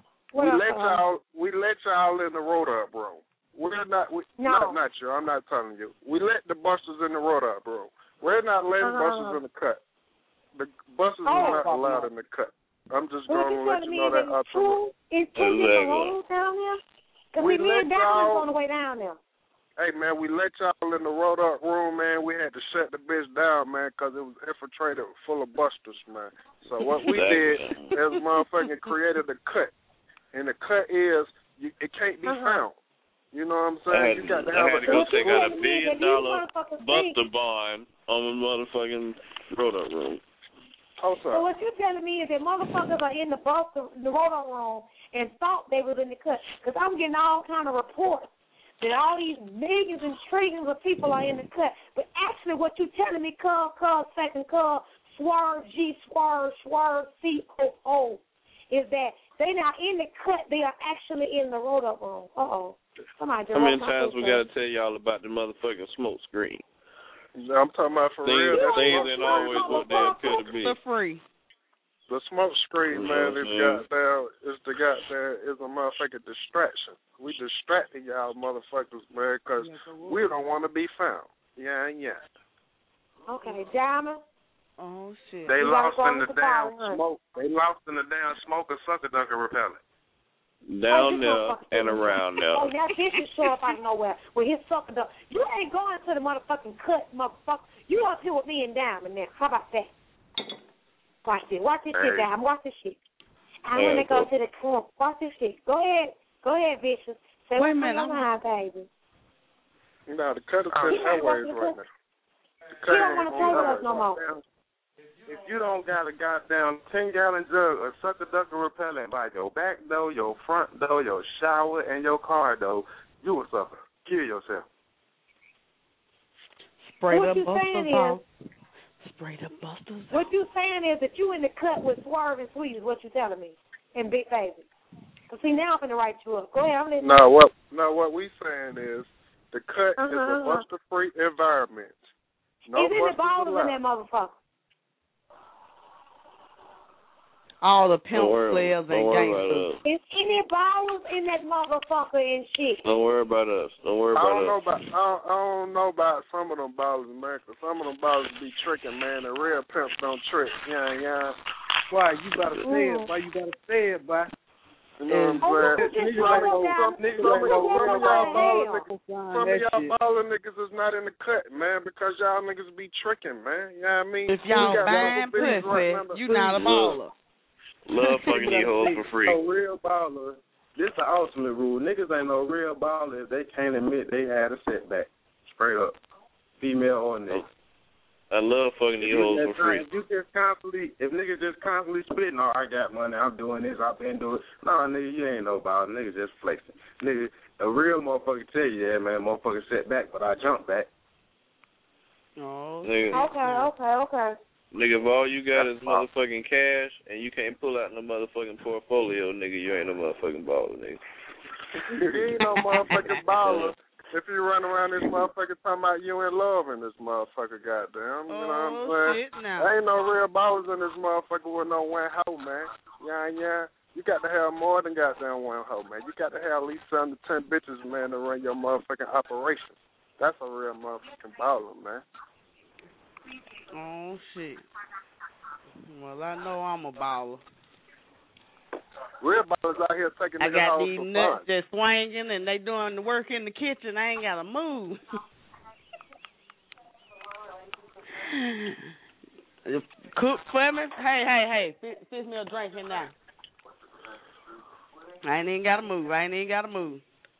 We let y'all in the road up, bro. Not you. I'm not telling you. We let the busters in the road up, bro. We're not letting busters in the cut. The busters are not allowed in the cut. I'm just going to let you know that up front. Is two different roads down there? Because me and Dallas on the way down there. Hey, man, we let y'all in the road up room, man. We had to shut the bitch down, man, because it was infiltrated full of busters, man. So what we did is motherfucking created a cut. And the cut is, it can't be found. You know what I'm saying? I had to go take out $1 billion buster bond on the motherfucking road up room. So what you're telling me is that motherfuckers are in the road room and thought they was in the cut. Because I'm getting all kind of reports that all these millions and trillions of people are in the cut. But actually what you're telling me, Swerve, G, Swerve, COO, is that they not in the cut, they are actually in the road up room. Uh-oh. How many times we got to tell y'all about the motherfucking smoke screen? I'm talking about for real. Things ain't always what they appear to be. For free. The smoke screen, man, is a motherfucking distraction. We distracting y'all motherfuckers, man, because we don't want to be found. Yeah. Okay, Diamond. Oh, shit. They lost in the damn smoke. They lost in the damn smoke of sucker ducker repellent. Down there and around there. Oh, that bitch is show up out of nowhere with his sucker duck. You ain't going to the motherfucking cut, motherfucker. You up here with me and Diamond now. How about that? Watch this. Watch this shit, Diamond. Watch this shit. I want to go to the club. Watch this shit. Go ahead, Vicious. Say what's on your mind, baby. No, the cut is airways right now. She don't want to play with us no more. If you don't got a goddamn 10-gallon jug of sucker ducker repellent by your back door, your front door, your shower, and your car door, you will suffer. Kill yourself. Spray the busters off. Spray the busters off. What you saying is that you in the cut with Swerve and Sweet is what you telling me, and Big Baby. So see, now I'm going to write you up. Go ahead, I'm listening. What we saying is the cut is a buster-free environment. No is any ballers in that motherfucker? All the pimp players and gangsters. Is any ballers in that motherfucker and shit? Don't worry about us. I don't know about some of them ballers, man, because some of them ballers be tricking, man. The real pimps don't trick. Yeah. Why? You gotta say it. Why you gotta say it, boy? You know what I'm saying? Some of y'all baller niggas is not in the cut, man, because y'all niggas be tricking, man. You know what I mean? If y'all buying pussy, you not a baller. Love fucking these hoes for free. No real baller. This the ultimate rule. Niggas ain't no real baller if they can't admit they had a setback. Straight up. Female or nigga. I love fucking these hoes for free. If niggas just constantly spitting, I got money, I'm doing this, I've been doing it. No, nigga, you ain't no baller. Niggas just flexing. Nigga, a real motherfucker tell you that, man, motherfucker set back, but I jump back. Oh, okay. Nigga, if all you got is motherfucking cash and you can't pull out no motherfucking portfolio, nigga, you ain't no motherfucking baller, nigga. You ain't no motherfucking baller if you run around this motherfucker talking about you in love in this motherfucker, goddamn. You know what I'm saying? There ain't no real ballers in this motherfucker with no one hoe, man. Yeah. You got to have more than goddamn one hoe, man. You got to have at least 7 to 10 bitches, man, to run your motherfucking operation. That's a real motherfucking baller, man. Oh, shit. Well, I know I'm a baller. Real ballers out here taking niggas I got hoes these for nuts fun. that's swinging and they doing the work in the kitchen. I ain't got to move. Cook for me? Hey. Fix me a drink here now. I ain't even got to move.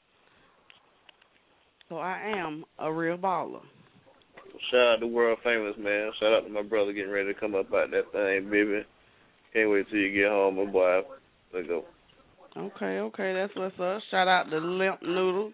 So I am a real baller. Shout out to World Famous, man. Shout out to my brother getting ready to come up out that thing, baby. Can't wait till you get home, my boy. Let's go. Okay, that's what's up. Shout out to Limp Noodle.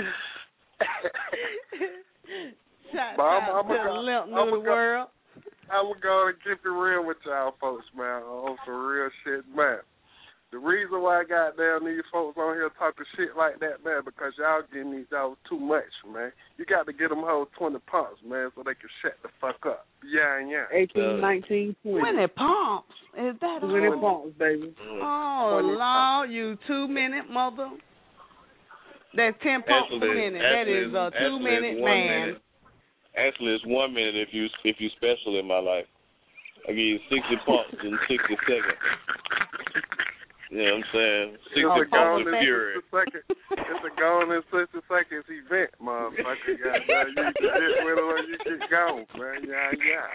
Shout out to Limp Noodle World. I'm going to keep it real with y'all folks, man. On some real shit, man. The reason why I got down these folks on here talking shit like that, man, because y'all getting these y'all too much, man. You got to get them whole 20 pumps, man, so they can shut the fuck up. Yeah. 18, 19, 20. 20 pumps? Is that 20 pumps, baby. Oh, Lord, you 2-minute mother. That's 10 pumps a minute. That is a 2-minute man. Actually, it's 1 minute if you special in my life. I give you 60 pumps in 60 seconds. You know what I'm saying? 60 pumps of fury. It's a gone in 60 seconds event, motherfucker. You get with it or you get gone, man. Yeah.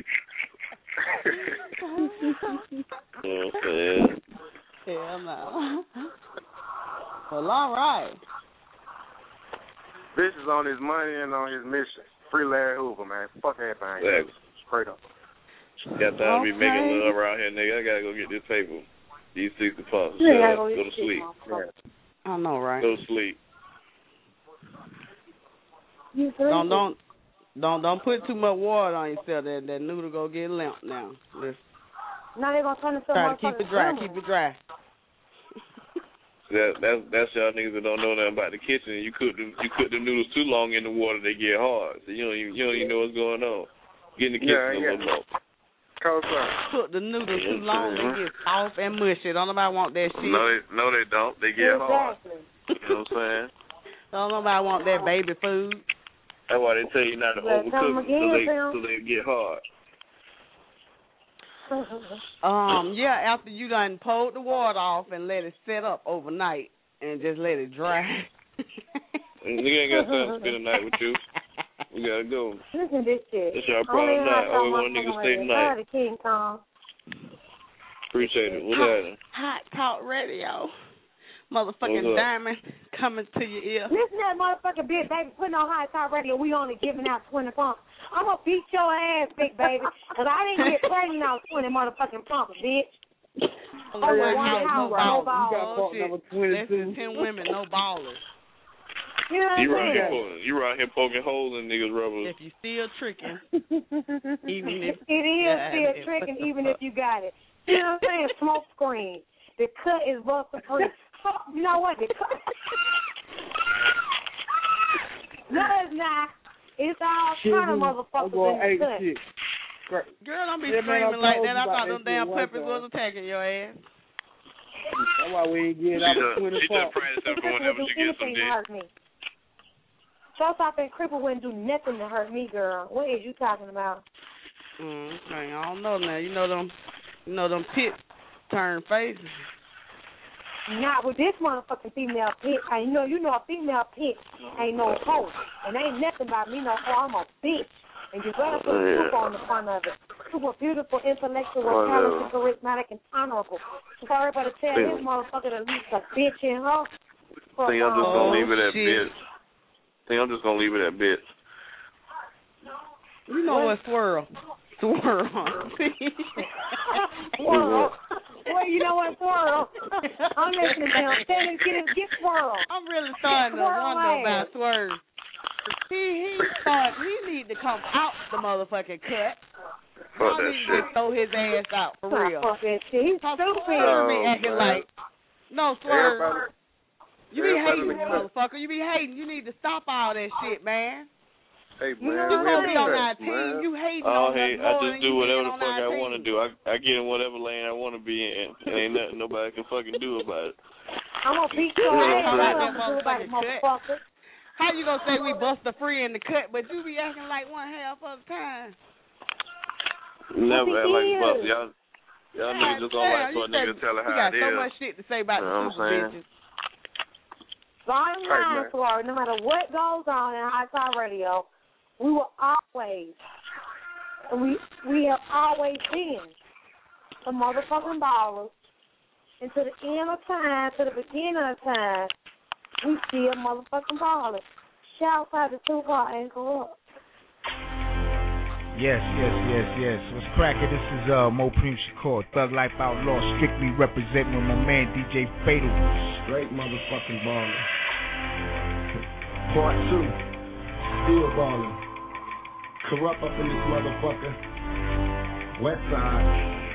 Hell no. Well, all right. Bitch is on his money and on his mission. Free Larry Hoover, man. Fuck everything. Exactly. Straight up. Got time to be making love around here, nigga. I gotta go get this paper. These 60 pumps. Go to sleep. I know, right? Go to sleep. Don't put too much water on yourself. That noodle go get limp now. Now they're gonna turn it to try to keep it dry. Keep it dry. That's y'all niggas that don't know nothing about the kitchen. You cook the noodles too long in the water, they get hard. So you don't even know what's going on. Get in the kitchen a little more. Cook the noodles too long, they get soft and mushy. Don't nobody want that shit. No, they don't. They get hard. You know what I'm saying? Don't nobody want that baby food. That's why they tell you not to overcook them so they get hard. After you done pulled the water off and let it set up overnight and just let it dry. Nigga ain't got time to spend the night with you. We gotta go. Listen to this shit. That's our problem tonight. I always want a nigga to stay tonight. King Kong. Appreciate it. What's happening? Hot Talk Radio. Motherfucking Diamond coming to your ear. Listen to that motherfucking bitch, baby, putting on Hot Talk Radio. We only giving out 20 pumps. I'm going to beat your ass, big baby, because I didn't get pregnant out 20 motherfucking pumps, bitch. Less than 10 women, no ballers. You know what I'm saying? You right here poking holes in niggas' rubbers. If you still tricking, even if it is still tricking, even if you got it. You know what I'm saying? Smoke screen. The cut is busted free. You know what? The cut. No, it's not. It's all kind of motherfuckers in the cut. Girl, don't be screaming like that. I thought them damn peppers was attacking your ass. That's why we ain't getting out of 24. She just practicing for whenever she gets some dick. So stop and cripple wouldn't do nothing to hurt me, girl. What is you talking about? Okay, I don't know now. You know them pits turn faces. Not with this motherfucking female pit. You know a female pit ain't no hoe. And ain't nothing about me no hoe. I'm a bitch. And you better put a super on the front of it. Super beautiful, intellectual, talented, charismatic, and honorable. So everybody tell this motherfucker to leave a bitch in her. Think I'm just gonna leave it at bitch. I'm just gonna leave it at bitch. You know what, swirl. Swirl. Swirl. Well, you know what, swirl. I'm listening to him. Tell him get swirl. I'm really starting to wonder about swirl. He need to come out the motherfucking cut. Fuck that shit. Throw his ass out for real. Fuck that shit. He's stupid. Acting like no swerve. You be hating, motherfucker. You be hating. You need to stop all that shit, man. Hey, man. You supposed to be on our team. You hating on us. I just do whatever the fuck I want to do. I get in whatever lane I want to be in. Ain't nothing nobody can fucking do about it. I'm going to beat your ass. Motherfucker. How you going to say we bust a free in the cut, but you be acting like one half of the time? Never act like a bust. Y'all niggas just don't like for a nigga to tell her how it is. You got so much shit to say about the super bitches. Bottom line, Florida, no matter what goes on in Hot Talk Radio, we will always, and we have always been the motherfucking ballers. And to the end of time, to the beginning of time, we still motherfucking ballers. Shout out to Tupac and Corrupt. Yes. What's cracking? This is Mo Prince Shakur, Thug Life Outlaw, strictly representing with my man DJ Fatal. Straight motherfucking baller. Part 2, still balling. Corrupt up in this motherfucker. Westside.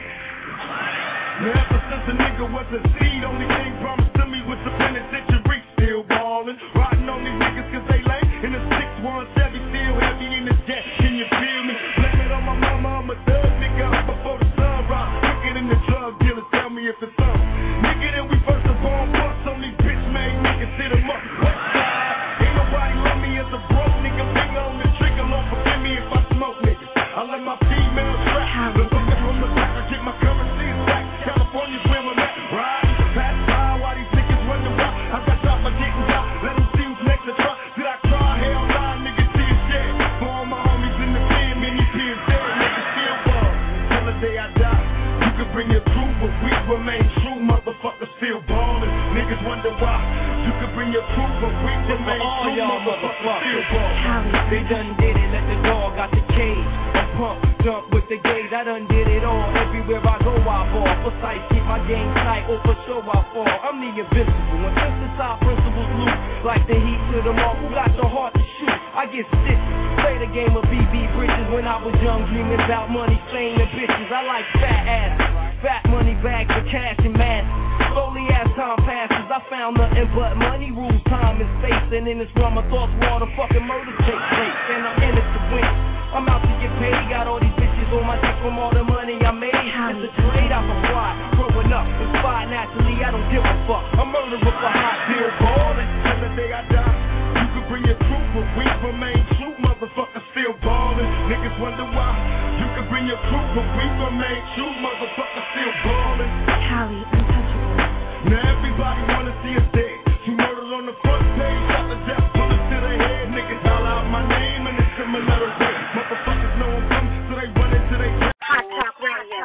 Now ever since a nigga was a seed, only thing promised to me was the penitentiary. Still ballin', riding on these niggas cause they lame. In the 6-1 Chevy, still heavy in the jet. Can you feel me? Blame it on my mama, I'm a thug nigga up before the sun rise. Quicker than the drug dealer, tell me if it's up. Nigga, then we first the born bust on these bitch made niggas, hit them up. Westside, ain't nobody love me as a broke nigga. Finger on the trigger, Lord forgive me if I smoke niggas. I let my females trap. The fuckers from the back, I get my currency back. California's where I'm at. Ride, pass by while these niggas wonder why. I got top, I didn't die. Let them see who's next to try. Did I try? Hell nah, niggas see it shit. For all my homies in the pen, many peers dead. Niggas still ball. Till the day I die. You can bring your crew, but we remain true. Motherfuckers still ballin'. Niggas wonder why. You can bring your crew, but we remain true. Motherfuckers still ballin'. They done did it, let the dog out the cage. Pump, jump with the gauge, I done did it all. Everywhere I go, I ball. For sight, keep my game tight, or for sure I fall. I'm the invincible, and since the top principles loose, like the heat to the mark, who got the heart to shoot? I get stitches, play the game of BB Bridges. When I was young, dreaming about money, fame, and bitches. I like fat asses, fat money bags of cash and masses. Slowly as time passes, I found nothing but money rules, time and space. And in this realm, my thoughts where all the fucking murders take place. And I'm in it to win. I'm out to get paid, got all these bitches on my dick from all the money I made. It's a trade out for fly, growing up, inspired naturally, I don't give a fuck. I'm murderer for hot deal, ballin'. Till the day I die, you can bring your crew, but we remain true. Motherfuckers still ballin'. Niggas wonder why. You can bring your crew, but we remain true. Motherfuckers still ballin'. Cali, untouchable. Now everybody wanna see us dead. Two murders on the front page, shot the death, bullets to the head. Niggas holler out my name in a similar way. Motherfuckers know I'm coming, so they run into they Hot Talk Radio.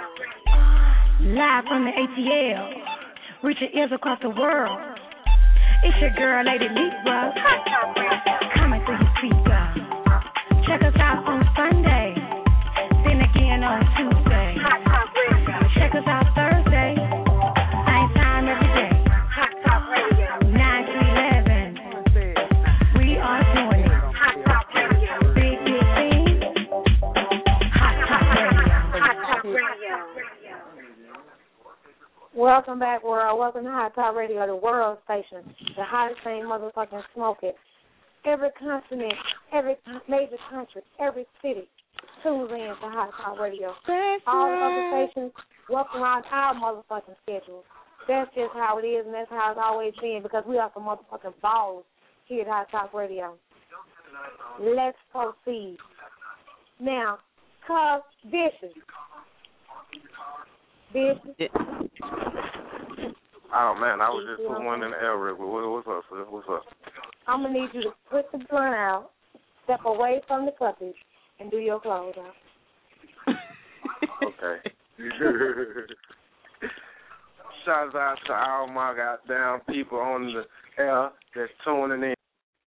Live from the ATL, reaching ears across the world. It's your girl, Lady Libra, coming through your speaker. Check us out on Sunday, then again on Tuesday. Check us out Thursday, same time every day. 9 to 11. We are doing it. Big thing. Hot Talk Radio. Welcome back, world. Welcome to Hot Talk Radio, the world station, the hottest thing motherfucking smoking. Every continent, every major country, every city tunes in to Hot Talk Radio. All the other stations work around our motherfucking schedule. That's just how it is, and that's how it's always been, because we are some motherfucking balls here at Hot Talk Radio. Let's proceed. Now, cuz Vicious. Vicious. Oh, man, I was just putting one in the air, Rick. What's up, sis? What's up? I'm going to need you to put the blunt out, step away from the puppies, and do your clothes out. Okay. Shout out to all my goddamn people on the air that's tuning in.